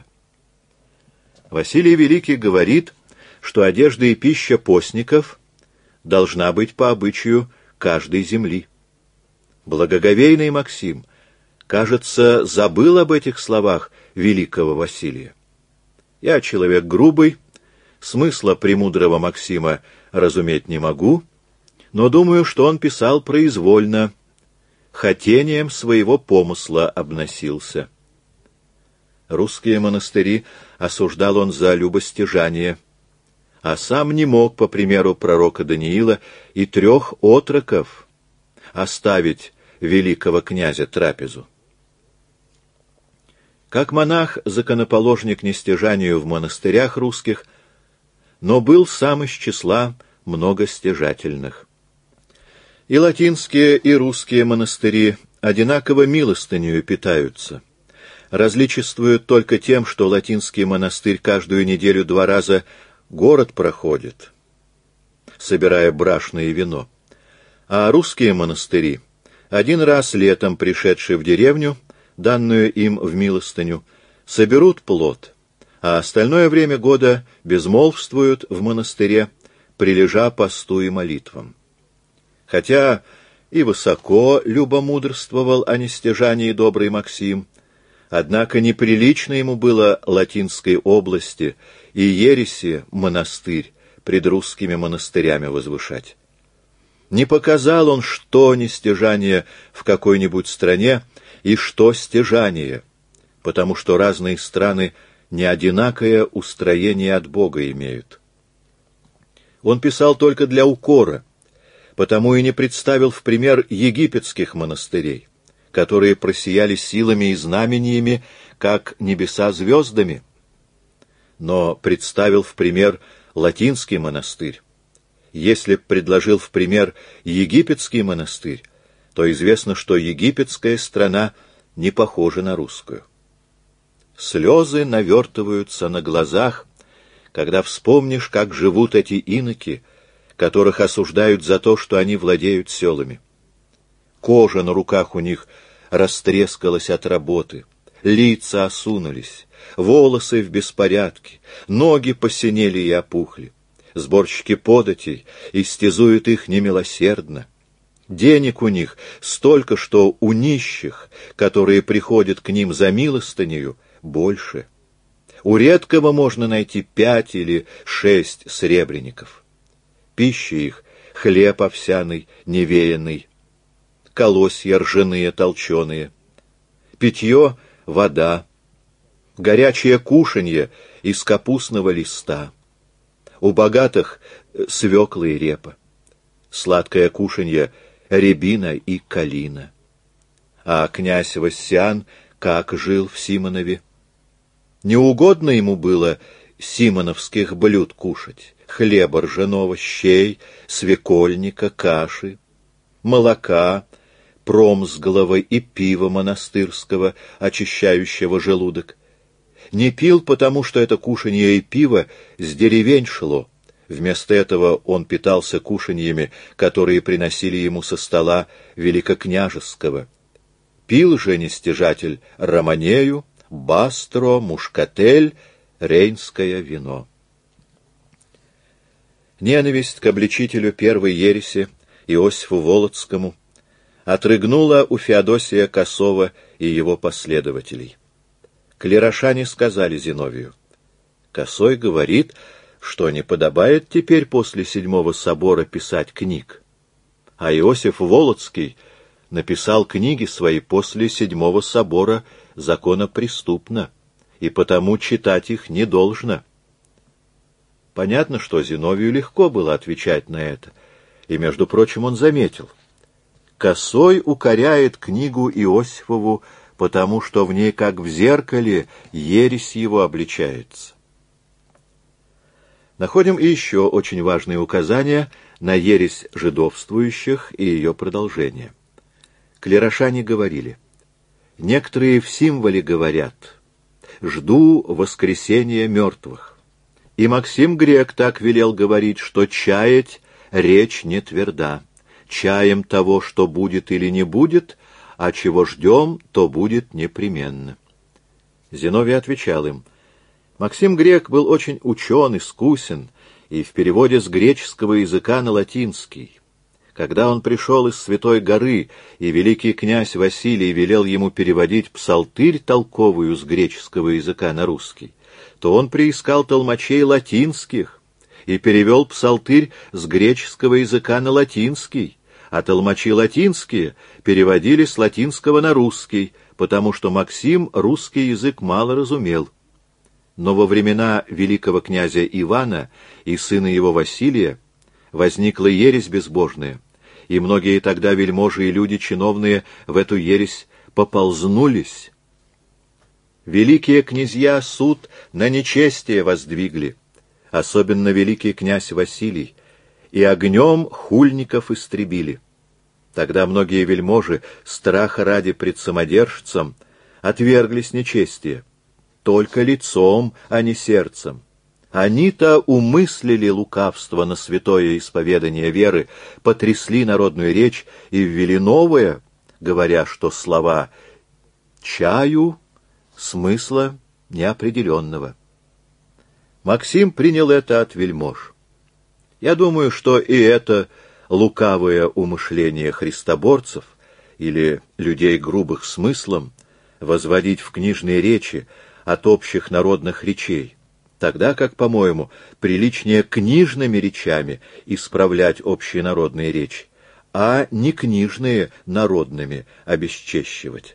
Василий Великий говорит, что одежда и пища постников должна быть по обычаю каждой земли. Благоговейный Максим, кажется, забыл об этих словах великого Василия. Я человек грубый, смысла премудрого Максима разуметь не могу, но думаю, что он писал произвольно, хотением своего помысла обносился. Русские монастыри осуждал он за любостяжание, а сам не мог, по примеру пророка Даниила, и 3 отроков оставить великого князя трапезу. Как монах-законоположник нестяжанию в монастырях русских, но был сам из числа многостяжательных. И латинские, и русские монастыри одинаково милостынею питаются. Различествуют только тем, что латинский монастырь каждую неделю 2 раза город проходит, собирая брашное вино, а русские монастыри 1 раз летом, пришедшие в деревню, данную им в милостыню, соберут плод, а остальное время года безмолвствуют в монастыре, прилежа посту и молитвам. Хотя и высоко любомудрствовал о нестяжании добрый Максим, однако неприлично ему было латинской области и ереси монастырь пред русскими монастырями возвышать. Не показал он, что нестяжание в какой-нибудь стране и что стяжание, потому что разные страны не одинакое устроение от Бога имеют. Он писал только для укора, потому и не представил в пример египетских монастырей, которые просияли силами и знамениями, как небеса звездами, но представил в пример латинский монастырь. Если б предложил в пример египетский монастырь, то известно, что египетская страна не похожа на русскую. Слезы навертываются на глазах, когда вспомнишь, как живут эти иноки, которых осуждают за то, что они владеют селами. Кожа на руках у них растрескалась от работы, лица осунулись, волосы в беспорядке, ноги посинели и опухли. Сборщики податей истязуют их немилосердно. Денег у них столько, что у нищих, которые приходят к ним за милостынею, больше. У редкого можно найти 5 или 6 сребреников. Пища их — хлеб овсяный, невеянный, колосья ржаные, толченые, питье — вода, горячее кушанье из капустного листа. У богатых — свекла и репа, сладкое кушанье — рябина и калина. А князь Вассиан как жил в Симонове? Неугодно ему было симоновских блюд кушать: хлеба ржаного, щей, свекольника, каши, молока промсглого и пива монастырского, очищающего желудок. Не пил, потому что это кушанье и пиво с деревень шло. Вместо этого он питался кушаньями, которые приносили ему со стола великокняжеского. Пил же нестяжатель романею, бастро, мушкатель, рейнское вино. Ненависть к обличителю первой ереси Иосифу Волоцкому отрыгнула у Феодосия Косова и его последователей. Клерошане сказали Зиновию: «Косой говорит, что не подобает теперь после Седьмого собора писать книг, а Иосиф Волоцкий написал книги свои после Седьмого собора законопреступно, и потому читать их не должно». Понятно, что Зиновию легко было отвечать на это, и, между прочим, он заметил: Косой укоряет книгу Иосифову, потому что в ней, как в зеркале, ересь его обличается. Находим и еще очень важные указания на ересь жидовствующих и ее продолжение. Клерошане говорили: некоторые в символе говорят: «Жду воскресения мертвых». И Максим Грек так велел говорить, что чаять речь не тверда. Чаем того, что будет или не будет, а чего ждем, то будет непременно. Зиновий отвечал им: Максим Грек был очень учен, искусен, и в переводе с греческого языка на латинский. Когда он пришел из Святой горы, и великий князь Василий велел ему переводить псалтырь толковую с греческого языка на русский, то он приискал толмачей латинских и перевел псалтырь с греческого языка на латинский, а толмачи латинские переводили с латинского на русский, потому что Максим русский язык мало разумел. Но во времена великого князя Ивана и сына его Василия возникла ересь безбожная, и многие тогда вельможи и люди чиновные в эту ересь поползнулись. Великие князья суд на нечестие воздвигли, особенно великий князь Василий, и огнем хульников истребили. Тогда многие вельможи, страха ради пред самодержцем, отверглись нечестия, только лицом, а не сердцем. Они-то умыслили лукавство на святое исповедание веры, потрясли народную речь и ввели новое, говоря, что слова «чаю» смысла неопределенного. Максим принял это от вельмож. Я думаю, что и это лукавое умышление христоборцев или людей грубых смыслом возводить в книжные речи от общих народных речей, тогда как, по-моему, приличнее книжными речами исправлять общенародные речи, а не книжные народными обесчещивать.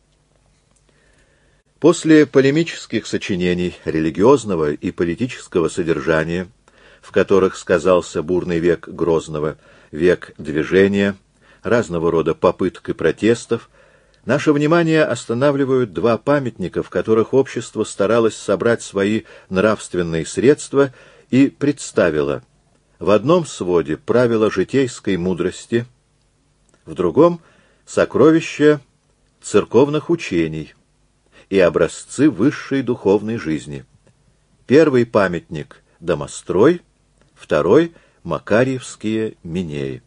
После полемических сочинений религиозного и политического содержания, в которых сказался бурный век Грозного, век движения, разного рода попыток и протестов, наше внимание останавливают два памятника, в которых общество старалось собрать свои нравственные средства и представило в одном своде правила житейской мудрости, в другом — сокровища церковных учений и образцы высшей духовной жизни. Первый памятник — домострой, второй — Макарьевские Минеи.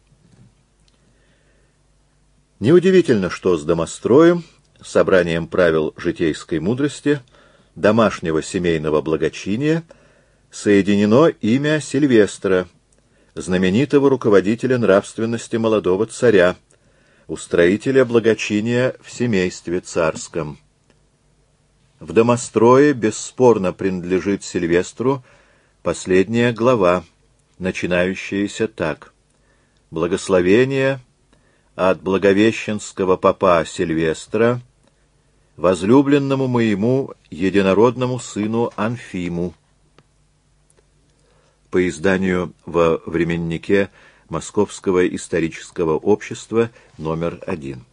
Неудивительно, что с домостроем, собранием правил житейской мудрости, домашнего семейного благочиния, соединено имя Сильвестра, знаменитого руководителя нравственности молодого царя, устроителя благочиния в семействе царском. В домострое бесспорно принадлежит Сильвестру последняя глава, начинающаяся так: «Благословение от благовещенского попа Сильвестра возлюбленному моему единородному сыну Анфиму». По изданию во временнике Московского исторического общества номер 1.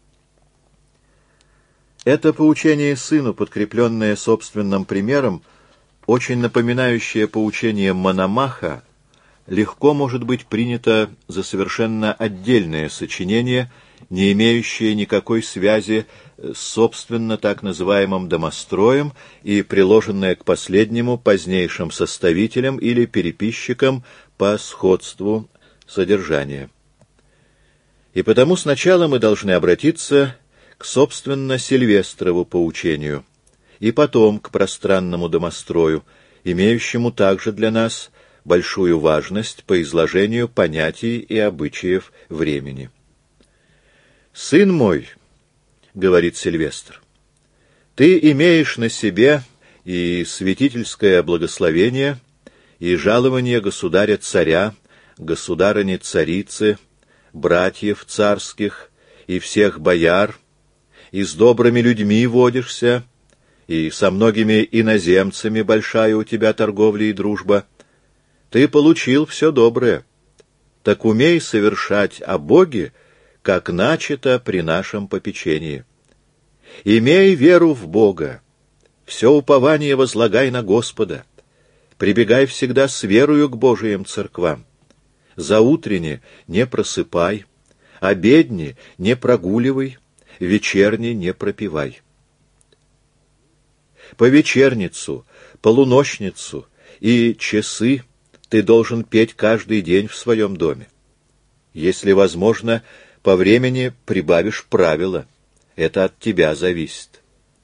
Это поучение сыну, подкрепленное собственным примером, очень напоминающее поучение Мономаха, легко может быть принято за совершенно отдельное сочинение, не имеющее никакой связи с собственно так называемым домостроем и приложенное к последнему позднейшим составителям или переписчикам по сходству содержания. И потому сначала мы должны обратиться к собственно Сильвестрову поучению, и потом к пространному домострою, имеющему также для нас большую важность по изложению понятий и обычаев времени. «Сын мой, — говорит Сильвестр, — ты имеешь на себе и святительское благословение, и жалование государя-царя, государыни-царицы, братьев царских и всех бояр, и с добрыми людьми водишься, и со многими иноземцами большая у тебя торговля и дружба. Ты получил все доброе. Так умей совершать о Боге, как начато при нашем попечении. Имей веру в Бога, все упование возлагай на Господа, прибегай всегда с верою к Божиим церквам. Заутренне не просыпай, обедни не прогуливай, вечерне не пропивай. По вечерницу, полуночницу и часы ты должен петь каждый день в своем доме. Если возможно, по времени прибавишь правила. Это от тебя зависит.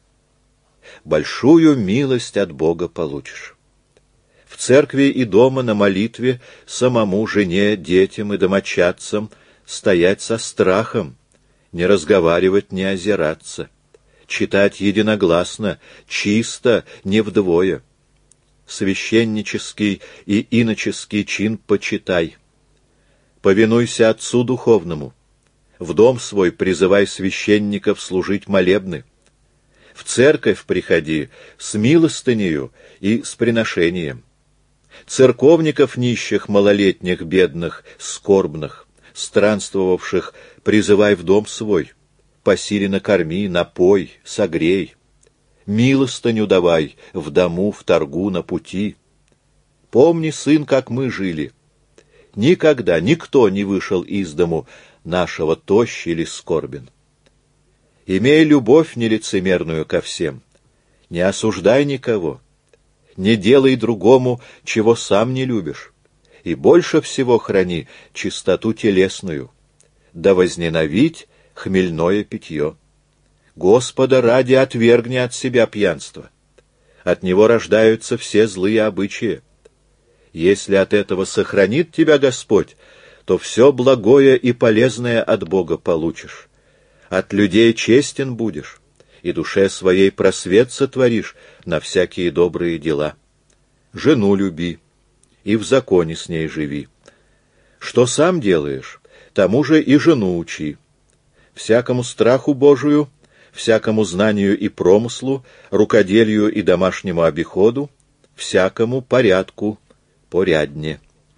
Большую милость от Бога получишь. В церкви и дома на молитве самому, жене, детям и домочадцам стоять со страхом, не разговаривать, не озираться, читать единогласно, чисто, не вдвое. Священнический и иноческий чин почитай. Повинуйся отцу духовному. В дом свой призывай священников служить молебны. В церковь приходи с милостынею и с приношением. Церковников нищих, малолетних, бедных, скорбных, странствовавших призывай в дом свой. По силе накорми, напой, согрей. Милостыню давай в дому, в торгу, на пути. Помни, сын, как мы жили. Никогда никто не вышел из дому нашего тощ или скорбен. Имей любовь нелицемерную ко всем, не осуждай никого, не делай другому, чего сам не любишь, и больше всего храни чистоту телесную, да возненавидь хмельное питье. Господа ради отвергни от себя пьянство. От него рождаются все злые обычаи. Если от этого сохранит тебя Господь, то все благое и полезное от Бога получишь. От людей честен будешь, и душе своей просвет сотворишь на всякие добрые дела. Жену люби, и в законе с ней живи. Что сам делаешь, тому же и жену учи. Всякому страху Божию, всякому знанию и промыслу, рукоделию и домашнему обиходу, всякому порядку порядне.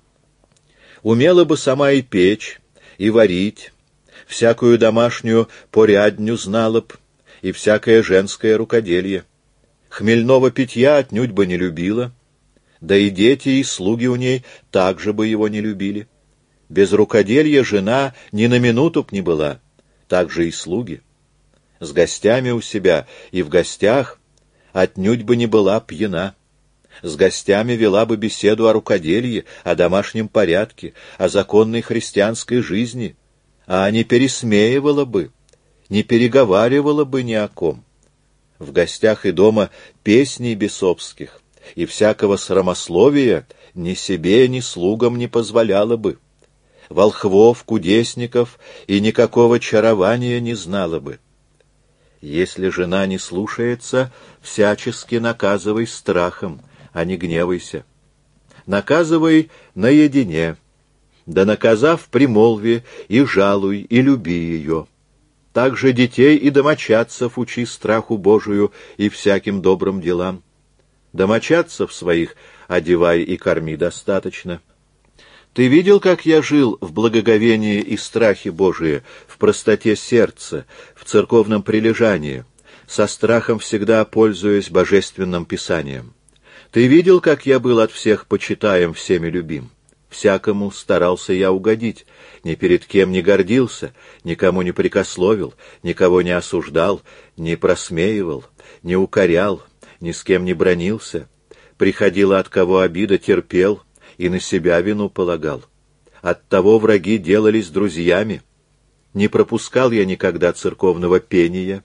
Умела бы сама и печь, и варить, всякую домашнюю порядню знала б, и всякое женское рукоделье. Хмельного питья отнюдь бы не любила, да и дети, и слуги у ней также бы его не любили. Без рукоделья жена ни на минуту б не была, так же и слуги. С гостями у себя и в гостях отнюдь бы не была пьяна. С гостями вела бы беседу о рукоделье, о домашнем порядке, о законной христианской жизни, а не пересмеивала бы, не переговаривала бы ни о ком. В гостях и дома песней бесовских и всякого срамословия ни себе, ни слугам не позволяла бы. Волхвов, кудесников и никакого чарования не знала бы. Если жена не слушается, всячески наказывай страхом, а не гневайся. Наказывай наедине, да наказав примолви, и жалуй, и люби ее. Также детей и домочадцев учи страху Божию и всяким добрым делам. Домочадцев своих одевай и корми достаточно. Ты видел, как я жил в благоговении и страхе Божие, в простоте сердца, в церковном прилежании, со страхом всегда пользуясь божественным писанием. Ты видел, как я был от всех почитаем, всеми любим. Всякому старался я угодить, ни перед кем не гордился, никому не прекословил, никого не осуждал, не просмеивал, не укорял, ни с кем не бранился. Приходила от кого обида, терпел и на себя вину полагал. Оттого враги делались друзьями. Не пропускал я никогда церковного пения,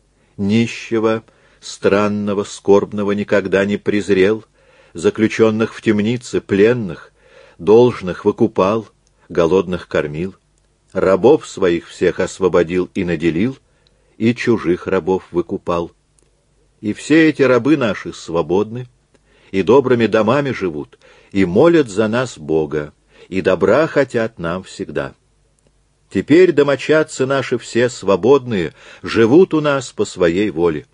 нищего, странного, скорбного никогда не презрел, заключенных в темнице, пленных, должных выкупал, голодных кормил, рабов своих всех освободил и наделил, и чужих рабов выкупал. И все эти рабы наши свободны, и добрыми домами живут, и молят за нас Бога, и добра хотят нам всегда. Теперь домочадцы наши все свободные, живут у нас по своей воле.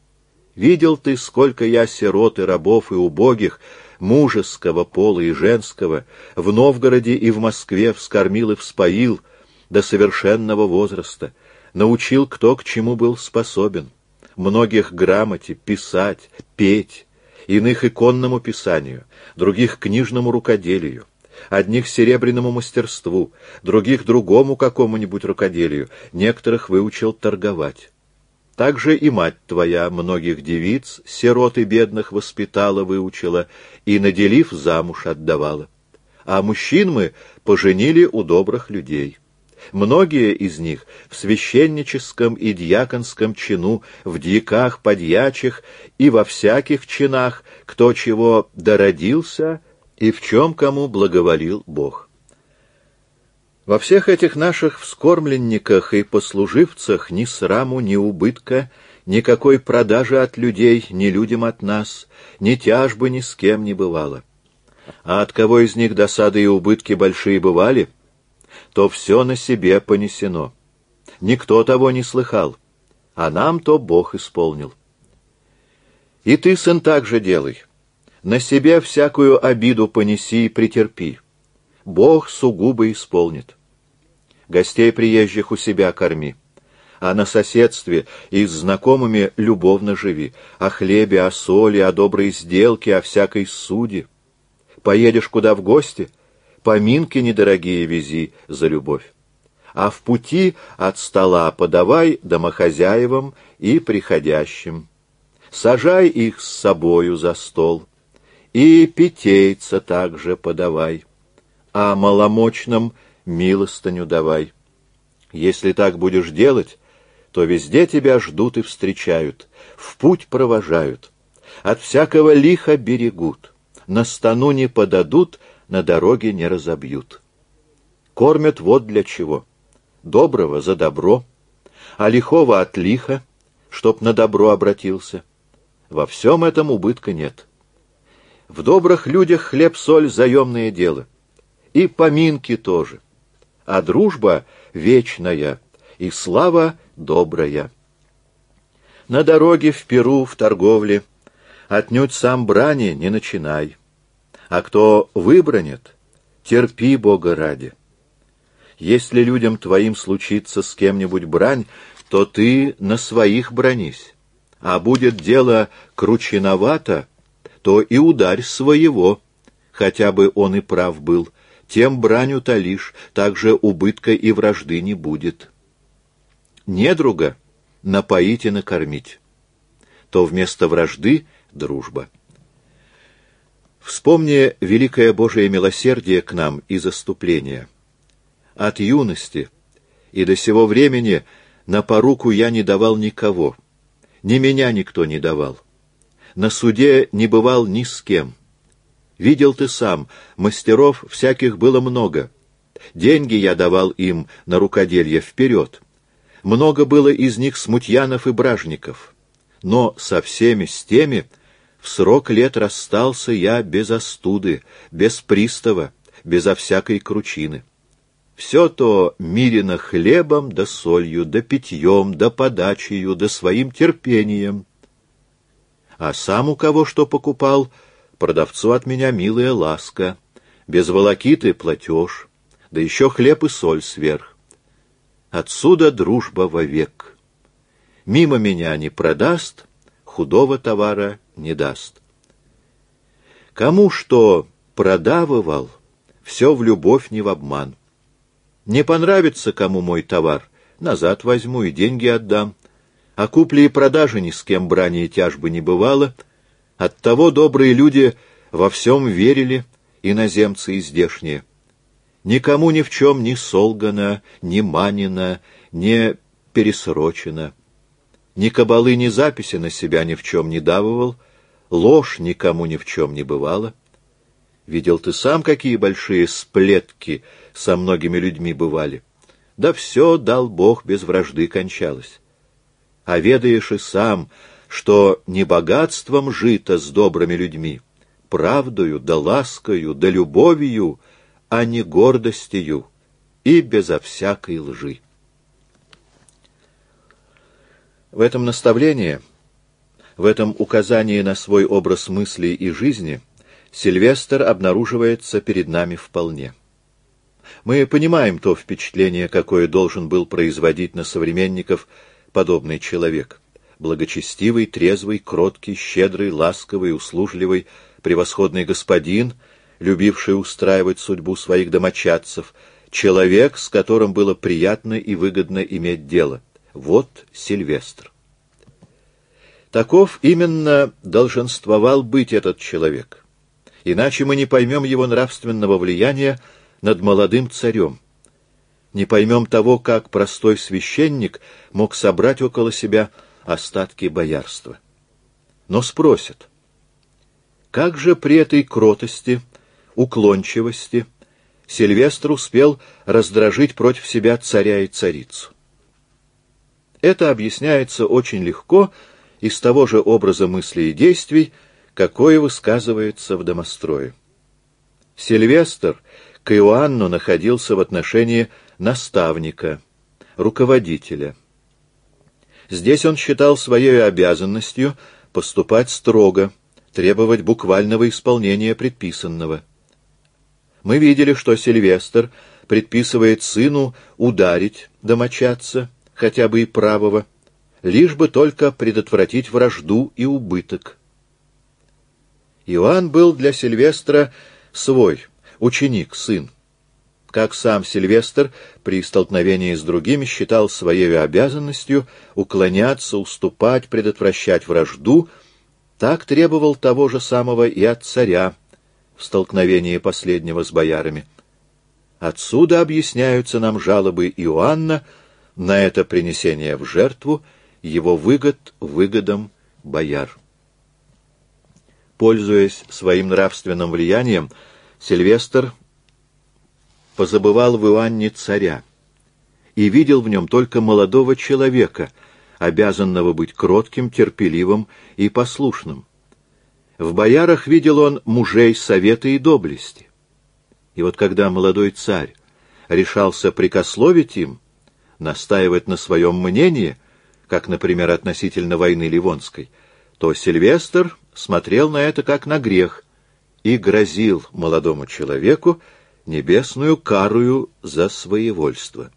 Видел ты, сколько я сирот и рабов и убогих, мужеского пола и женского, в Новгороде и в Москве вскормил и вспоил до совершенного возраста, научил, кто к чему был способен, многих грамоте, писать, петь, иных иконному писанию, других книжному рукоделию, одних серебряному мастерству, других другому какому-нибудь рукоделию, некоторых выучил торговать. Также и мать твоя многих девиц, сирот и бедных, воспитала, выучила и, наделив, замуж отдавала. А мужчин мы поженили у добрых людей. Многие из них в священническом и дьяконском чину, в дьяках, подьячих и во всяких чинах, кто чего дородился и в чем кому благоволил Бог. Во всех этих наших вскормленниках и послуживцах ни сраму, ни убытка, никакой продажи от людей, ни людям от нас, ни тяжбы ни с кем не бывало. А от кого из них досады и убытки большие бывали, то все на себе понесено. Никто того не слыхал, а нам то Бог исполнил. И ты, сын, так же делай. На себе всякую обиду понеси и претерпи. Бог сугубо исполнит. Гостей приезжих у себя корми, а на соседстве и с знакомыми любовно живи, о хлебе, о соли, о доброй сделке, о всякой суде. Поедешь куда в гости, поминки недорогие вези за любовь. А в пути от стола подавай домохозяевам и приходящим. Сажай их с собою за стол, и питейца также подавай, а маломочным милостыню давай. Если так будешь делать, то везде тебя ждут и встречают, в путь провожают, от всякого лиха берегут, на стану не подадут, на дороге не разобьют. Кормят вот для чего: доброго за добро, а лихого от лиха, чтоб на добро обратился. Во всем этом убытка нет. В добрых людях хлеб-соль — заемное дело, и поминки тоже, а дружба вечная, и слава добрая. На дороге, в пиру, в торговле отнюдь сам брани не начинай, а кто выбранит, терпи Бога ради. Если людям твоим случится с кем-нибудь брань, то ты на своих бранись, а будет дело кручиновато, то и ударь своего, хотя бы он и прав был, тем брань утолишь, так же убытка и вражды не будет. Недруга напоить и накормить, то вместо вражды — дружба. Вспомни великое Божие милосердие к нам и заступление. От юности и до сего времени на поруку я не давал никого, ни меня никто не давал. На суде не бывал ни с кем. Видел ты сам, мастеров всяких было много. Деньги я давал им на рукоделье вперед. много было из них смутьянов и бражников, но со всеми с теми в срок лет расстался я без остуды, без пристава, безо всякой кручины. Все то мирено хлебом да солью, да питьем, да подачею, да своим терпением. А сам у кого что покупал, продавцу от меня милая ласка, без волокиты платеж, да еще хлеб и соль сверх. Отсюда дружба вовек. Мимо меня не продаст, худого товара не даст. Кому что продавывал, все в любовь, не в обман. Не понравится кому мой товар, назад возьму и деньги отдам. О купле и продаже ни с кем брани и тяжбы не бывало. Оттого добрые люди во всем верили, иноземцы и здешние. Никому ни в чем не солгано, не манено, не пересрочено. Ни кабалы, ни записи на себя ни в чем не давывал, ложь никому ни в чем не бывала. Видел ты сам, какие большие сплетки со многими людьми бывали. Да все, дал Бог, без вражды кончалось. А ведаешь и сам, что не богатством жито с добрыми людьми, правдою, да ласкою, да любовью, а не гордостью и безо всякой лжи. В этом наставлении, в этом указании на свой образ мысли и жизни Сильвестр обнаруживается перед нами вполне. Мы понимаем то впечатление, какое должен был производить на современников подобный человек. Благочестивый, трезвый, кроткий, щедрый, ласковый, услужливый, превосходный господин, любивший устраивать судьбу своих домочадцев, человек, с которым было приятно и выгодно иметь дело. Вот Сильвестр. Таков именно долженствовал быть этот человек. Иначе мы не поймем его нравственного влияния над молодым царем. Не поймем того, как простой священник мог собрать около себя остатки боярства. Но спросят, как же при этой кротости, уклончивости Сильвестр успел раздражить против себя царя и царицу? Это объясняется очень легко из того же образа мыслей и действий, какое высказывается в домострое. Сильвестр к Иоанну находился в отношении наставника, руководителя. Здесь он считал своей обязанностью поступать строго, требовать буквального исполнения предписанного. Мы видели, что Сильвестр предписывает сыну ударить домочадца, хотя бы и правого, лишь бы только предотвратить вражду и убыток. Иоанн был для Сильвестра свой, ученик, сын. Как сам Сильвестр при столкновении с другими считал своей обязанностью уклоняться, уступать, предотвращать вражду, так требовал того же самого и от царя в столкновении последнего с боярами. Отсюда объясняются нам жалобы Иоанна на это принесение в жертву его выгод выгодам бояр. Пользуясь своим нравственным влиянием, Сильвестр позабывал в Иоанне царя и видел в нем только молодого человека, обязанного быть кротким, терпеливым и послушным. В боярах видел он мужей совета и доблести. И вот когда молодой царь решался прикословить им, настаивать на своем мнении, как, например, относительно войны Ливонской, то Сильвестр смотрел на это как на грех и грозил молодому человеку небесную карую за своевольство.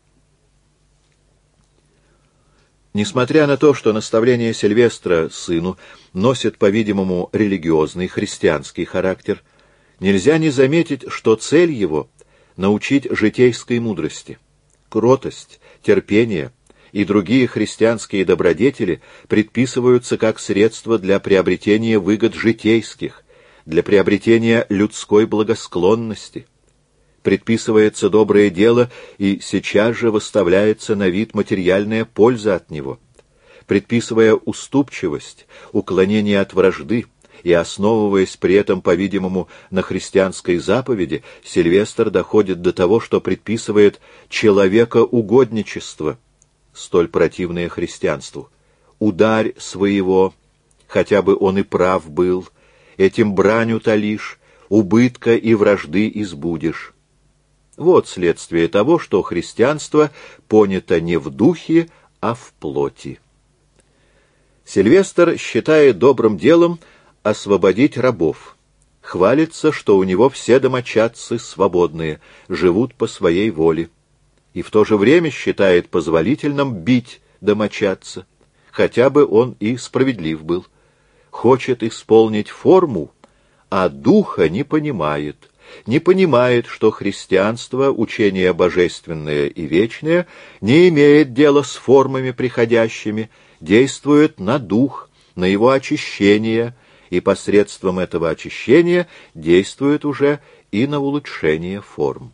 Несмотря на то, что наставление Сильвестра сыну носит, по-видимому, религиозный христианский характер, нельзя не заметить, что цель его — научить житейской мудрости. Кротость, терпение и другие христианские добродетели предписываются как средство для приобретения выгод житейских, для приобретения людской благосклонности. Предписывается доброе дело, и сейчас же выставляется на вид материальная польза от него. Предписывая уступчивость, уклонение от вражды и основываясь при этом, по-видимому, на христианской заповеди, Сильвестр доходит до того, что предписывает человекоугодничество, столь противное христианству. Ударь своего, хотя бы он и прав был, этим брань утолишь, убытка и вражды избудешь. Вот следствие того, что христианство понято не в духе, а в плоти. Сильвестр считает добрым делом освободить рабов. Хвалится, что у него все домочадцы свободные, живут по своей воле. И в то же время считает позволительным бить домочадца, хотя бы он и справедлив был. Хочет исполнить форму, а духа не понимает. Не понимает, что христианство, учение божественное и вечное, не имеет дела с формами приходящими, действует на дух, на его очищение, и посредством этого очищения действует уже и на улучшение форм.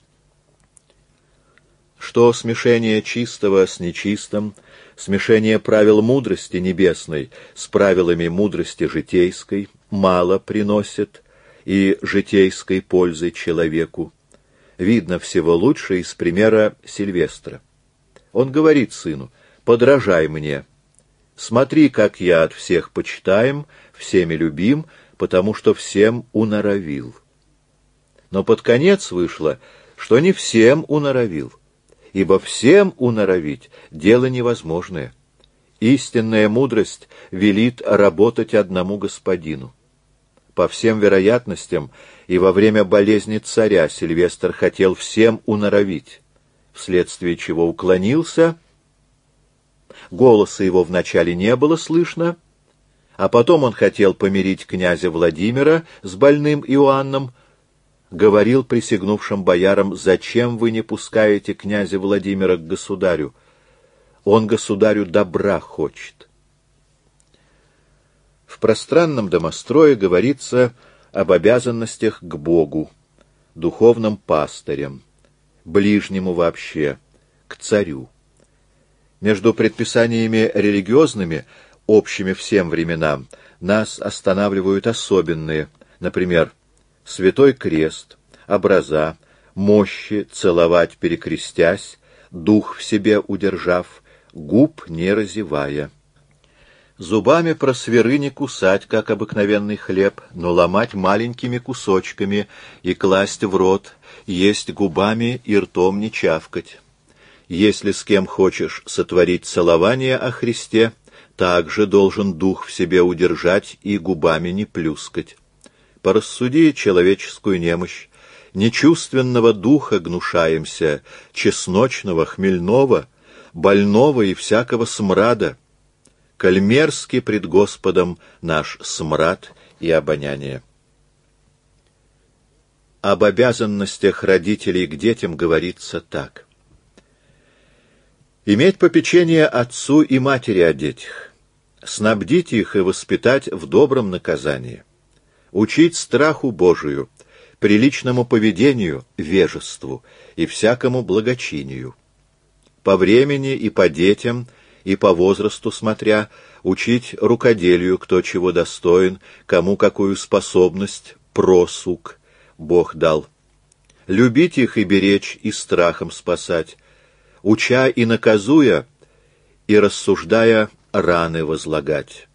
Что смешение чистого с нечистым, смешение правил мудрости небесной с правилами мудрости житейской мало приносит и житейской пользы человеку, видно всего лучше из примера Сильвестра. Он говорит сыну: «Подражай мне. Смотри, как я от всех почитаем, всеми любим, потому что всем уноровил». Но под конец вышло, что не всем уноровил, ибо всем уноровить — дело невозможное. Истинная мудрость велит работать одному господину. По всем вероятностям, и во время болезни царя Сильвестр хотел всем уноровить, вследствие чего уклонился. Голоса его вначале не было слышно, а потом он хотел помирить князя Владимира с больным Иоанном, говорил присягнувшим боярам: «Зачем вы не пускаете князя Владимира к государю? Он государю добра хочет». В пространном домострое говорится об обязанностях к Богу, духовным пастырям, ближнему вообще, к царю. Между предписаниями религиозными, общими всем временам, нас останавливают особенные, например, святой крест, образа, мощи целовать перекрестясь, дух в себе удержав, губ не разевая. Зубами про свиры не кусать, как обыкновенный хлеб, но ломать маленькими кусочками и класть в рот, есть губами и ртом не чавкать. Если с кем хочешь сотворить целование о Христе, также должен дух в себе удержать и губами не плюскать. Порассуди человеческую немощь. Нечувственного духа гнушаемся, чесночного, хмельного, больного и всякого смрада. Коль мерзки пред Господом наш смрад и обоняние. Об обязанностях родителей к детям говорится так. Иметь попечение отцу и матери о детях, снабдить их и воспитать в добром наказании, учить страху Божию, приличному поведению, вежеству и всякому благочинию. По времени и по детям, и по возрасту смотря, учить рукоделию, кто чего достоин, кому какую способность, просуг Бог дал. Любить их и беречь, и страхом спасать, уча и наказуя, и рассуждая раны возлагать.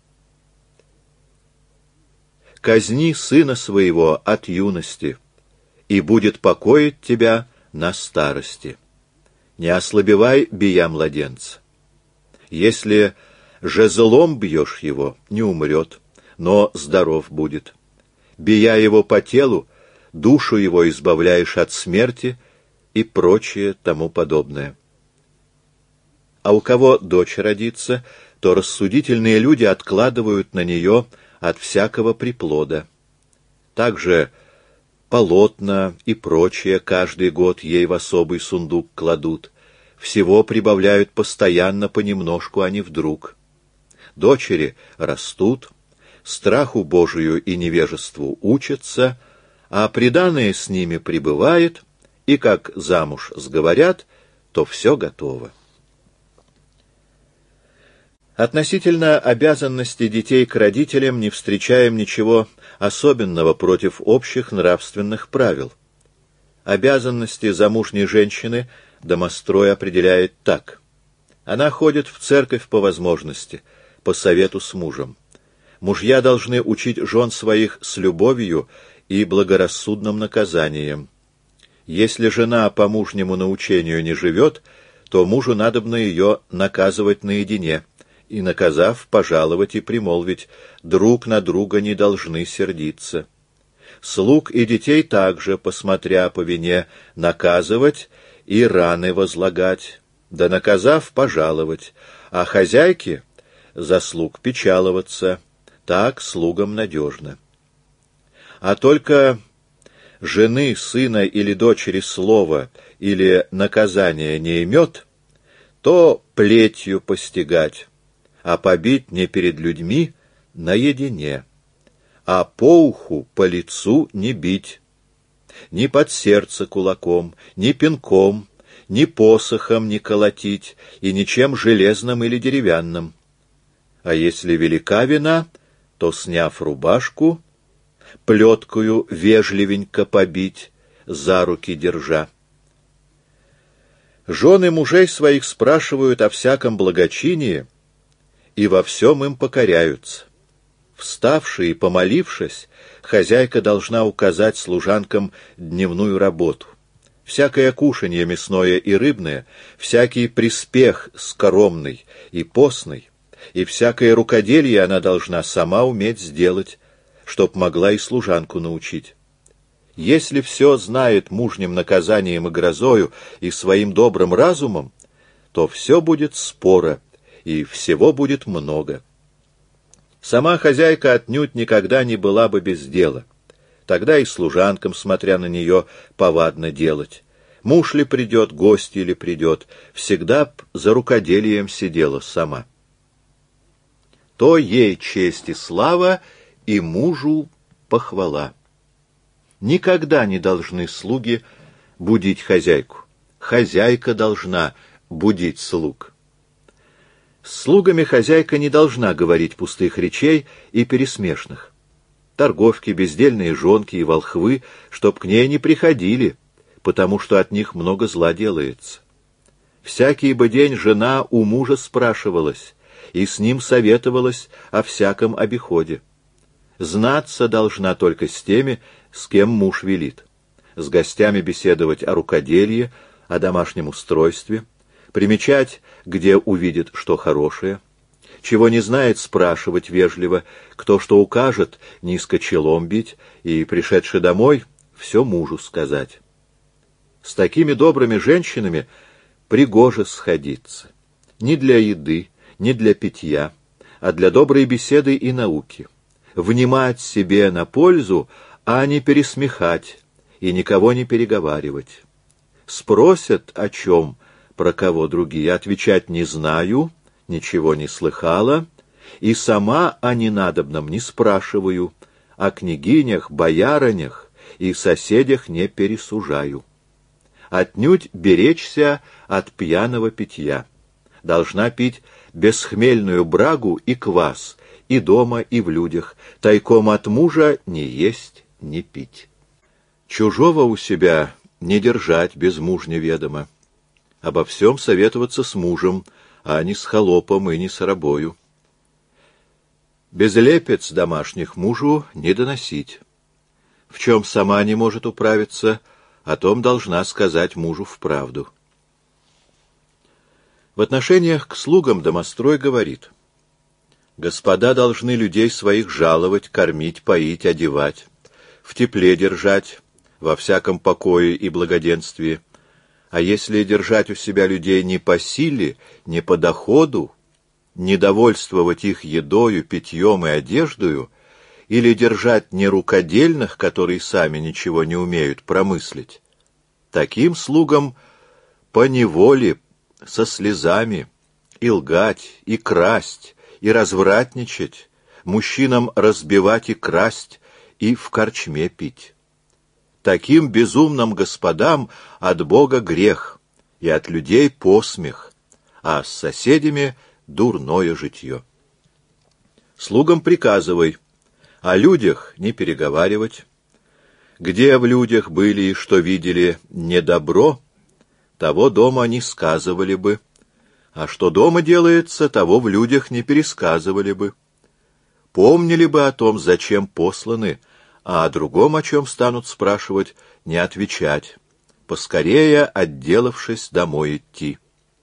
Казни сына своего от юности, и будет покоить тебя на старости. Не ослабевай, бия младенца. Если жезлом бьешь его, не умрет, но здоров будет. Бия его по телу, душу его избавляешь от смерти и прочее тому подобное. А у кого дочь родится, то рассудительные люди откладывают на нее от всякого приплода. Также полотна и прочее каждый год ей в особый сундук кладут. Всего прибавляют постоянно понемножку, а не вдруг. Дочери растут, страху Божию и невежеству учатся, а приданое с ними прибывает, и как замуж сговорят, то все готово. Относительно обязанностей детей к родителям не встречаем ничего особенного против общих нравственных правил. Обязанности замужней женщины домострой определяет так. Она ходит в церковь по возможности, по совету с мужем. Мужья должны учить жен своих с любовью и благорассудным наказанием. Если жена по мужнему научению не живет, то мужу надобно ее наказывать наедине, и, наказав, пожаловать и примолвить: друг на друга не должны сердиться. Слуг и детей также, посмотря по вине, наказывать и раны возлагать, да, наказав, пожаловать, а хозяйке за слуг печаловаться, так слугам надежно. А только жены, сына или дочери слова или наказания не имет, то плетью постигать, а побить не перед людьми наедине, а по уху, по лицу не бить, ни под сердце кулаком, ни пинком, ни посохом не колотить и ничем железным или деревянным. А если велика вина, то, сняв рубашку, плеткою вежливенько побить, за руки держа. Жены мужей своих спрашивают о всяком благочинии и во всем им покоряются. Вставши и помолившись, хозяйка должна указать служанкам дневную работу. Всякое кушанье мясное и рыбное, всякий приспех скоромный и постный, и всякое рукоделье она должна сама уметь сделать, чтоб могла и служанку научить. Если все знает мужним наказанием и грозою и своим добрым разумом, то все будет споро, и всего будет много. Сама хозяйка отнюдь никогда не была бы без дела. Тогда и служанкам, смотря на нее, повадно делать. Муж ли придет, гость ли придет, всегда б за рукоделием сидела сама. То ей честь и слава, и мужу похвала. Никогда не должны слуги будить хозяйку. Хозяйка должна будить слуг. С слугами хозяйка не должна говорить пустых речей и пересмешных. Торговки, бездельные жонки и волхвы, чтоб к ней не приходили, потому что от них много зла делается. Всякий бы день жена у мужа спрашивалась и с ним советовалась о всяком обиходе. Знаться должна только с теми, с кем муж велит. С гостями беседовать о рукоделье, о домашнем устройстве, примечать, где увидит что хорошее. Чего не знает, спрашивать вежливо, кто что укажет, низко челом бить, и, пришедши домой, все мужу сказать. С такими добрыми женщинами пригоже сходиться. Не для еды, не для питья, а для доброй беседы и науки. Внимать себе на пользу, а не пересмехать и никого не переговаривать. Спросят о чем, про кого другие, отвечать не знаю, ничего не слыхала, и сама о ненадобном не спрашиваю, о княгинях, боярынях и соседях не пересужаю. Отнюдь беречься от пьяного питья. Должна пить бесхмельную брагу и квас, и дома, и в людях, тайком от мужа не есть, не пить. Чужого у себя не держать без мужня ведома. Обо всем советоваться с мужем, а не с холопом и не с рабою. Безлепец домашних мужу не доносить. В чем сама не может управиться, о том должна сказать мужу вправду. В отношениях к слугам домострой говорит: господа должны людей своих жаловать, кормить, поить, одевать, в тепле держать, во всяком покое и благоденствии. А если держать у себя людей не по силе, не по доходу, не довольствовать их едою, питьем и одеждою, или держать нерукодельных, которые сами ничего не умеют промыслить, таким слугам поневоле, со слезами, и лгать, и красть, и развратничать, мужчинам разбивать и красть, и в корчме пить. Таким безумным господам от Бога грех, и от людей посмех, а с соседями дурное житье. Слугам приказывай о людях не переговаривать. Где в людях были и что видели недобро, того дома не сказывали бы, А что дома делается, того в людях не пересказывали бы. Помнили бы о том, зачем посланы, а о другом, о чем станут спрашивать, не отвечать, поскорее, отделавшись, домой идти.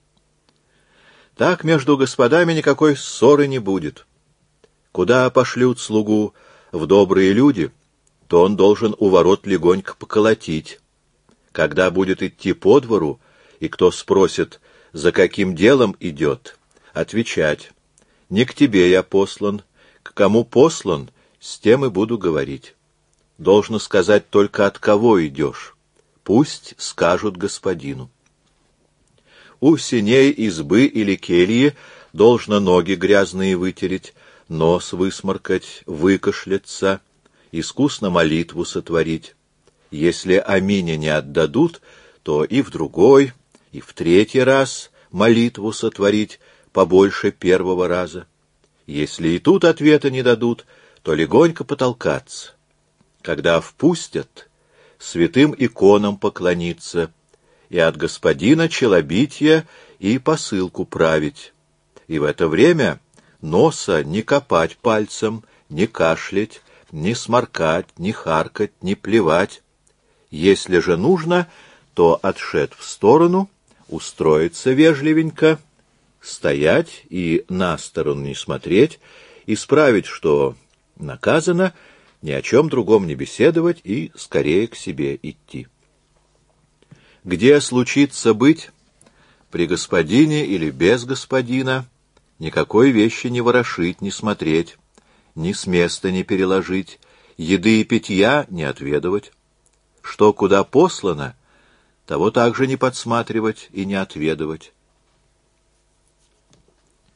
Так между господами никакой ссоры не будет. Куда пошлют слугу в добрые люди, то он должен у ворот легонько поколотить. Когда будет идти по двору, и кто спросит, за каким делом идет, отвечать: «Не к тебе я послан, к кому послан, с тем и буду говорить». Должно сказать только, от кого идешь. Пусть скажут господину. У сеней избы или кельи должно ноги грязные вытереть, нос высморкать, выкашляться, искусно молитву сотворить. Если амине не отдадут, то и в другой, и в третий раз молитву сотворить побольше первого раза. Если и тут ответа не дадут, то легонько потолкаться. Когда впустят, святым иконам поклониться, и от господина челобития и посылку править. И в это время носа не копать пальцем, не кашлять, не сморкать, не харкать, не плевать. Если же нужно, то отшед в сторону, устроиться вежливенько, стоять и на сторону не смотреть, исправить, что наказано, ни о чем другом не беседовать и скорее к себе идти. Где случится быть, при господине или без господина, никакой вещи не ворошить, не смотреть, ни с места не переложить, еды и питья не отведывать. Что куда послано, того также не подсматривать и не отведывать.